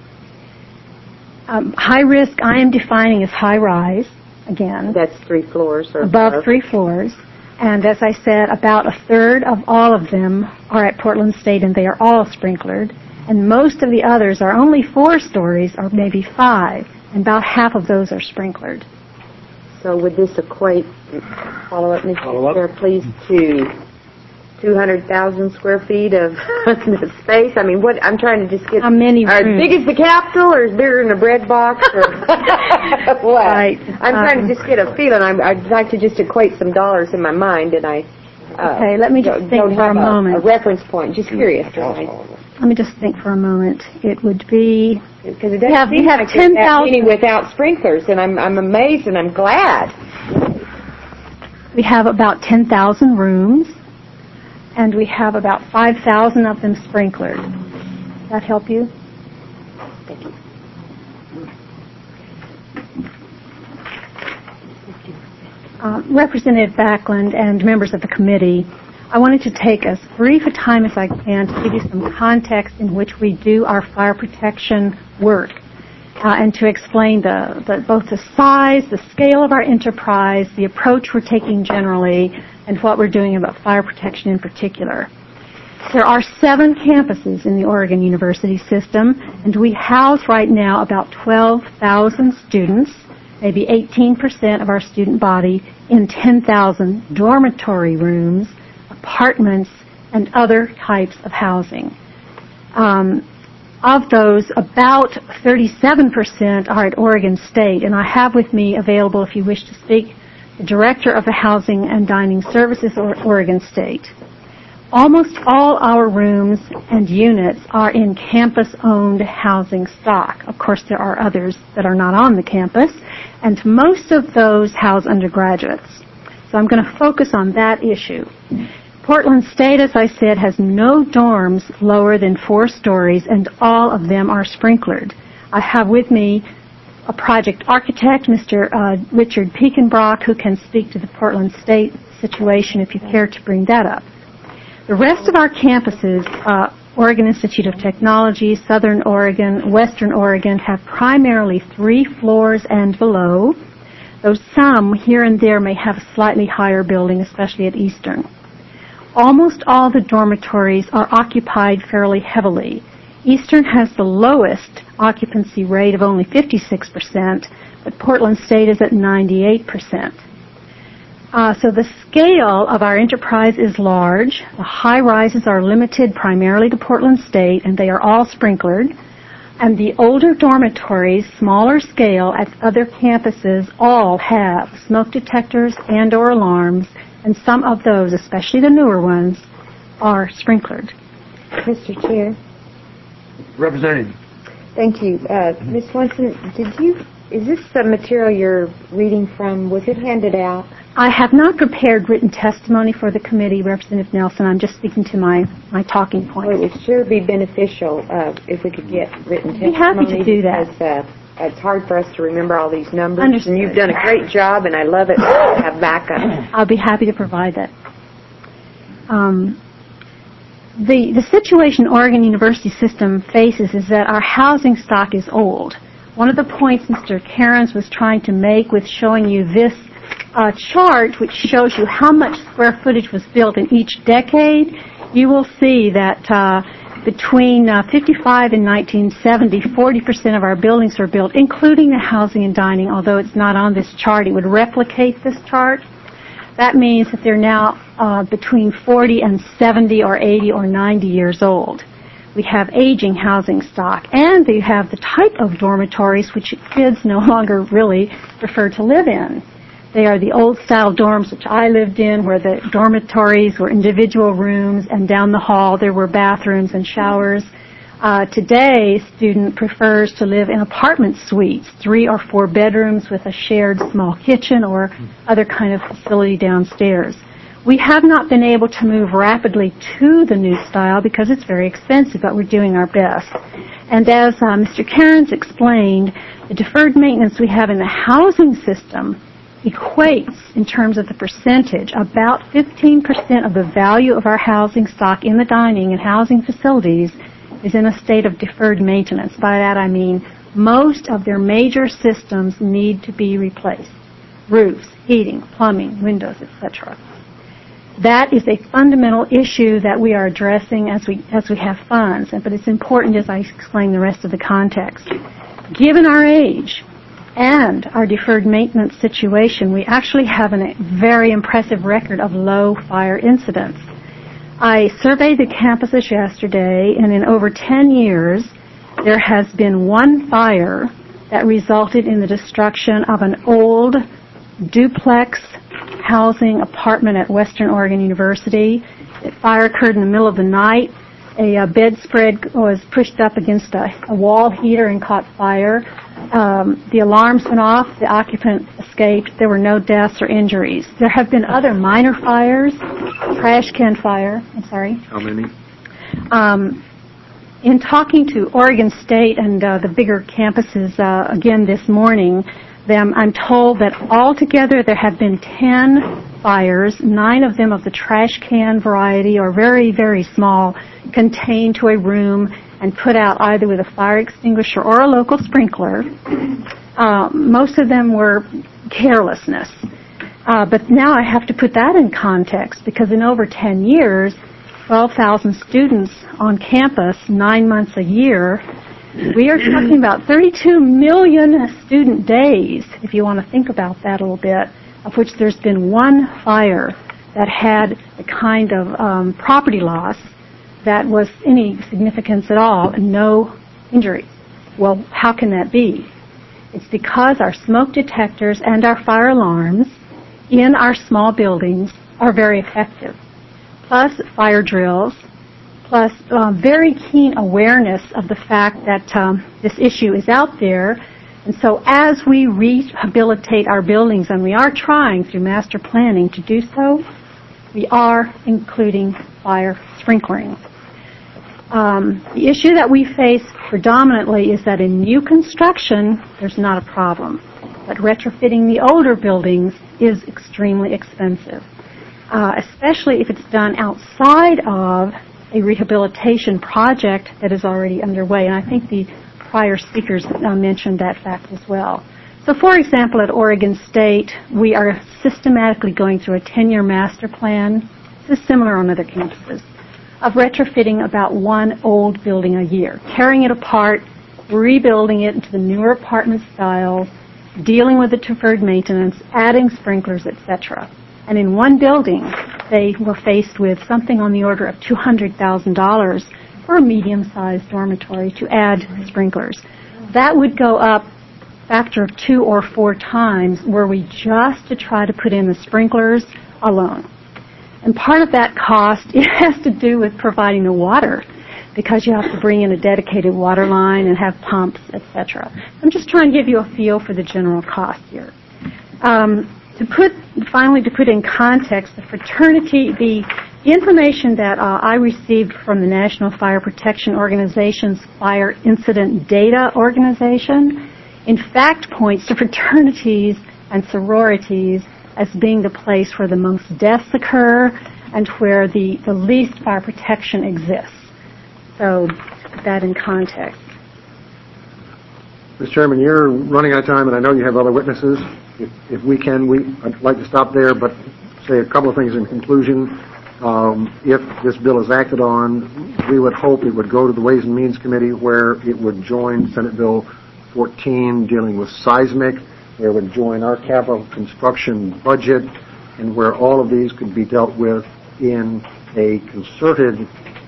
Um, high risk, I am defining as high-rise, again. That's three floors or above. above three floors. And as I said, about a third of all of them are at Portland State, and they are all sprinklered. And most of the others are only four stories or maybe five, and about half of those are sprinklered. So would this equate, follow up, Mister Chair, please, to two hundred thousand square feet of space? I mean, what, I'm trying to just get... How many As rooms? big as the Capitol, or is bigger than a bread box? Or what? Right. I'm Um, trying to just get a feeling. I'm, I'd like to just equate some dollars in my mind, and I... Uh, Okay, let me just don't, think don't for have a moment. A reference point. Just curious. Let me just think for a moment. It would be... Because it We doesn't have, seem we have like there's that ten thousand. many without sprinklers, and I'm, I'm amazed and I'm glad. We have about ten thousand rooms, and we have about five thousand of them sprinklered. Does that help you? Thank you. Uh, Representative Backlund and members of the committee, I wanted to take as brief a time as I can to give you some context in which we do our fire protection work, uh, and to explain the, the, both the size, the scale of our enterprise, the approach we're taking generally, and what we're doing about fire protection in particular. There are seven campuses in the Oregon University system, and we house right now about twelve thousand students, maybe eighteen percent of our student body, in ten thousand dormitory rooms, apartments, and other types of housing. Um, of those, about thirty-seven percent are at Oregon State, and I have with me available, if you wish to speak, the Director of the Housing and Dining Services at Oregon State. Almost all our rooms and units are in campus-owned housing stock. Of course, there are others that are not on the campus, and most of those house undergraduates. So I'm going to focus on that issue. Portland State, as I said, has no dorms lower than four stories, and all of them are sprinklered. I have with me a project architect, Mister Uh, Richard Pekenbrock, who can speak to the Portland State situation if you care to bring that up. The rest of our campuses, uh, Oregon Institute of Technology, Southern Oregon, Western Oregon, have primarily three floors and below, though some here and there may have a slightly higher building, especially at Eastern. Almost all the dormitories are occupied fairly heavily. Eastern has the lowest occupancy rate of only fifty-six percent, but Portland State is at ninety-eight percent. Uh, so the scale of our enterprise is large. The high-rises are limited primarily to Portland State, and they are all sprinklered. And the older dormitories, smaller scale at other campuses, all have smoke detectors and or alarms, and some of those, especially the newer ones, are sprinklered. Mister Chair. Representative. Thank you. Uh, Miz Swanson, did you, is this the material you're reading from? Was it handed out? I have not prepared written testimony for the committee, Representative Nelson. I'm just speaking to my, my talking points. Well, it would sure be beneficial uh, if we could get written testimony. I'd be happy to do that. Because, uh, it's hard for us to remember all these numbers. Understood. And you've done a great job, and I love it to have backup. I'll be happy to provide that. Um, the, the situation Oregon University system faces is that our housing stock is old. One of the points Mister Cairns was trying to make with showing you this uh, chart, which shows you how much square footage was built in each decade, you will see that uh, between uh, fifty-five and nineteen seventy, forty percent of our buildings were built, including the housing and dining. Although it's not on this chart, it would replicate this chart. That means that they're now uh, between forty and seventy or eighty or ninety years old. We have aging housing stock, and they have the type of dormitories which kids no longer really prefer to live in. They are the old-style dorms which I lived in, where the dormitories were individual rooms, and down the hall there were bathrooms and showers. Uh, today, student prefers to live in apartment suites, three or four bedrooms with a shared small kitchen or other kind of facility downstairs. We have not been able to move rapidly to the new style because it's very expensive, but we're doing our best. And as uh, Mister Cairns explained, the deferred maintenance we have in the housing system equates, in terms of the percentage, about fifteen percent of the value of our housing stock in the dining and housing facilities is in a state of deferred maintenance. By that I mean most of their major systems need to be replaced. Roofs, heating, plumbing, windows, et cetera. That is a fundamental issue that we are addressing as we as we have funds, but it's important as I explain the rest of the context. Given our age and our deferred maintenance situation, we actually have a very impressive record of low fire incidents. I surveyed the campuses yesterday, and in over ten years, there has been one fire that resulted in the destruction of an old duplex housing apartment at Western Oregon University. The fire occurred in the middle of the night. A uh, bedspread was pushed up against a, a wall heater and caught fire. Um, the alarms went off. The occupant escaped. There were no deaths or injuries. There have been other minor fires, trash can fire. I'm sorry. How many? Um, in talking to Oregon State and uh, the bigger campuses uh, again this morning, them, I'm told that altogether there have been ten fires, nine of them of the trash can variety or very, very small, contained to a room and put out either with a fire extinguisher or a local sprinkler. Uh, most of them were carelessness. Uh, but now I have to put that in context because in over ten years, twelve thousand students on campus, nine months a year, we are talking about thirty-two million student days, if you want to think about that a little bit, of which there's been one fire that had the kind of um, property loss that was any significance at all and no injuries. Well, how can that be? It's because our smoke detectors and our fire alarms in our small buildings are very effective. Plus fire drills, plus uh, very keen awareness of the fact that um, this issue is out there. And so as we rehabilitate our buildings, and we are trying through master planning to do so, we are including fire sprinklering. Um, the issue that we face predominantly is that in new construction, there's not a problem. But retrofitting the older buildings is extremely expensive, uh, especially if it's done outside of a rehabilitation project that is already underway. And I think the prior speakers uh, mentioned that fact as well. So, for example, at Oregon State, we are systematically going through a ten-year master plan. This is similar on other campuses, of retrofitting about one old building a year, tearing it apart, rebuilding it into the newer apartment styles, dealing with the deferred maintenance, adding sprinklers, et cetera. And in one building, they were faced with something on the order of two hundred thousand dollars for a medium-sized dormitory to add sprinklers. That would go up a factor of two or four times were we just to try to put in the sprinklers alone. And part of that cost, it has to do with providing the water, because you have to bring in a dedicated water line and have pumps, et cetera. I'm just trying to give you a feel for the general cost here. Um, to put, finally, to put in context, the fraternity, the information that uh, I received from the National Fire Protection Organization's Fire Incident Data Organization, in fact points to fraternities and sororities as being the place where the most deaths occur and where the, the least fire protection exists. So, put that in context. Mister Chairman, you're running out of time, and I know you have other witnesses. If, if we can, we, I'd like to stop there, but say a couple of things in conclusion. Um, if this bill is acted on, we would hope it would go to the Ways and Means Committee, where it would join Senate Bill fourteen dealing with seismic, where it would join our capital construction budget, and where all of these could be dealt with in a concerted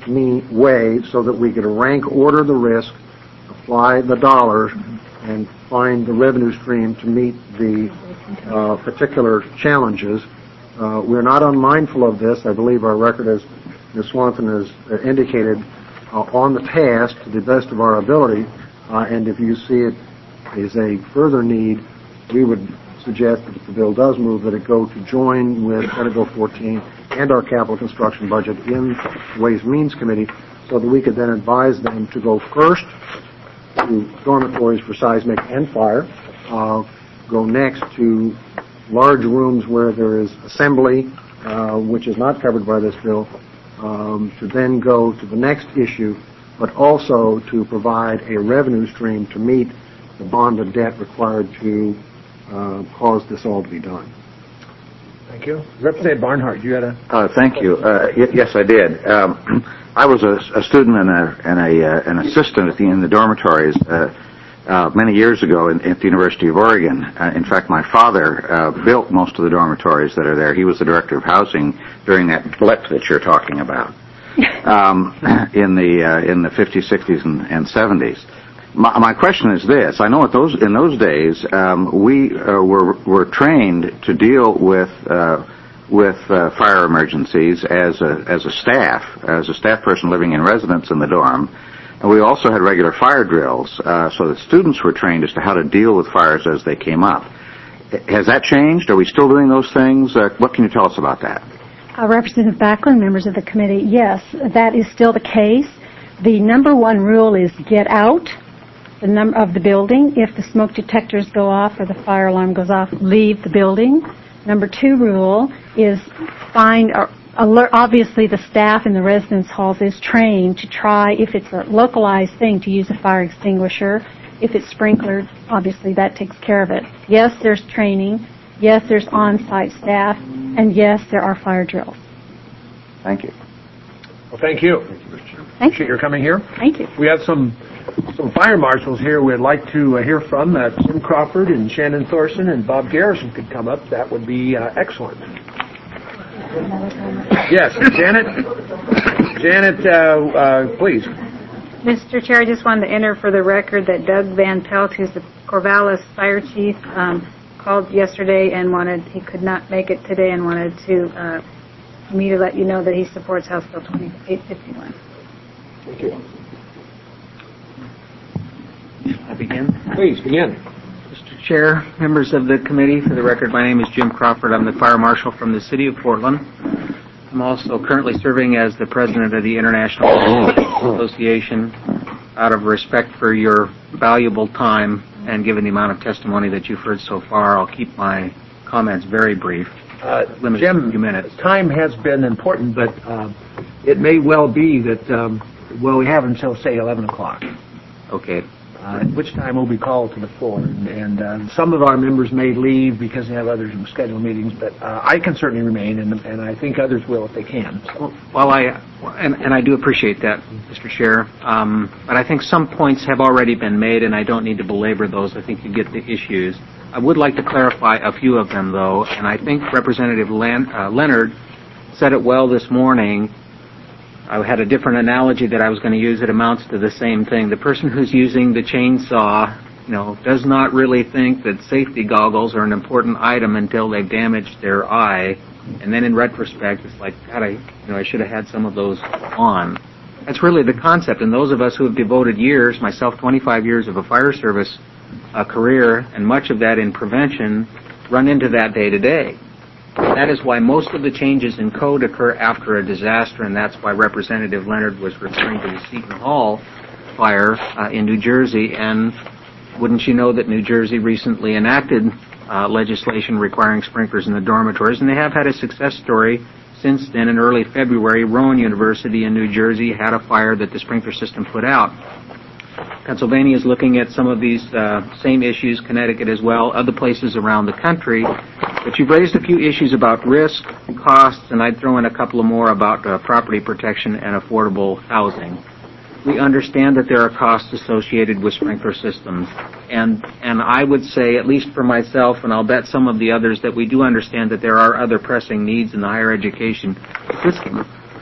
way so that we could rank order the risk, apply the dollars, and find the revenue stream to meet the uh, particular challenges. Uh, we're not unmindful of this. I believe our record, as Miz Swanson has uh, indicated, uh, on the task to the best of our ability, uh, and if you see it as a further need, we would suggest that if the bill does move, that it go to join with Senate Bill fourteen and our capital construction budget in the Ways and Means Committee, so that we could then advise them to go first to dormitories for seismic and fire, uh, go next to large rooms where there is assembly, uh, which is not covered by this bill, um, to then go to the next issue, but also to provide a revenue stream to meet the bonded debt required to uh, cause this all to be done. Thank you. Representative Barnhart, you had a... Uh, thank you. Uh, y- yes, I did. Um, I was a, a student and, a, and a, uh, an assistant at the, in the dormitories uh, uh, many years ago in, at the University of Oregon. Uh, in fact, my father uh, built most of the dormitories that are there. He was the director of housing during that blip that you're talking about um, in the uh, in the fifties, sixties, and, and seventies. My, my question is this: I know at those in those days um, we uh, were were trained to deal with uh, with uh, fire emergencies as a as a staff, as a staff person living in residence in the dorm, and we also had regular fire drills, uh, so that students were trained as to how to deal with fires as they came up. Has that changed? Are we still doing those things? Uh, what can you tell us about that? Uh, Representative Backlund, members of the committee, yes, that is still the case. The number one rule is get out the number of the building. If the smoke detectors go off or the fire alarm goes off, leave the building. Number two rule is find, or alert, obviously the staff in the residence halls is trained to try, if it's a localized thing, to use a fire extinguisher. If it's sprinklered, obviously that takes care of it. Yes, there's training. Yes, there's on-site staff. And yes, there are fire drills. Thank you. Well, thank you. Thank Appreciate your coming here. Thank you. We have some some fire marshals here we'd like to uh, hear from. Uh, Tim Crawford and Shannon Thorson and Bob Garrison could come up. That would be uh, excellent. Yes, Janet. Janet, uh, uh, please. Mister Chair, I just wanted to enter for the record that Doug Van Pelt, who's the Corvallis fire chief, um, called yesterday and wanted, he could not make it today and wanted to uh, me to let you know that he supports House Bill twenty-eight fifty-one. Thank you. I begin? Please, begin. Mister Chair, members of the committee, for the record, my name is Jim Crawford. I'm the fire marshal from the city of Portland. I'm also currently serving as the president of the International Association. Out of respect for your valuable time and given the amount of testimony that you've heard so far, I'll keep my comments very brief. Uh, Limited Jim, to a few minutes. Time has been important, but uh, it may well be that, um, well, we have until, say, eleven o'clock. Okay. Uh, at which time we'll be called to the floor. And, and uh, some of our members may leave because they have other scheduled meetings, but uh, I can certainly remain, and, and I think others will if they can. So. Well, I and, and I do appreciate that, Mister Chair. Um, but I think some points have already been made, and I don't need to belabor those. I think you get the issues. I would like to clarify a few of them, though, and I think Representative Len- uh, Leonard said it well this morning. I had a different analogy that I was going to use. It amounts to the same thing. The person who's using the chainsaw, you know, does not really think that safety goggles are an important item until they've damaged their eye, and then in retrospect, it's like, God, I, you know, I should have had some of those on. That's really the concept, and those of us who have devoted years, myself twenty-five years of a fire service uh, career, and much of that in prevention, run into that day to day. That is why most of the changes in code occur after a disaster, and that's why Representative Leonard was referring to the Seton Hall fire uh, in New Jersey. And wouldn't you know that New Jersey recently enacted uh, legislation requiring sprinklers in the dormitories, and they have had a success story since then. In early February, Rowan University in New Jersey had a fire that the sprinkler system put out. Pennsylvania is looking at some of these uh, same issues, Connecticut as well, other places around the country. But you've raised a few issues about risk, costs, and I'd throw in a couple of more about uh, property protection and affordable housing. We understand that there are costs associated with sprinkler systems, and and I would say, at least for myself, and I'll bet some of the others, that we do understand that there are other pressing needs in the higher education system.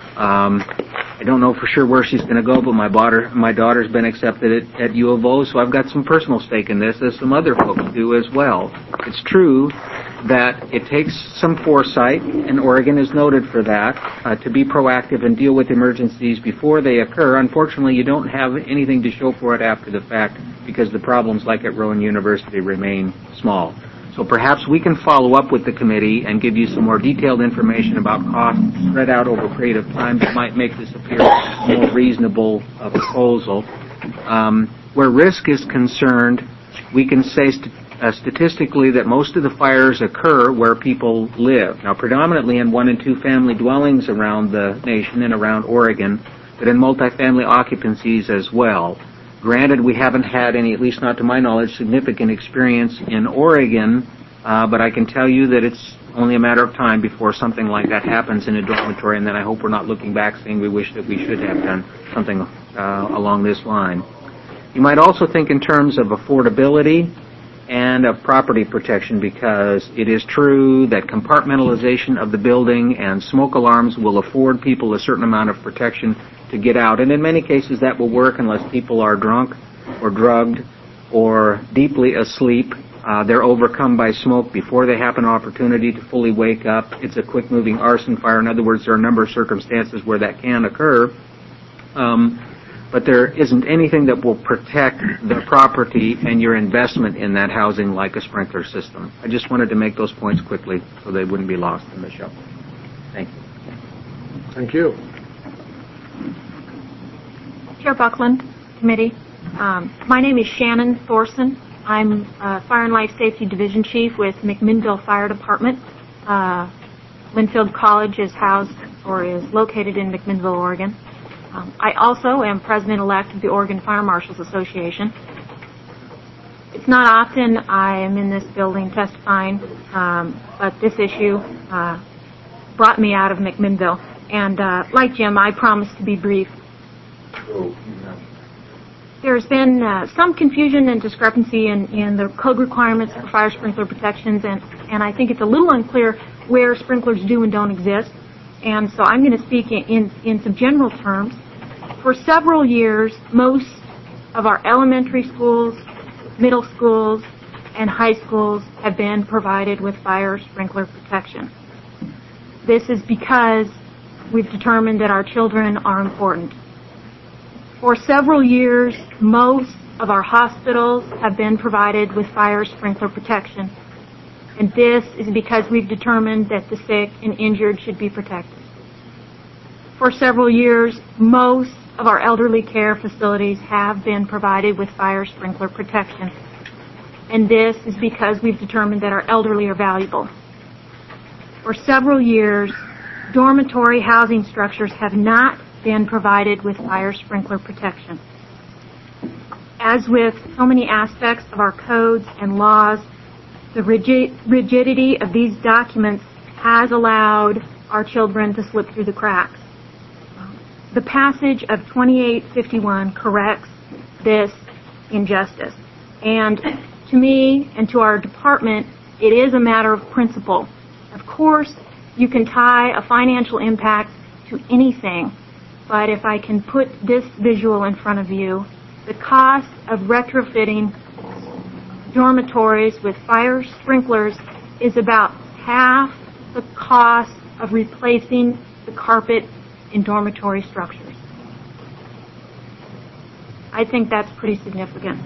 Um, I don't know for sure where she's going to go, but my daughter, my daughter's been accepted at, at U of O, so I've got some personal stake in this, as some other folks do as well. It's true that it takes some foresight, and Oregon is noted for that, uh, to be proactive and deal with emergencies before they occur. Unfortunately, you don't have anything to show for it after the fact, because the problems, like at Rowan University, remain small. So perhaps we can follow up with the committee and give you some more detailed information about costs spread out over a period of time that might make this appear a more reasonable uh, proposal. Um, where risk is concerned, we can say st- uh, statistically that most of the fires occur where people live. Now, predominantly in one and two family dwellings around the nation and around Oregon, but in multifamily occupancies as well. Granted, we haven't had any, at least not to my knowledge, significant experience in Oregon, uh, but I can tell you that it's only a matter of time before something like that happens in a dormitory, and then I hope we're not looking back saying we wish that we should have done something uh, along this line. You might also think in terms of affordability and of property protection, because it is true that compartmentalization of the building and smoke alarms will afford people a certain amount of protection to get out. And in many cases that will work unless people are drunk or drugged or deeply asleep. Uh, they're overcome by smoke before they have an opportunity to fully wake up. It's a quick-moving arson fire. In other words, there are a number of circumstances where that can occur. Um, but there isn't anything that will protect the property and your investment in that housing like a sprinkler system. I just wanted to make those points quickly so they wouldn't be lost in the show. Thank you. Thank you. Chair Buckland, committee. Um, my name is Shannon Thorson. I'm uh, Fire and Life Safety Division Chief with McMinnville Fire Department. Uh, Linfield College is housed or is located in McMinnville, Oregon. Um, I also am President-elect of the Oregon Fire Marshals Association. It's not often I am in this building testifying, um, but this issue uh, brought me out of McMinnville. And uh, like Jim, I promise to be brief. There's been uh, some confusion and discrepancy in, in the code requirements for fire sprinkler protections, and, and I think it's a little unclear where sprinklers do and don't exist. And so I'm going to speak in, in, in some general terms. For several years, most of our elementary schools, middle schools, and high schools have been provided with fire sprinkler protection. This is because we've determined that our children are important. For several years, most of our hospitals have been provided with fire sprinkler protection. And this is because we've determined that the sick and injured should be protected. For several years, most of our elderly care facilities have been provided with fire sprinkler protection. And this is because we've determined that our elderly are valuable. For several years, dormitory housing structures have not been provided with fire sprinkler protection. As with so many aspects of our codes and laws, the rigid, rigidity of these documents has allowed our children to slip through the cracks. The passage of twenty-eight fifty-one corrects this injustice. And to me and to our department, it is a matter of principle. Of course, you can tie a financial impact to anything, but if I can put this visual in front of you, the cost of retrofitting dormitories with fire sprinklers is about half the cost of replacing the carpet in dormitory structures. I think that's pretty significant.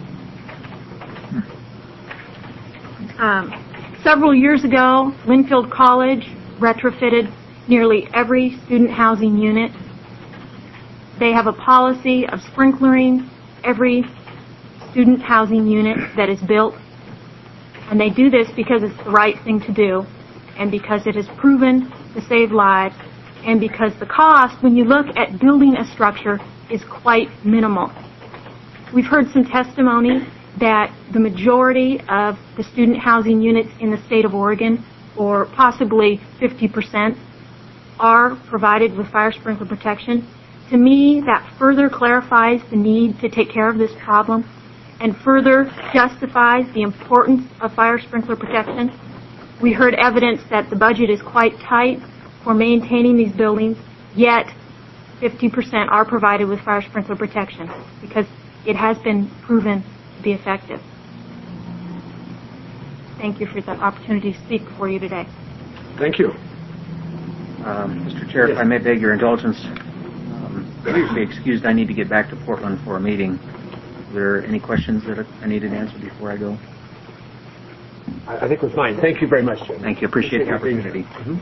Um, several years ago, Linfield College retrofitted nearly every student housing unit. They have a policy of sprinklering every student housing unit that is built, and they do this because it's the right thing to do, and because it has proven to save lives, and because the cost, when you look at building a structure, is quite minimal. We've heard some testimony that the majority of the student housing units in the state of Oregon, or possibly fifty percent, are provided with fire sprinkler protection. To me, that further clarifies the need to take care of this problem and further justifies the importance of fire sprinkler protection. We heard evidence that the budget is quite tight for maintaining these buildings, yet fifty percent are provided with fire sprinkler protection because it has been proven to be effective. Thank you for the opportunity to speak before you today. Thank you. Um, Mister Chair, yes. If I may beg your indulgence, um, please be excused. I need to get back to Portland for a meeting. Are there any questions that I needed answered before I go? I think we're fine. Thank you very much, Jim. Thank you. Appreciate the opportunity. Mm-hmm.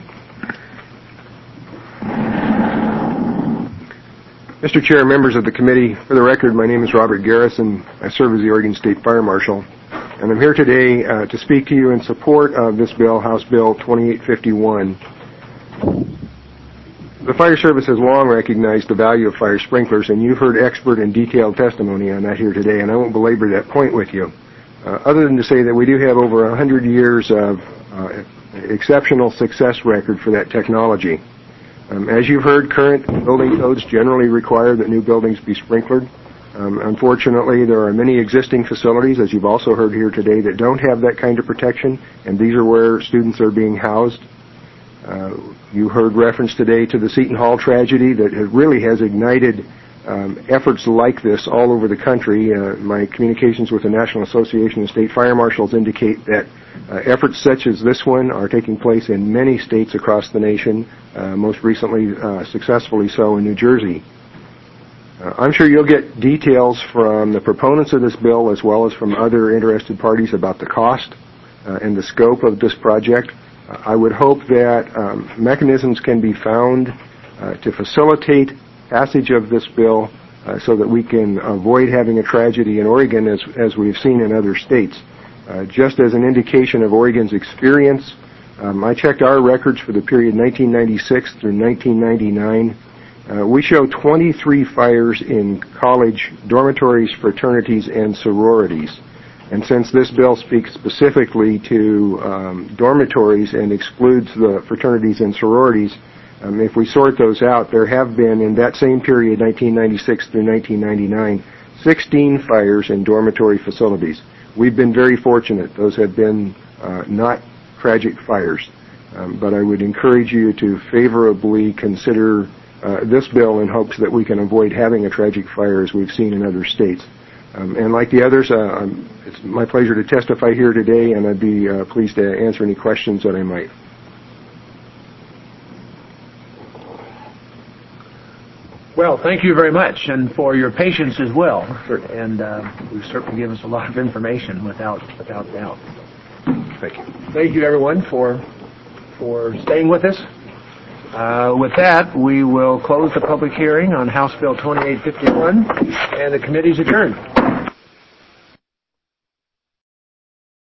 Mister Chair, members of the committee, for the record, my name is Robert Garrison. I serve as the Oregon State Fire Marshal, and I'm here today uh, to speak to you in support of this bill, House Bill twenty-eight fifty-one. The Fire Service has long recognized the value of fire sprinklers, and you've heard expert and detailed testimony on that here today, and I won't belabor that point with you, uh, other than to say that we do have over one hundred years of uh, exceptional success record for that technology. Um, as you've heard, current building codes generally require that new buildings be sprinklered. Um, unfortunately, there are many existing facilities, as you've also heard here today, that don't have that kind of protection, and these are where students are being housed. Uh, you heard reference today to the Seton Hall tragedy that has really has ignited um, efforts like this all over the country. Uh, my communications with the National Association of State Fire Marshals indicate that uh, efforts such as this one are taking place in many states across the nation, uh, most recently uh, successfully so in New Jersey. Uh, I'm sure you'll get details from the proponents of this bill as well as from other interested parties about the cost uh, and the scope of this project. Uh, I would hope that um, mechanisms can be found uh, to facilitate passage of this bill uh, so that we can avoid having a tragedy in Oregon as, as we've seen in other states. Uh, just as an indication of Oregon's experience, um, I checked our records for the period nineteen ninety-six through nineteen ninety-nine. Uh, we show twenty-three fires in college dormitories, fraternities, and sororities. And since this bill speaks specifically to um, dormitories and excludes the fraternities and sororities, um, if we sort those out, there have been, in that same period, nineteen ninety-six through nineteen ninety-nine, sixteen fires in dormitory facilities. We've been very fortunate. Those have been uh, not tragic fires. Um, but I would encourage you to favorably consider uh, this bill in hopes that we can avoid having a tragic fire as we've seen in other states. Um, and like the others, uh, um, it's my pleasure to testify here today, and I'd be uh, pleased to answer any questions that I might. Well, thank you very much, and for your patience as well. And uh, you've certainly given us a lot of information, without without doubt. Thank you. Thank you, everyone, for for staying with us. Uh, with that, we will close the public hearing on House Bill twenty-eight fifty-one, and the committee's adjourned.